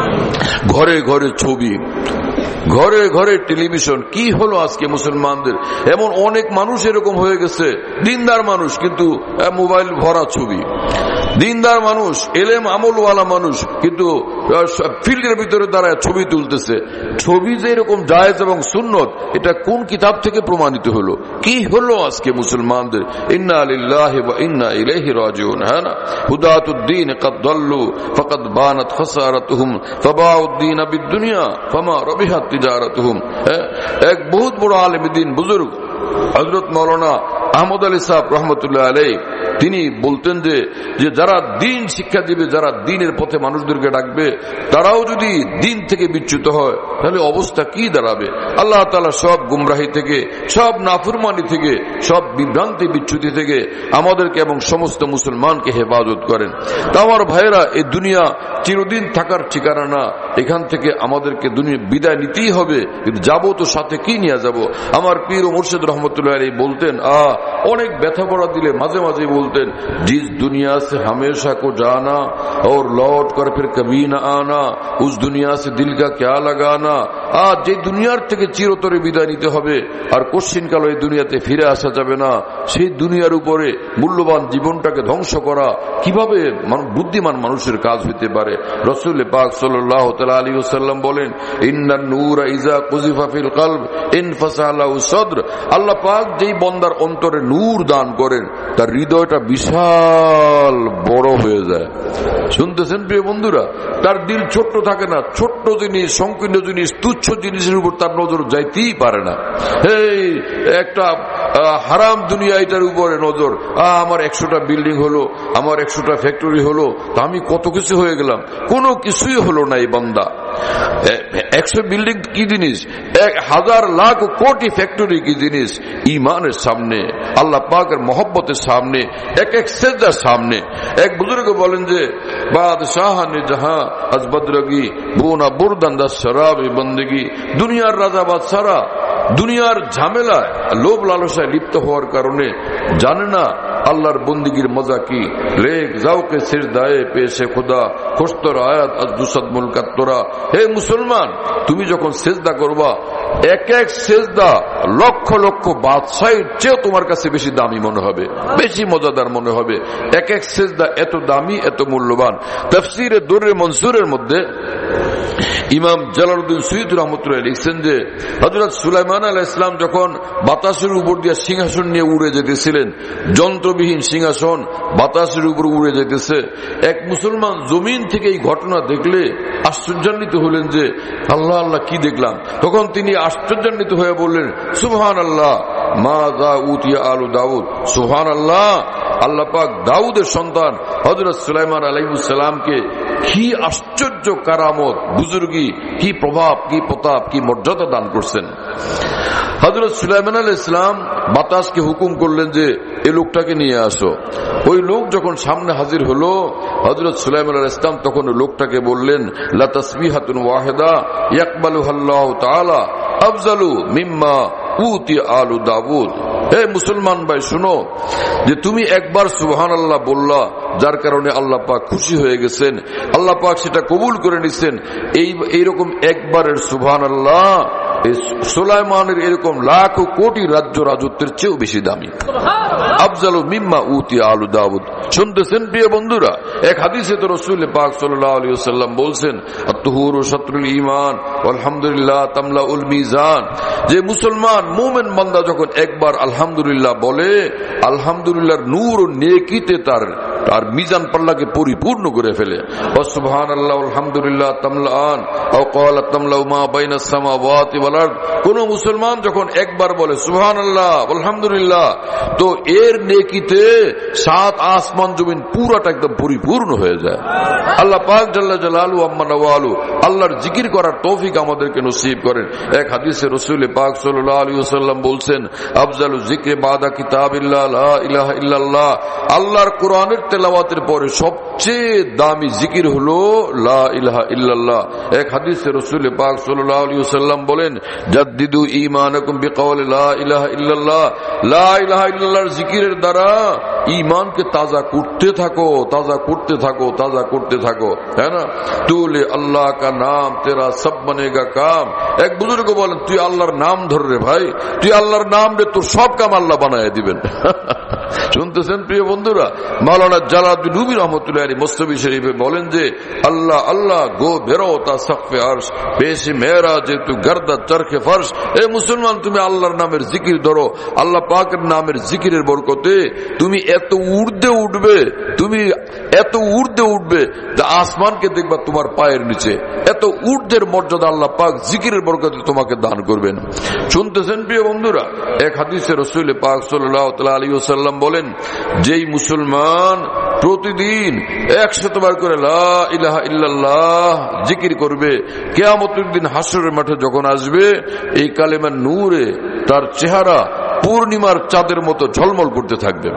ঘরে ঘরে ছবি, ঘরে ঘরে টেলিভিশন। কি হলো আজকে মুসলমানদের? এমন অনেক মানুষ এরকম হয়ে গেছে, দিনদার মানুষ কিন্তু মোবাইল ভরা ছবি, দিনদার মানুষ, এলেম আমলওয়ালা মানুষ কিন্তু ফিল্ডের ভিতরে দাঁড়ায় ছবি তুলতেছে। ছবি যে এরকম জায়েজ এবং সুন্নত, এটা কোন কিতাব থেকে প্রমাণিত হলো? কি হলো আজকে মুসলমানদের? ইন্না লিল্লাহি ওয়া ইন্না ইলাইহি রাজিউন। হ্যাঁ না, হুদাতুদ্দিন কাদ দাল্লু ফাকাদ বানাত খাসারাতুহুম ফাবাউদ্দিন বিদ-দুনিয়া ফামা রাবিহাত তিজারাতুহুম। এক বহুত বড় আলেম দ্বীন বুজুর্গ হযরত মাওলানা আহমদ আলী সাহেব রহমতুল্লাহ আলাইহি, তিনি বলতেন যে যে যারা দিন শিক্ষা দিবে, যারা দিনের পথে মানুষদেরকে ডাকবে, তারাও যদি দিন থেকে বিচ্যুত হয় তাহলে অবস্থা কি দাঁড়াবে? আল্লাহ তাআলা সব গুমরাহি থেকে, সব নাফরমানি থেকে, সব বিভ্রান্তি বিচ্যুতি থেকে আমাদেরকে এবং সমস্ত মুসলমানকে হেফাজত করেন। তা আমার ভাইয়েরা, এই দুনিয়া চিরদিন থাকার ঠিকানা না। এখান থেকে আমাদেরকে দুনিয়া বিদায় নিতেই হবে, কিন্তু যাবো তো সাথে কি নিয়ে যাব? আমার পীর ও মুর্শিদ রহমতুল্লাহ আলাইহি বলতেন, আ অনেক ব্যথা পড়া দিলে মাঝে মাঝে বলতেন, जिस दुनिया से हमेशा को जाना और लौट कर फिर कभी न आना, उस दुनिया से दिल का क्या लगाना। আজ যে দুনিয়ার থেকে চিরতরে বিদায় নিতে হবে আর কোশ্চিনকাল এই দুনিয়াতে ফিরে আসা যাবে না, সেই দুনিয়ার উপরে মূল্যবান জীবনটাকে ধ্বংস করা কিভাবে বুদ্ধিমান মানুষের কাজ হতে পারে? রাসূল পাক সাল্লাল্লাহু তাআলা আলাইহি ওয়াসাল্লাম বলেন, ইন্নান নূরা ইযা কুযিফা ফিল কলব ইনফাসালাহু সাদর। আল্লাহ পাক যেই বান্দার অন্তরে নূর দান করেন, তার হৃদয়টা বিশাল বড় হয়ে যায়। শুনতেছেন প্রিয় বন্ধুরা? তার দিল ছোট্ট থাকে না, ছোট্ট জিনিস, সংকীর্ণ জিনিস, তুচ্ছ জিনিসের উপর তার নজর যাইতেই পারে না। এই একটা হারাম দুনিয়া, এটার উপরে নজর। আমার একশোটা বিল্ডিং হলো, আমার একশোটা ফ্যাক্টরি হলো, তা আমি কত কিছু হয়ে গেলাম। কোনো কিছুই হলো না এই বান্দা। একশো বিল্ডিং কি জিনিস, এক হাজার লাখ কোটি ফ্যাক্টরি কি জিনিস ইমানের সামনে, আল্লাহ পাকের মহব্বতের সামনে, এক এক সেজদার সামনে। এক বুজুর্গ বলেন যে, বাদশাহানে জাহাঁ আজ বদরগি বোনা বুরদান্দা শরাবে বন্দেগি। দুনিয়ার রাজা বাদশারা দুনিয়ার ঝামেলায়, লোভ লালসায় লিপ্ত হওয়ার কারণে জানে না আল্লাহর বন্দিগির মজা কি। রেক যাওকে সিজদায়ে পেশে খোদা খুশতর আয়াত আজ দুসাদ মুলকাত তোরা। হে মুসলমান, তুমি যখন সেজদা করবা, এক এক সেজদা লক্ষ লক্ষ বাদশাহের চেয়ে তোমার কাছে বেশি দামি মনে হবে, বেশি মজাদার মনে হবে। এক এক সেজদা এত দামি, এত মূল্যবান। তাফসীরে দুররে মনসুরের মধ্যে ইমাম জালালউদ্দিন সুয়ুতী রহমতুল্লাহ লিখছেন যে, হযরত সুলাইমান আলাইহিস সালাম যখন বাতাসের উপর দিয়ে সিংহাসন নিয়ে উড়ে যেতেছিলেন, যন্ত্রবিহীন সিংহাসন বাতাসের উপর উড়ে যেতেছে, এক মুসলমান জমিন থেকে এই ঘটনা দেখলে আশ্চর্যান্বিত হলেন যে, আল্লাহ আল্লাহ কি দেখলাম। তখন তিনি আশ্চর্যান্বিত হয়ে বললেন, সুবহানাল্লাহ মা যা উতিয়া আলু দাউদ। সুবহানাল্লাহ, আল্লাহ পাক দাউদের সন্তান হযরত সুলাইমান আলাইহিস সালামকে কি আশ্চর্য কারামত, বুজুর্গি, কি প্রভাব, কি প্রতাপ, কি মর্যাদা দান করছেন। হযরত সুলাইমান আলাইহিস সালাম বাতাসকে হুকুম করলেন যে এই লোকটাকে নিয়ে আসো। ওই লোক যখন সামনে হাজির হলো, হযরত সুলাইমান আলাইহিস সালাম তখন লোকটাকে বললেন, লা তাসবিহাতুন ওয়াহিদা ইয়াকবালুহাল্লাহু তাআলা আফজালু মিম্মা উতি আলু দাউদ। হে মুসলমান ভাই, শুনো যে তুমি একবার সুবহানাল্লাহ বললা, যার কারণে আল্লাহ পাক খুশি হয়ে গেছেন, আল্লাহ পাক সেটা কবুল করে নিছেন। এই এইরকম একবারের সুবহানাল্লাহ সুলাইমানের এরকম লাখ কোটি রাজ্য রাজত্বের চেয়েও বেশি দামি। আফজালু মিম্মা উতি আলু দাউদ। শুনতেছেন প্রিয় বন্ধুরা? এক হাদিসে তো রাসূল পাক সাল্লাল্লাহু আলাইহি ওয়াসাল্লাম বলছেন, আত-তুহুরু শাতরুল ঈমান আলহামদুলিল্লাহ তামলাউল মিজান। যে মুসলমান মুমিন বান্দা যখন একবার আলহামদুলিল্লাহ বলে, আলহামদুলিল্লাহর নূর ও নেকিতে তার আর মিজান পাল্লাকে পরিপূর্ণ করে ফেলে। সুবহানাল্লাহ আলহামদুলিল্লাহ তামলান আও ক্বালা তামলাউ মা বাইনাস সামাওয়াতি ওয়াল আরদ। কোন মুসলমান যখন একবার বলে সুবহানাল্লাহ আলহামদুলিল্লাহ, তো এর নেকিতে সাত আসমান জমিন পুরাটা একদম পরিপূর্ণ হয়ে যায়। আল্লাহ পাক জাল্লা জালালু আম্মা নওয়ালু আল্লাহর জিকির করার তৌফিক আমাদেরকে নসিব করেন। এক হাদিসে রাসূল পাক সাল্লাল্লাহু আলাইহি ওয়াসাল্লাম বলছেন, আফজালু যিকরি বাদা কিতাবিল্লাহ লা ইলাহা ইল্লাল্লাহ। আল্লাহর কোরআনের তেলাওয়াতের পরে সবচেয়ে দামি জিকির হলো লা ইলাহা ইল্লাল্লাহ। এক হাদিসে রাসূল পাক সাল্লাল্লাহু আলাইহি ওয়াসাল্লাম বলেন, জাদ্দিদু ঈমানাকুম বিকাওলি লা ইলাহা ইল্লাল্লাহ। লা ইলাহা ইল্লাল্লাহর জিকিরের দ্বারা ঈমানকে তাজা করতে থাকো, তাজা করতে থাকো, তাজা করতে থাকো, है ना। তুলে আল্লাহ কা নাম তেরা সব বনেগা কাম। এক বুজুর্গ বলেন, তুই আল্লাহর নাম ধর রে ভাই, তুই আল্লাহর নাম রে, তোর সব কাম আল্লাহ বানায় দিবেন। শুনতেছেন প্রিয় বন্ধুরা, মাওলানা জালালউদ্দিন রুমি রহমতুল্লাহ আলাইহি মুস্তাফি শরীফে বলেন যে আল্লাহ আল্লাহ গো বেরো তা সাকফে আরশ পেশে মেরা যে তু গর্দা চরখে ফরশ। এ মুসলমান, তুমি আল্লাহর নামের জিকির ধরো। আল্লাহ পাকের নামের জিকিরের বরকতে তুমি এত ঊর্ধ্বে উঠবে, তুমি এত ঊর্ধ্বে উঠবে যে আসমানকে দেখবা তোমার পায়ের নিচে। এত ঊর্ধ্বের মর্যাদা আল্লাহ পাক জিকিরের বরকতে তোমাকে দান করবেন। শুনতেছেন প্রিয় বন্ধুরা, এক হাদিসে রাসূল পাক সাল্লাল্লাহু আলাইহি ওয়াসাল্লাম বলেন, যেই মুসলমান প্রতিদিন একশতবার করে লা ইলাহা ইল্লাল্লাহ জিকির করবে, কিয়ামতের দিন হাসরের মাঠে যখন আসবে, এই কালেমার নূরে তার চেহারা পূর্ণিমার চাঁদের মতো ঝলমল করতে থাকবে।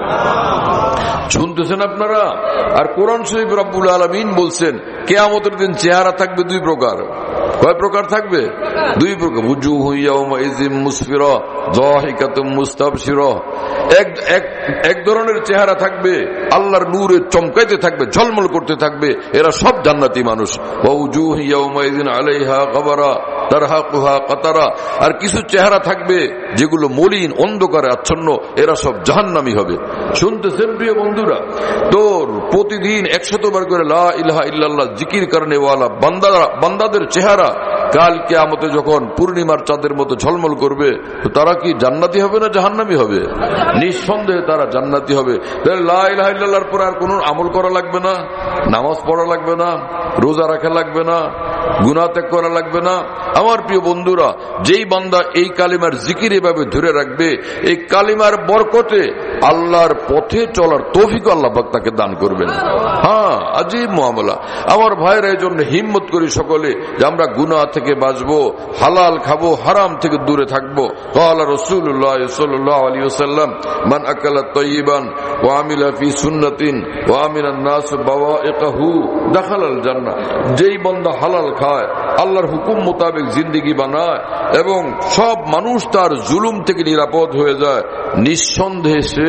শুনতেছেন আপনারা? আর কোরআন শরীফ রব্বুল আলামিন বলছেন কিয়ামতের দিন চেহারা থাকবে দুই প্রকার। কয় প্রকার থাকবে? দুই প্রকার। উজুহু ইয়াউমা ইযিম মুসফিরা যাহিকাতুম মুস্তাবশিরা। এক এক এক ধরনের চেহারা থাকবে আল্লাহর নূরে চমকাইতে থাকবে, ঝলমল করতে থাকবে, এরা সব জান্নাতি মানুষ। ওয়া উজুহু ইয়াউমা ইযিন আলাইহা গবরা তারহাকুহা কাতারা। আর কিছু চেহারা থাকবে যেগুলো মলিন, অন্ধকারে আচ্ছন্ন, এরা সব জাহান্নামী হবে। শুনতেছেন প্রিয় বন্ধুরা? তো প্রতিদিন একশতবার করে লা ইলাহা ইল্লাল্লাহ জিকির করনে ওয়ালা বান্দারা বান্দাদের চেহারা কাল কিয়ামতে যখন পূর্ণিমার চাঁদের মতো ঝলমল করবে, তো তারা কি জান্নাতি হবে না জাহান্নামী হবে? নিঃসন্দেহে তারা জান্নাতি হবে। তাহলে লা ইলাহা ইল্লাল্লাহর পর আর কোনো আমল করা লাগবে না, নামাজ পড়া লাগবে না, রোজা রাখা লাগবে না, গুনাহ ত্যাগ করা লাগবে না। আমার প্রিয় বন্ধুরা, যেই বান্দা এই কালিমার জিকির এভাবে ধরে রাখবে, এই কালিমার বরকতে আল্লাহর পথে চলার তৌফিক আল্লাহ পাক তাকে দান করবেন। হ্যাঁ, আজীব মুআমালা। আমার ভাইরা, এই জন্য হিম্মত করি সকলে যে আমরা গুনাহ থেকে বাঁচবো, হালাল খাবো, হারাম থেকে দূরে থাকবো। ক্বালা রাসূলুল্লাহ সাল্লাল্লাহু আলাইহি ওয়াসাল্লাম, মান আকালা তাইয়িবান ওয়া আমিলা ফি সুন্নাতিন ওয়া আমিনান নাস বাওয়াইকাহু দাখালাল জান্নাহ। যেই বান্দা হালাল খায়, আল্লাহর হুকুম মোতাবেক জিন্দেগি বানায় এবং সব মানুষ তার জুলুম থেকে নিরাপদ হয়ে যায়, নিঃসন্দেহে সে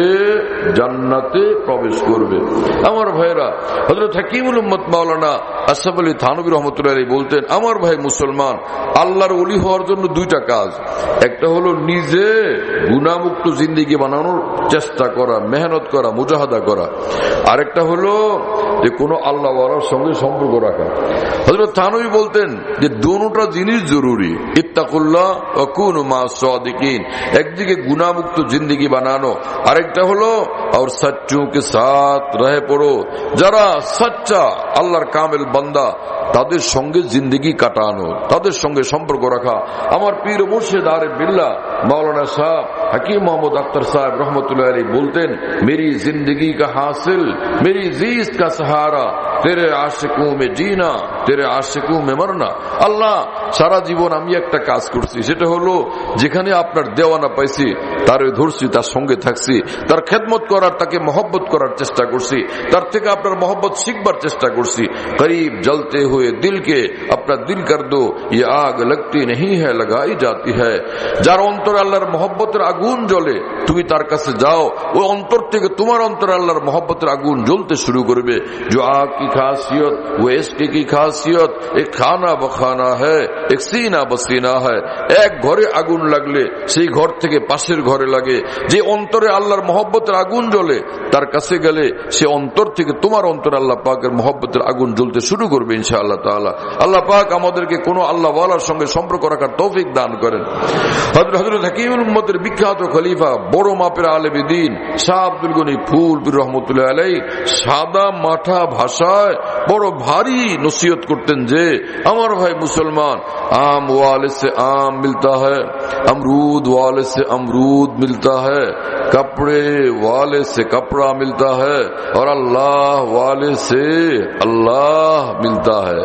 জান্নাতে প্রবেশ করবে। আমার ভাইরা, হযরত হাকিমুল উম্মত মাওলানা আশরাফ আলী থানভী রাহমাতুল্লাহ আলাইহি বলতেন, আমার ভাই মুসলমান, আল্লাহর ওলি হওয়ার জন্য দুইটা কাজ। একটা হলো নিজে গুনাহমুক্ত জিন্দেগি বানানোর চেষ্টা করা, মেহনত করা, মুজাহাদা করা। আরেকটা হলো যে কোনো আল্লাহ ওয়ালার সঙ্গে সম্পর্ক রাখা। হযরত থানভী বলতেন যে দুটোটা জিনিস জরুরি, ইত্তাকুল্লাহ ওয়া কুনু মা'আস সাদিকিন। একদিকে গুনাহমুক্ত জিন্দেগি বানানো, আরেকটা হলো আর সচ্চোं के साथ रहे পড়ো। যারা সচ্চা আল্লাহর কামেল বান্দা, তাদের সঙ্গে জিন্দেগি কাটানো, তাদের সঙ্গে সম্পর্ক রাখা। আমার পীর মুর্শিদ আরিফ বিল্লাহ মৌলানা সাহেব হাকিম মোহাম্মদ আখতার সাহেব রহমতুল্লাহ আলাইহি বলতেন, মেরি জিন্দগি কা হাসিল মেরি জিস্ত কা সহারা তেরে আশিকোं में जीना तेरे आशिकों में मरना। আল্লাহ, সারা জীবন আমি একটা কাজ করছি, সেটা হলো যেখানে আপনার দেওয়ানা পাইছি তারে ধরছি, তার সঙ্গে থাকছি, তার খেদমত করার, তাকে মহব্বত করার চেষ্টা করছি, তার থেকে আপনার মহব্বত শিখবার চেষ্টা করছি। করিব জ্বলতে হুয়ে দিল কে अपना दिल कर दो, ये आग लगती नहीं है लगाई जाती है। যার অন্তরে আল্লাহর মহব্বতের আগুন জ্বলে, তুমি তার কাছে যাও, ওই অন্তর থেকে তোমার অন্তরে আল্লাহর মহব্বতের আগুন জ্বলতে শুরু করবে। जो आग की खासियत वो इसके की खासियत एक खाना बखाना है एक सीना बसीना है। এক ঘরে আগুন লাগলে সেই ঘর থেকে পাশের ঘরে লাগে। যে অন্তরে আল্লাহর মহব্বতের আগুন জ্বলে, তার কাছে গেলে সে অন্তর থেকে তোমার অন্তরে আল্লাহ পাকের মহব্বতের আগুন জ্বলতে শুরু করবে ইনশাআল্লাহ। আল্লাহ তাআলা। আল্লাহ পাক আমাদেরকে কোন আল্লাহ ওয়ালার সঙ্গে সম্পর্ক রাখার তৌফিক দান করেন। হযরত হাকিমুল উম্মতের বিখ্যাত খলিফা বড় মাপের আলেম দ্বীন শাহ আব্দুল গনি ফুলপুর রহমতুল্লাহ আলাইহি সাদা মাঠা ভাষায় বড় ভারী নসিহত করতেন যে আমার ভাই মুসলমান, आम वाले से आम मिलता है, अमरूद वाले से अमरूद मिलता है, कपड़े वाले से कपड़ा मिलता है और अल्लाह वाले से अल्लाह मिलता है।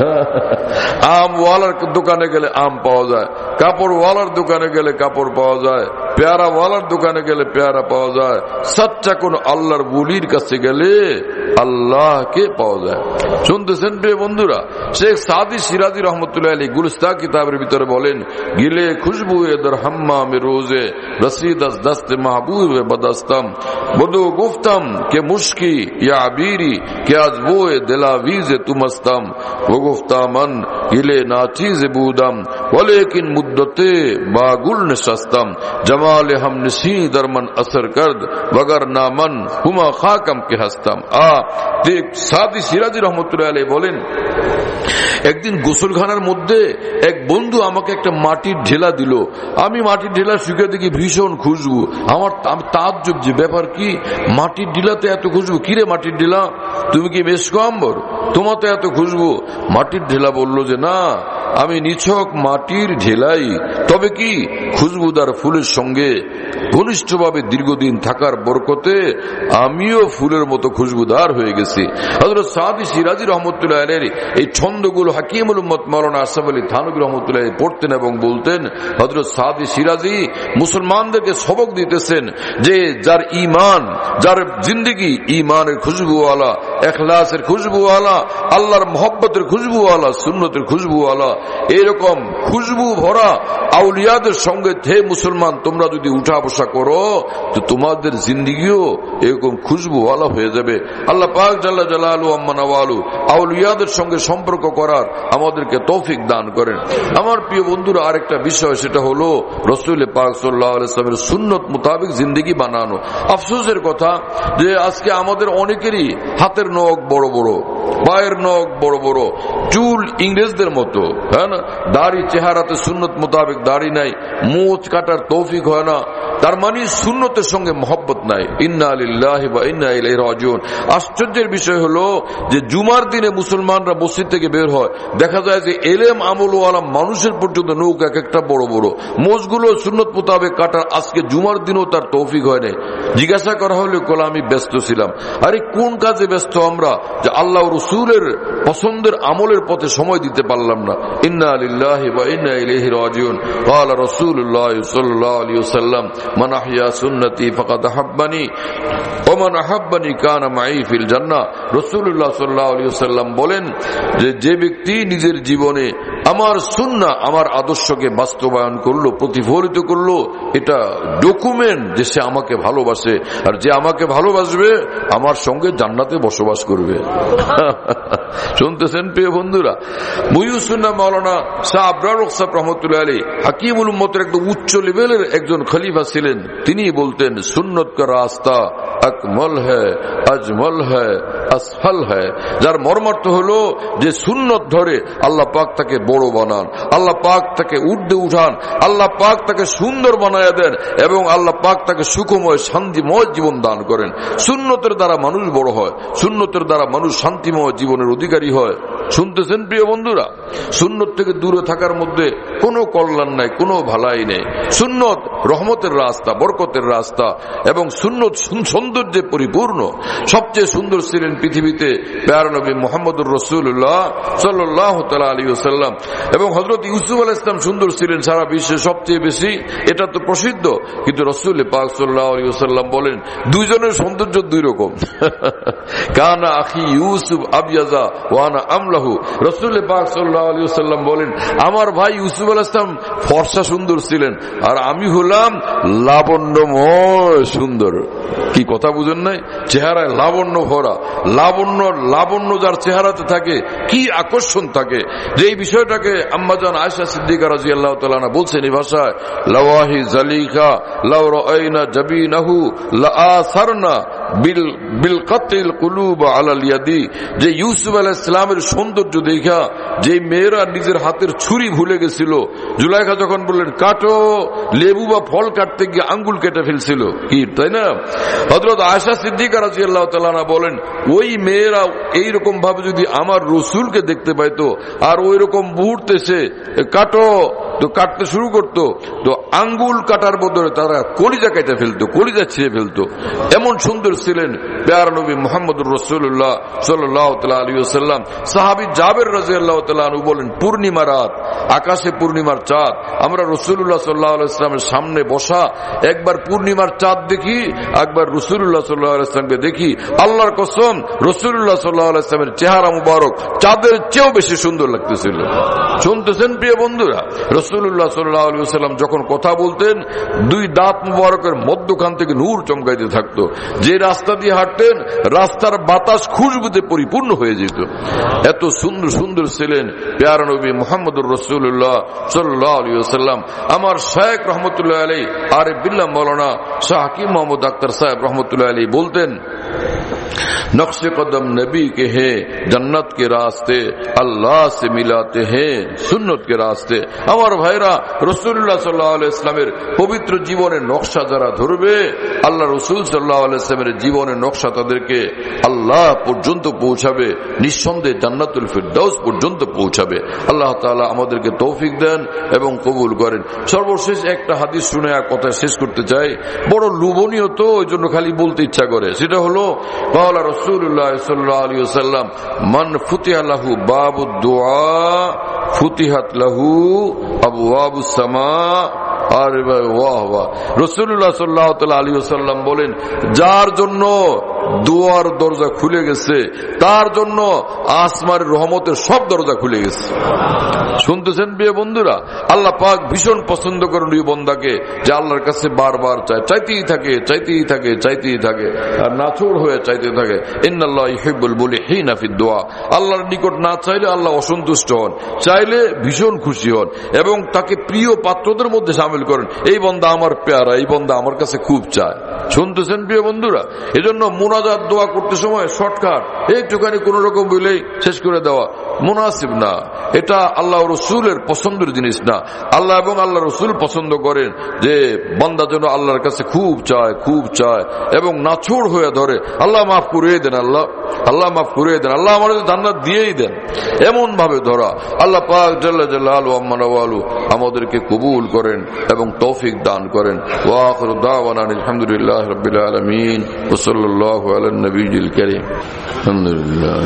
आम वालार দোকানে গেলে আম পাওয়া যায়, কাপড় ওয়ালার দোকানে গেলে কাপড় পাওয়া যায়, পেয়ারা ওয়ালার দোকানে গেলে পেয়ারা পাওয়া যায়, সচ্চা কোন আল্লাহর ওলির কাছে গেলে আল্লাহকে পাওয়া যায়। শুনতেছেন প্রিয় বন্ধুরা, শেখ সাদি সিরাজি রহমতুল্লাহ আলাইহি গুলস্তা কিতাবের ভিতরে বলেন, গিলে খুশবু দর হাম্মামে রোজে রসিদ আজ দস্তে মাহবুব বদস্তম বদু গুফতম কে মুশকি ইয়া আবিরি কে আজ वो दिलावीज तुमस्तम वो गुफ्तामन गिले नाचीज बूदम वलेकिन मुद्दते बागुल नशस्तम जमाल हम नसी दरमन असर करद वगर नामन हुमा खाकम के हस्तम। आ देख सादी সিরাজি রহমতুল্লাহ আলাইহি বলেন, একদিন গোসলখানার মধ্যে এক বন্ধু আমাকে একটা মাটির ঢেলা দিল। আমি মাটির ঢেলা শুকে দেখি ভীষণ খুশবু। আমার তাজ্জব, যে ব্যাপার কি, মাটির ঢেলাতে এত খুশবু, কিরে মাটির ঢেলা, তুমি কি মেশক আম্বর, তোমার তো এত খুশবু? মাটির ঢেলা বলল যে না, আমি নিছক মাটির ঢেলাই, তবে কি খুশবুদার ফুলের সঙ্গে ঘনিষ্ঠভাবে দীর্ঘদিন থাকার বরকতে আমিও ফুলের মতো খুশবুদার হয়ে গেছি। হযরত সাদি সিরাজি রহমতুল্লাহ আলাইহি এই ছন্দগুলো হাকিমুল উম্মত মাওলানা আশরাফ আলী থানভী রহমতুল্লাহ আলাইহি পড়তেন এবং বলতেন। হযরত সাদি সিরাজি মুসলমানদেরকে সবক দিতেছেন যে যার ঈমান, যার জিন্দেগি ঈমানের খুশবুওয়ালা, ইখলাসের খুশবুওয়ালা, আল্লাহর মহব্বতের খুশবুওয়ালা, সুন্নতের খুশবুওয়ালা, এরকম খুশবু ভরা আউলিয়াদের সঙ্গে হে মুসলমান তোমরা যদি উঠা বসা করো তো তোমাদের জিন্দেগিও এরকম খুশবুওয়ালা হয়ে যাবে। আল্লাহ পাক জাল্লা জালালু আম্মা নওয়ালু আউলিয়াদের সঙ্গে সম্পর্ক করার আমাদেরকে তৌফিক দান করেন। আমার প্রিয় বন্ধুরা, আরেকটা বিষয়, সেটা হলো রাসূল পাক সাল্লাল্লাহু আলাইহি ওয়াসাল্লামের সুন্নত মোতাবেক জিন্দেগি বানানো। আফসোসের কথা যে আজকে আমাদের অনেকেরই হাতের নখ বড় বড়, পায়ের নখ বড় বড়, চুল ইংরেজদের মতো, হ্যাঁ না, দাড়ি চেহারাতে সুন্নত মোতাবেক দাড়ি নাই, মোচ কাটার তৌফিক হয় না, তার মানে সুন্নতের সঙ্গে মহব্বত নাই। ইন্না লিল্লাহি ওয়া ইন্না ইলাইহি রাজিউন। আশ্চর্যের বিষয় হলো যে জুমার দিনে মুসলমানরা মসজিদ থেকে বের হয়, দেখা যায় যে এলেম আমলওয়ালা মানুষের পর্যন্ত নৌক এক একটা বড় বড়, মোচগুলো সুন্নত মোতাবেক কাটার আজকে জুমার দিনও তার তৌফিক হয় নাই। জিজ্ঞাসা করা হলে কোলা আমি ব্যস্ত ছিলাম। আরে কোন কাজে ব্যস্ত আমরা যে আল্লাহ রাসূলের পছন্দের আমলের পথে সময় দিতে পারলাম না? ইন্না লিল্লাহি ওয়া ইন্না ইলাইহি রাজিউন। ক্বালা রাসূলুল্লাহ সাল্লাল্লাহু আলাইহি ওয়াসাল্লাম মান আহইয়া সুন্নতি ফাকাদ আহাব্বানি ওয়া মান আহাব্বানি কানা মাই ফিল জান্নাহ। রাসূলুল্লাহ সাল্লাল্লাহু আলাইহি ওয়াসাল্লাম বলেন যে যে ব্যক্তি নিজের জীবনে আমার সুন্নাহ, আমার আদর্শকে বাস্তবায়ন করলো, প্রতিফলিত করলো, এটা ডকুমেন্ট যে সে আমাকে ভালোবাসে, আর যে আমাকে ভালোবাসবে আমার সঙ্গে জান্নাতে বসবাস করবে। শুনতেছেন প্রিয় বন্ধুরা, মুহিউসুন্নাহ মাওলানা শাহ আবরার রুখসাত রহমতুল্লাহ আলাইহি হাকিমুল উম্মতের একদম উচ্চ লেভেলের একজন খলিফা ছিলেন। তিনি বলতেন সুন্নত কা রাস্তা আকমল হ্যায়, আজমল হ্যায়, আসফল হ্যায়। যার মর্মার্থ হলো যে সুন্নত ধরে আল্লাহ পাক তাকে বড় বানান, আল্লাহ পাক তাকে ঊর্ধ্বে উঠান, আল্লাহ পাক তাকে সুন্দর বানায়া দেন এবং আল্লাহ পাক তাকে সুখময় শান্তিময় জীবন দান করেন। সুন্নতের দ্বারা মানুষ বড় হয়, সুন্নতের দ্বারা মানুষ শান্তিময় জীবনের অধিকারী হয়। শুনতেছেন প্রিয় বন্ধুরা, সুন্নত থেকে দূরে থাকার মধ্যে কোনো কল্যাণ নাই, কোনো ভালাই নেই। সুন্নত রহমতের রাস্তা, বরকতের রাস্তা এবং সুন্নত সৌন্দর্যে পরিপূর্ণ। সবচেয়ে সুন্দর ছিলেন পৃথিবীতে প্যারা নবী মুহাম্মদুর রাসূলুল্লাহ সাল্লাল্লাহু তাআলা আলাইহি ওয়াসাল্লাম এবং হযরত ইউসুফ আলাইহিস সালাম সুন্দর ছিলেন সারা বিশ্বে সবচেয়ে বেশি, এটা তো প্রসিদ্ধ। কিন্তু রাসূল পাক সাল্লাল্লাহু আলাইহি ওয়াসাল্লাম বলেন দুইজনের সৌন্দর্য দুই রকম। কানা আখি ইউসুফ আবয়াজা ওয়া আনা আমলাহু। রাসূল পাক সাল্লাল্লাহু আলাইহি ওয়াসাল্লাম বলেন আমার ভাই ইউসুফ আলাইহিস সালাম ফর্সা সুন্দর ছিলেন আর আমি হলাম লাবণ্যময় সুন্দর। কি কথা বুঝেন নাই? চেহারায় লাবণ্য ভরা, লাবণ্য লাবণ্য যার চেহারাতে থাকে কি আকর্ষণ থাকে, যে এই বিষয়টাকে আম্মাজান আয়েশা সিদ্দিকা রাদিয়াল্লাহু তাআলা আনহা বলছেন এই ভাষায়, লাওয়াহি জালিকা লাউ রাআইনা জাবিনাহু লাআসারনা বিল বিল কাতিল কুলুব আলাল ইয়াদি। যে ইউসুফ আলাইহিস সালামের সৌন্দর্য দেখা যে মেয়েরা নিজের হাতের ছুরি ভুলে গেছিল, জুলাইখা যখন বললেন কাটো, লেবু বা ফল কাটতে গিয়ে আঙ্গুল কেটে ফেলছিল, কি তাই না? হযরত আয়েশা সিদ্দিকা রাদিয়াল্লাহু তাআলা আনহা বলেন ওই মেয়েরা এইরকম ভাবে যদি আমার রসুলকে দেখতে পাইতো আর ওই রকম মুহূর্তে সে কাটো তো কাটতে শুরু করতো, তো আঙ্গুল কাটার বদলে তারা কলিজা কেটে ফেলতো, কলিজা ছিঁড়ে ফেলতো। এমন সুন্দর ছিলেন প্যারা নবী মুহাম্মদুর রাসূলুল্লাহ সাল্লাল্লাহু তাআলা আলাইহি ওয়াসাল্লাম। সাহাবী জাবের রাদিয়াল্লাহু তাআলা আনহু বলেন পূর্ণিমা রাত, আকাশে পূর্ণিমার চাঁদ, আমরা রাসূলুল্লাহ সাল্লাল্লাহু আলাইহি ওয়াসাল্লামের সামনে বসা, একবার পূর্ণিমার চাঁদ দেখি, একবার রাসূলুল্লাহ সাল্লাল্লাহু আলাইহি ওয়াসাল্লামকে দেখি। আল্লাহর কসম, রাসূলুল্লাহ সাল্লাল্লাহু আলাইহি ওয়াসাল্লামের চেহারা মুবারক চাঁদের চেয়েও বেশি সুন্দর লাগতেছিল। শুনতেছেন প্রিয় বন্ধুরা, রাসূলুল্লাহ সাল্লাল্লাহু আলাইহি ওয়াসাল্লাম যখন কথা বলতেন দুই দাঁত মুবারকের মধ্যখান থেকে নূর চমকাইতে থাকতো। যে রাস্তা দিয়ে হাঁটতেন রাস্তার বাতাস খুশবুতে পরিপূর্ণ হয়ে যেত। এত সুন্দর সুন্দর ছিলেন প্যারা নবী মুহাম্মদুর রাসূলুল্লাহ সাল্লাল্লাহু আলাইহি ওয়াসাল্লাম। আমার শায়েখ রহমতুল্লাহ আলাইহি আরিফ বিল্লাহ মাওলানা শাহ হাকিম মোহাম্মদ আক্তার সাহেব রহমতুল্লাহ আলাইহি বলতেন नक्शे कदम नबी के हैं जन्नत के रास्ते अल्लाह से मिलाते हैं सुन्नत के रास्ते। আমার ভাইরা রাসূলুল্লাহ সাল্লাল্লাহু আলাইহি ওয়াসাল্লামের পবিত্র জীবনের নকশা যারা ধরবে, আল্লাহ রাসূল সাল্লাল্লাহু আলাইহি ওয়াসাল্লামের জীবনের নকশা তাদেরকে আল্লাহ পর্যন্ত পৌঁছাবে, নিঃসন্দেহে জান্নাতুল ফিরদাউস পর্যন্ত পৌঁছাবে। আল্লাহ তাআলা আমাদেরকে তৌফিক দেন এবং কবুল করেন। সর্বশেষ একটা হাদিস শুনে আর কথা শেষ করতে চাই, বড় লোভনীয় তো, ওই জন্য খালি বলতে ইচ্ছা করে। সেটা হলো قال رسول الله صلى الله عليه وسلم من فتح له باب الدعاء فتحت له ابواب السماء। আরে বাহ বাহ, রাসূলুল্লাহ সাল্লাল্লাহু আলাইহি ওয়াসাল্লাম বলেন যার জন্য দুয়ার দরজা খুলে গেছে তার জন্য আসমানের রহমতের সব দরজা খুলে গেছে। শুনতেছেন প্রিয় বন্ধুরা, আল্লাহ পাক ভীষণ পছন্দ করেন ওই বান্দাকে যে আল্লাহর কাছে বারবার চায়, চাইতেই থাকে চাইতেই থাকে চাইতেই থাকে আর নাছোড় হয়ে চাইতে থাকে। ইন্নাল্লাহ ইউহিব্বুল মুলিহিনা ফিদ দুআ, আল্লাহর নিকট না চাইলে আল্লাহ অসন্তুষ্ট হন, চাইলে ভীষণ খুশি হন এবং তাকে প্রিয় পাত্রদের মধ্যে শামিল করেন। এই বান্দা আমার প্যারা, এই বান্দা আমার কাছে খুব চায়। শুনতেছেন প্রিয় বন্ধুরা, এজন্য মুনাজাত দোয়া করতে সময় শর্টকাট একটুখানি কোন রকম বলেই শেষ করে দেওয়া মুনাসিব না, এটা আল্লাহ রসুলের পছন্দের জিনিস না। আল্লাহ এবং আল্লাহ রসুল পছন্দ করেন যে বান্দা যেন আল্লাহর কাছে খুব চায় খুব চায় এবং নাছোড় হয়ে ধরে, আল্লাহ মাফ করিয়ে দেন, আল্লাহ আল্লাহ মাফ করিয়ে দেন, আল্লাহ আমাদের জান্নাত দিয়েই দেন, এমন ভাবে ধরা। আল্লাহ পাক জাল্লা জালালু আম্মা নাওয়ালু আমাদেরকে কবুল করেন এবং তৌফিক দান করেন। ওয়া আখিরু দাওয়ানা আলহামদুলিল্লাহি রাব্বিল আলামিন ওয়া সাল্লাল্লাহু আলান নবিয়্যিল কারীম। আলহামদুলিল্লাহ।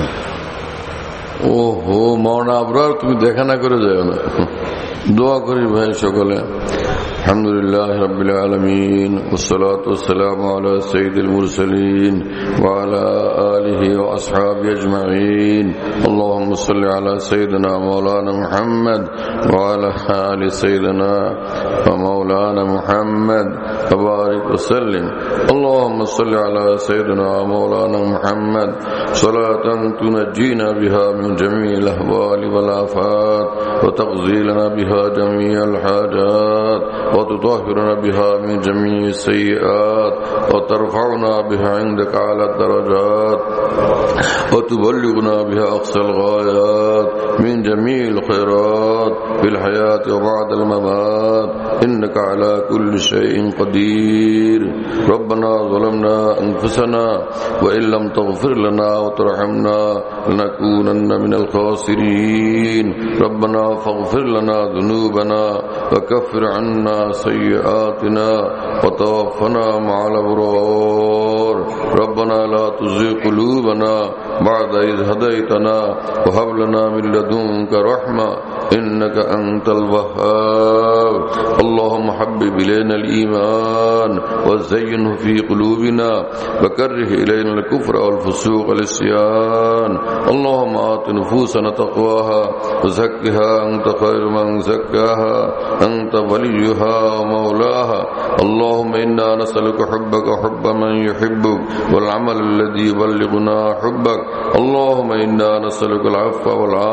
ওহো মাওলানা আবরার, তুমি দেখা না করে যাও না, দোয়া করি ভাই সকলে। আলহামদুলিল্লাহ রাব্বিল আলামিন ওয়াসসালাতু ওয়াসসালামু আলা সাইয়্যিদিল মুরসালিন ওয়া আলা আলিহি ওয়া আসহাবিহি আজমাইন। আল্লাহুম্মা সাল্লি আলা সাইয়্যিদিনা মাওলানা মুহাম্মদ ওয়া আলা আলি সাইয়্যিদিনা ওয়া মাওলানা মুহাম্মদ ওয়া বারিক ওয়া সাল্লিম। আল্লাহুম্মা সাল্লি আলা সাইয়্যিদিনা মাওলানা মুহাম্মদ সালাতান তুনাজ্জিনা বিহা মিন জামিল আহওয়ালি ওয়াল আফাত ওয়া তাগযিলনা বিহা জামিআল হাজাত وتطهرنا بها من جميع السيئات وترفعنا بها عندك على الدرجات وتبلغنا بها أقصى الغايات من جميع الخيرات في الحياة وبعد الممات إنك على كل شيء قدير. ربنا ظلمنا أنفسنا وإن لم تغفر لنا وترحمنا لنكونن من الخاسرين. ربنا فاغفر لنا ذنوبنا وكفر عنا سيئاتنا وتوفنا مع الأبرار. ربنا لا تزغ قلوبنا بعد إذ هديتنا وهب لنا من لدنك رحمة إنك أنت الوهاب. اللهم حبب إلينا الإيمان وزينه في قلوبنا وكره إلينا الكفر والفسوق والعصيان. اللهم آت نفوسنا تقواها وزكها أنت خير من زكاها أنت وليها ومولاها. اللهم إنا نسألك حبك وحب من يحبك والعمل الذي يبلغنا حبك. اللهم إنا نسألك العفو والعافية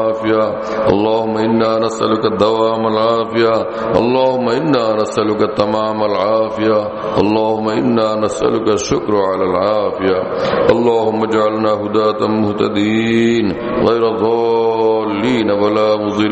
العافية اللهم إنا نسألك دوام العافية اللهم إنا نسألك تمام العافية اللهم إنا نسألك الشكر على العافية اللهم اجعلنا هداة مهتدين غير ضالين ولا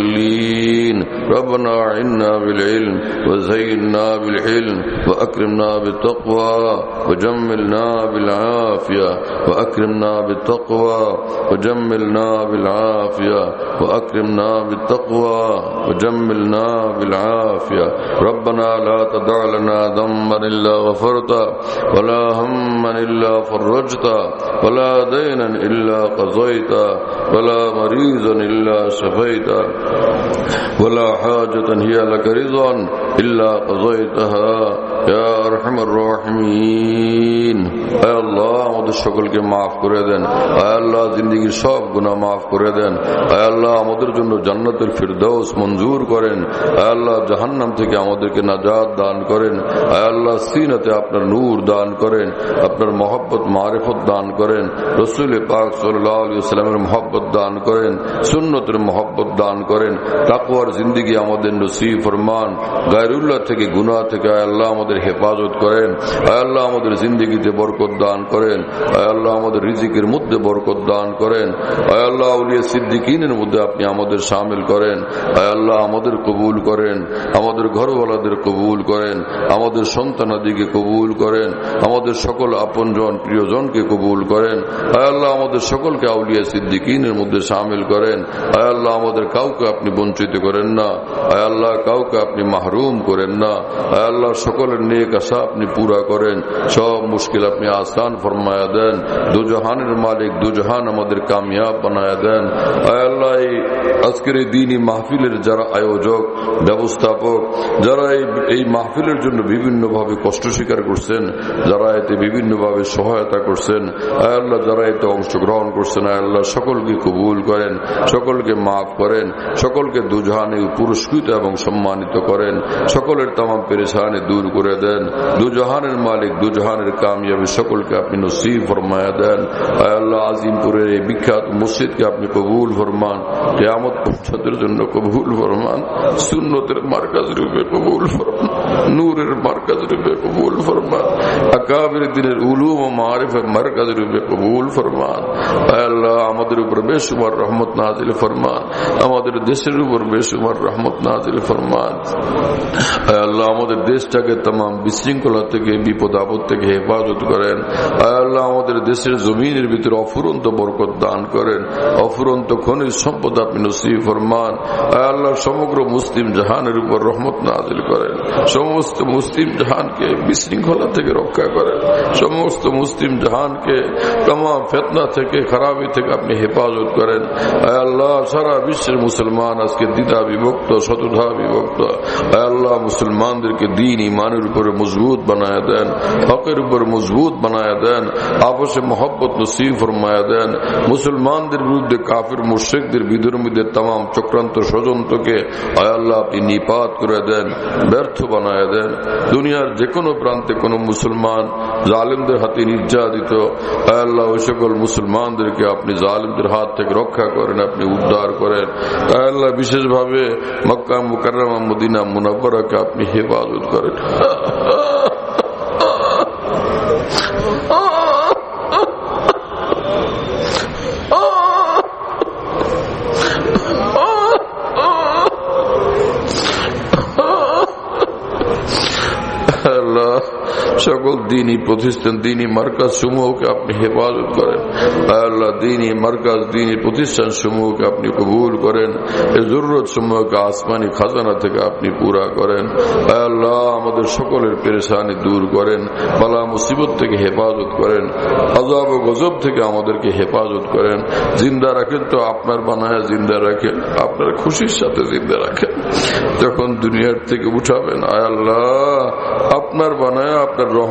مضلين ربنا أعنا بالعلم وزينا بالحلم وأكرمنا بالتقوى وجملنا بالعافية وأكرمنا بالتقوى وجملنا بالعافية وأكرمنا بالتقوى وجملنا بالعافية ربنا لا تدع لنا ذنبا إلا غفرته ولا هما إلا فرجته ولا دينا إلا قضيته ولا مريضا إلا شفيته ولا حاجة هي لك رضا إلا قضيتها يا أرحم الراحمين اے اللہ আমাদের সকলকে maaf করে দেন اے আল্লাহ জিন্দেগীর সব গুনাহ maaf করে দেন اے আল্লাহ আমাদের জন্য জান্নাতুল ফিরদাউস মঞ্জুর করেন اے আল্লাহ জাহান্নাম থেকে আমাদেরকে নাজাত দান করেন اے আল্লাহ সিনাতে আপনার নূর দান করেন আপনার মহব্বত মারিফত দান করেন রাসূল পাক সাল্লাল্লাহু আলাইহি ওয়াসাল্লামের মহব্বত দান করেন সুন্নতের মহব্বত দান করেন তাকওয়ার জিন্দেগি আমাদের নসিব ফরমান গায়রুল্লাহ থেকে গুনাহ থেকে আয় আল্লাহ আমাদের হেফাজত করেন আয় আল্লাহ আমাদের জিন্দেগিতে বরকত দান করেন আয় আল্লাহ আমাদের রিজিকের মধ্যে বরকত দান করেন আয় আল্লাহ আউলিয়া সিদ্দিকিনের মধ্যে আপনি আমাদের শামিল করেন আয় আল্লাহ আমাদের কবুল করেন আমাদের ঘরওয়ালাদের কবুল করেন আমাদের সন্তানাদিকে কবুল করেন আমাদের সকল আপনজন প্রিয়জনকে কবুল করেন আয় আল্লাহ আমাদের সকলকে আউলিয়া সিদ্দিকিনের মধ্যে শামিল করেন আয় আল্লাহ আমাদের কাউকে আপনি বঞ্চিত করেন না আয় আল্লাহ কাউকে আপনি মাহরুম করেন না আয় আল্লাহ সকলের নেক আশা আপনি পুরা করেন সব মুশকিল আপনি আসান ফরমায়া দেন দুজাহানের মালিক দুজাহান আমাদের কামিয়াব বানায়া দেন আয় আল্লাহ আজকের এই দিনই মাহফিলের যারা আয়োজক ব্যবস্থাপক যারা এই মাহফিলের জন্য বিভিন্ন ভাবে কষ্ট স্বীকার করছেন যারা এতে বিভিন্ন ভাবে সহায়তা করছেন আয় আল্লাহ যারা এতে অংশগ্রহণ করছেন আয় আল্লাহ সকলকে কবুল করেন সকলকে মাফ করেন সকলকে দুজাহানে পুরস্কৃত এবং সম্মানিত করেন সকলের তামাম পেরেশানি দূর করে দেন দুজাহানের মালিক দুজাহানের কামিয়াবি সকলকে আপনি নসিব ফরমায়া দেন আয় আল্লাহ আজিমপুরের এই বিখ্যাত মসজিদকে আপনি কবুল ফরমান কিয়ামত পর্যন্তের জন্য কবুল ফরমান সুন্নতের মার্কাজ রূপে কবুল ফরমান নূরের মার্কাজ রূপে কবুল ফরমান আকাবির দিনের উলুম ও মারিফের মার্কাজ রূপে কবুল ফরমান আয় আল্লাহ আমাদের উপর বেশুমার রহমত নাজিল ফরমান আমাদের দেশের উপর বেশুমার রহমত নাজিল ফরমান আয় আল্লাহ আমাদের দেশটাকে तमाम বিশৃঙ্খলা থেকে বিপদ আপদ থেকে হেফাজত করেন আয় আল্লাহ আমাদের দেশের জমিনের ভিতরে অফুরন্ত বরকত দান করেন অফুরন্ত খনিজ সম্পদ আপনি নসিব ফরমান আয় আল্লাহ সমগ্র মুসলিম জাহানের উপর রহমত নাজিল করেন সমস্ত মুসলিম জাহানকে বিশৃঙ্খলা থেকে রক্ষা করেন সমস্ত মুসলিম জাহানকে तमाम ফিতনা থেকে খারাপি থেকে আপনি হেফাজত করেন আয় আল্লাহ সারা বিশ্বের মুসলমান আজকে দ্বিধা বিভক্ত শতধা বিভক্ত আয় আল্লাহ মুসলমানদেরকে দ্বীন ঈমানের উপরে মজবুত বানায়া দেন হকের উপর মজবুত বানায়া দেন আপসে মোহব্বত নসিব ফরমায়া দেন মুসলমানদের বিরুদ্ধে কাফির মুশরিকদের বিধর্মীদের तमाम চক্রান্ত ষড়যন্ত্রকে আয় আল্লাহ আপনি নিপাত করে দেন ব্যর্থ বানায়া দেন দুনিয়ার যে কোনো প্রান্তে কোনো মুসলমান জালিমদের হাতে নির্যাতিত আয় আল্লাহ ওই সকল মুসলমানদেরকে আপনি জালিমদের হাত থেকে রক্ষা করেন আপনি উদ্ধার করেন আয় আল্লাহ বিশেষভাবে মক্কা মুকাররমা মদিনা মুনাওয়ারাকে আপনি হেফাজত করেন সকল দ্বীনি প্রতিষ্ঠান দ্বীনি মার্কাজ সমূহকে আপনি হেফাজত করেন আল্লাহ দ্বীনি মার্কাজ দ্বীনি প্রতিষ্ঠান সমূহকে আপনি কবুল করেন এই জরুরত সমূহকে আসমানি খাজানা থেকে আপনি পুরা করেন আল্লাহ আমাদের সকলের পেরেশানি দূর করেন বালা মুসিবত থেকে হেফাজত করেন আযাব ও গজব থেকে আমাদেরকে হেফাজত করেন জিন্দা রাখেন তো আপনার বানায়া জিন্দা রাখেন আপনার খুশির সাথে জিন্দা রাখেন যখন দুনিয়ার থেকে উঠাবেন আয় আল্লাহ আপনার বানায়া আপনার রহমত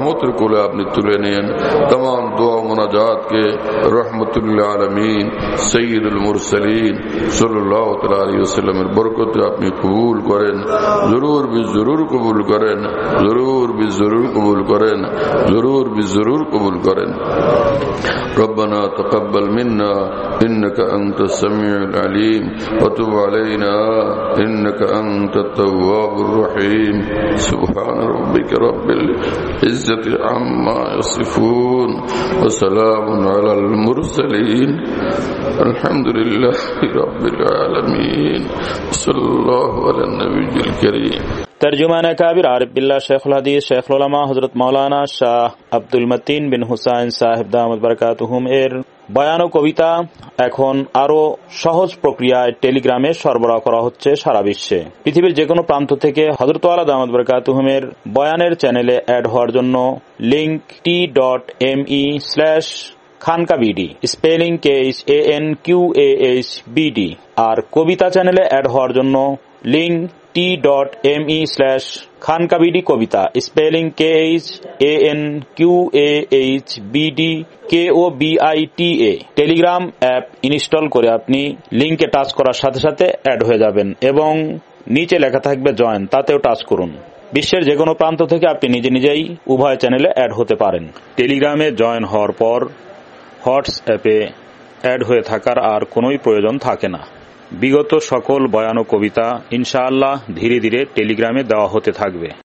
রহমতের কোলে আপনি তুলে নেন। तमाम दुआ मुनाजात के रहमतुल आलमीन सय्यदुल मुरसलीन सल्लल्लाहु अलैहि वसल्लम এর বরকতে আপনি কবুল করেন, জরুর বি জরুর কবুল করেন, জরুর বি জরুর কবুল করেন, জরুর বি জরুর কবুল করেন। ربنا تقبل منا إنك أنت السميع العليم وتب علينا إنك أنت التواب الرحيم سبحان ربك رب العزة عما يصفون وسلام على المرسلين الحمد لله رب العالمين صلى الله على النبي الكريم। তরজুমান কাবির আরিফ বিল্লাহ শেখুল হাদিস শেখুল উলামা হযরত মাওলানা শাহ আব্দুল মতিন বিন হুসাইন সাহেব দামাত বারাকাতুহুম এর বয়ান ও কবিতা এখন আরো সহজ প্রক্রিয়ায় টেলিগ্রামে সরবরাহ করা হচ্ছে সারা বিশ্বে। পৃথিবীর যে কোনো প্রান্ত থেকে হযরত ওয়ালা দামাত বারাকাতুহুম এর বয়ানের চ্যানেলে অ্যাড হওয়ার জন্য link T dot M E slash Khanka BD spelling K H A N Q A H BD আর কবিতা চ্যানেলে অ্যাড হওয়ার জন্য link T dot M E slash Khanka BD Kobita spelling K H A N Q A H BD K O B I T A. Telegram app install করে আপনি লিংকে touch করার সাথে সাথে অ্যাড হয়ে যাবেন এবং নিচে লেখা থাকবে জয়েন, তাতেও টাচ করুন। বিশ্বের যে কোনো প্রান্ত থেকে আপনি নিজে নিজেই উভয় চ্যানেলে অ্যাড হতে পারেন। টেলিগ্রামে জয়েন হওয়ার পর হোয়াটসঅ্যাপে অ্যাড হয়ে থাকার আর কোনোই প্রয়োজন থাকে না। বিগত সকল বয়ান ও কবিতা ইনশাআল্লাহ ধীরে ধীরে টেলিগ্রামে দেওয়া হতে থাকবে।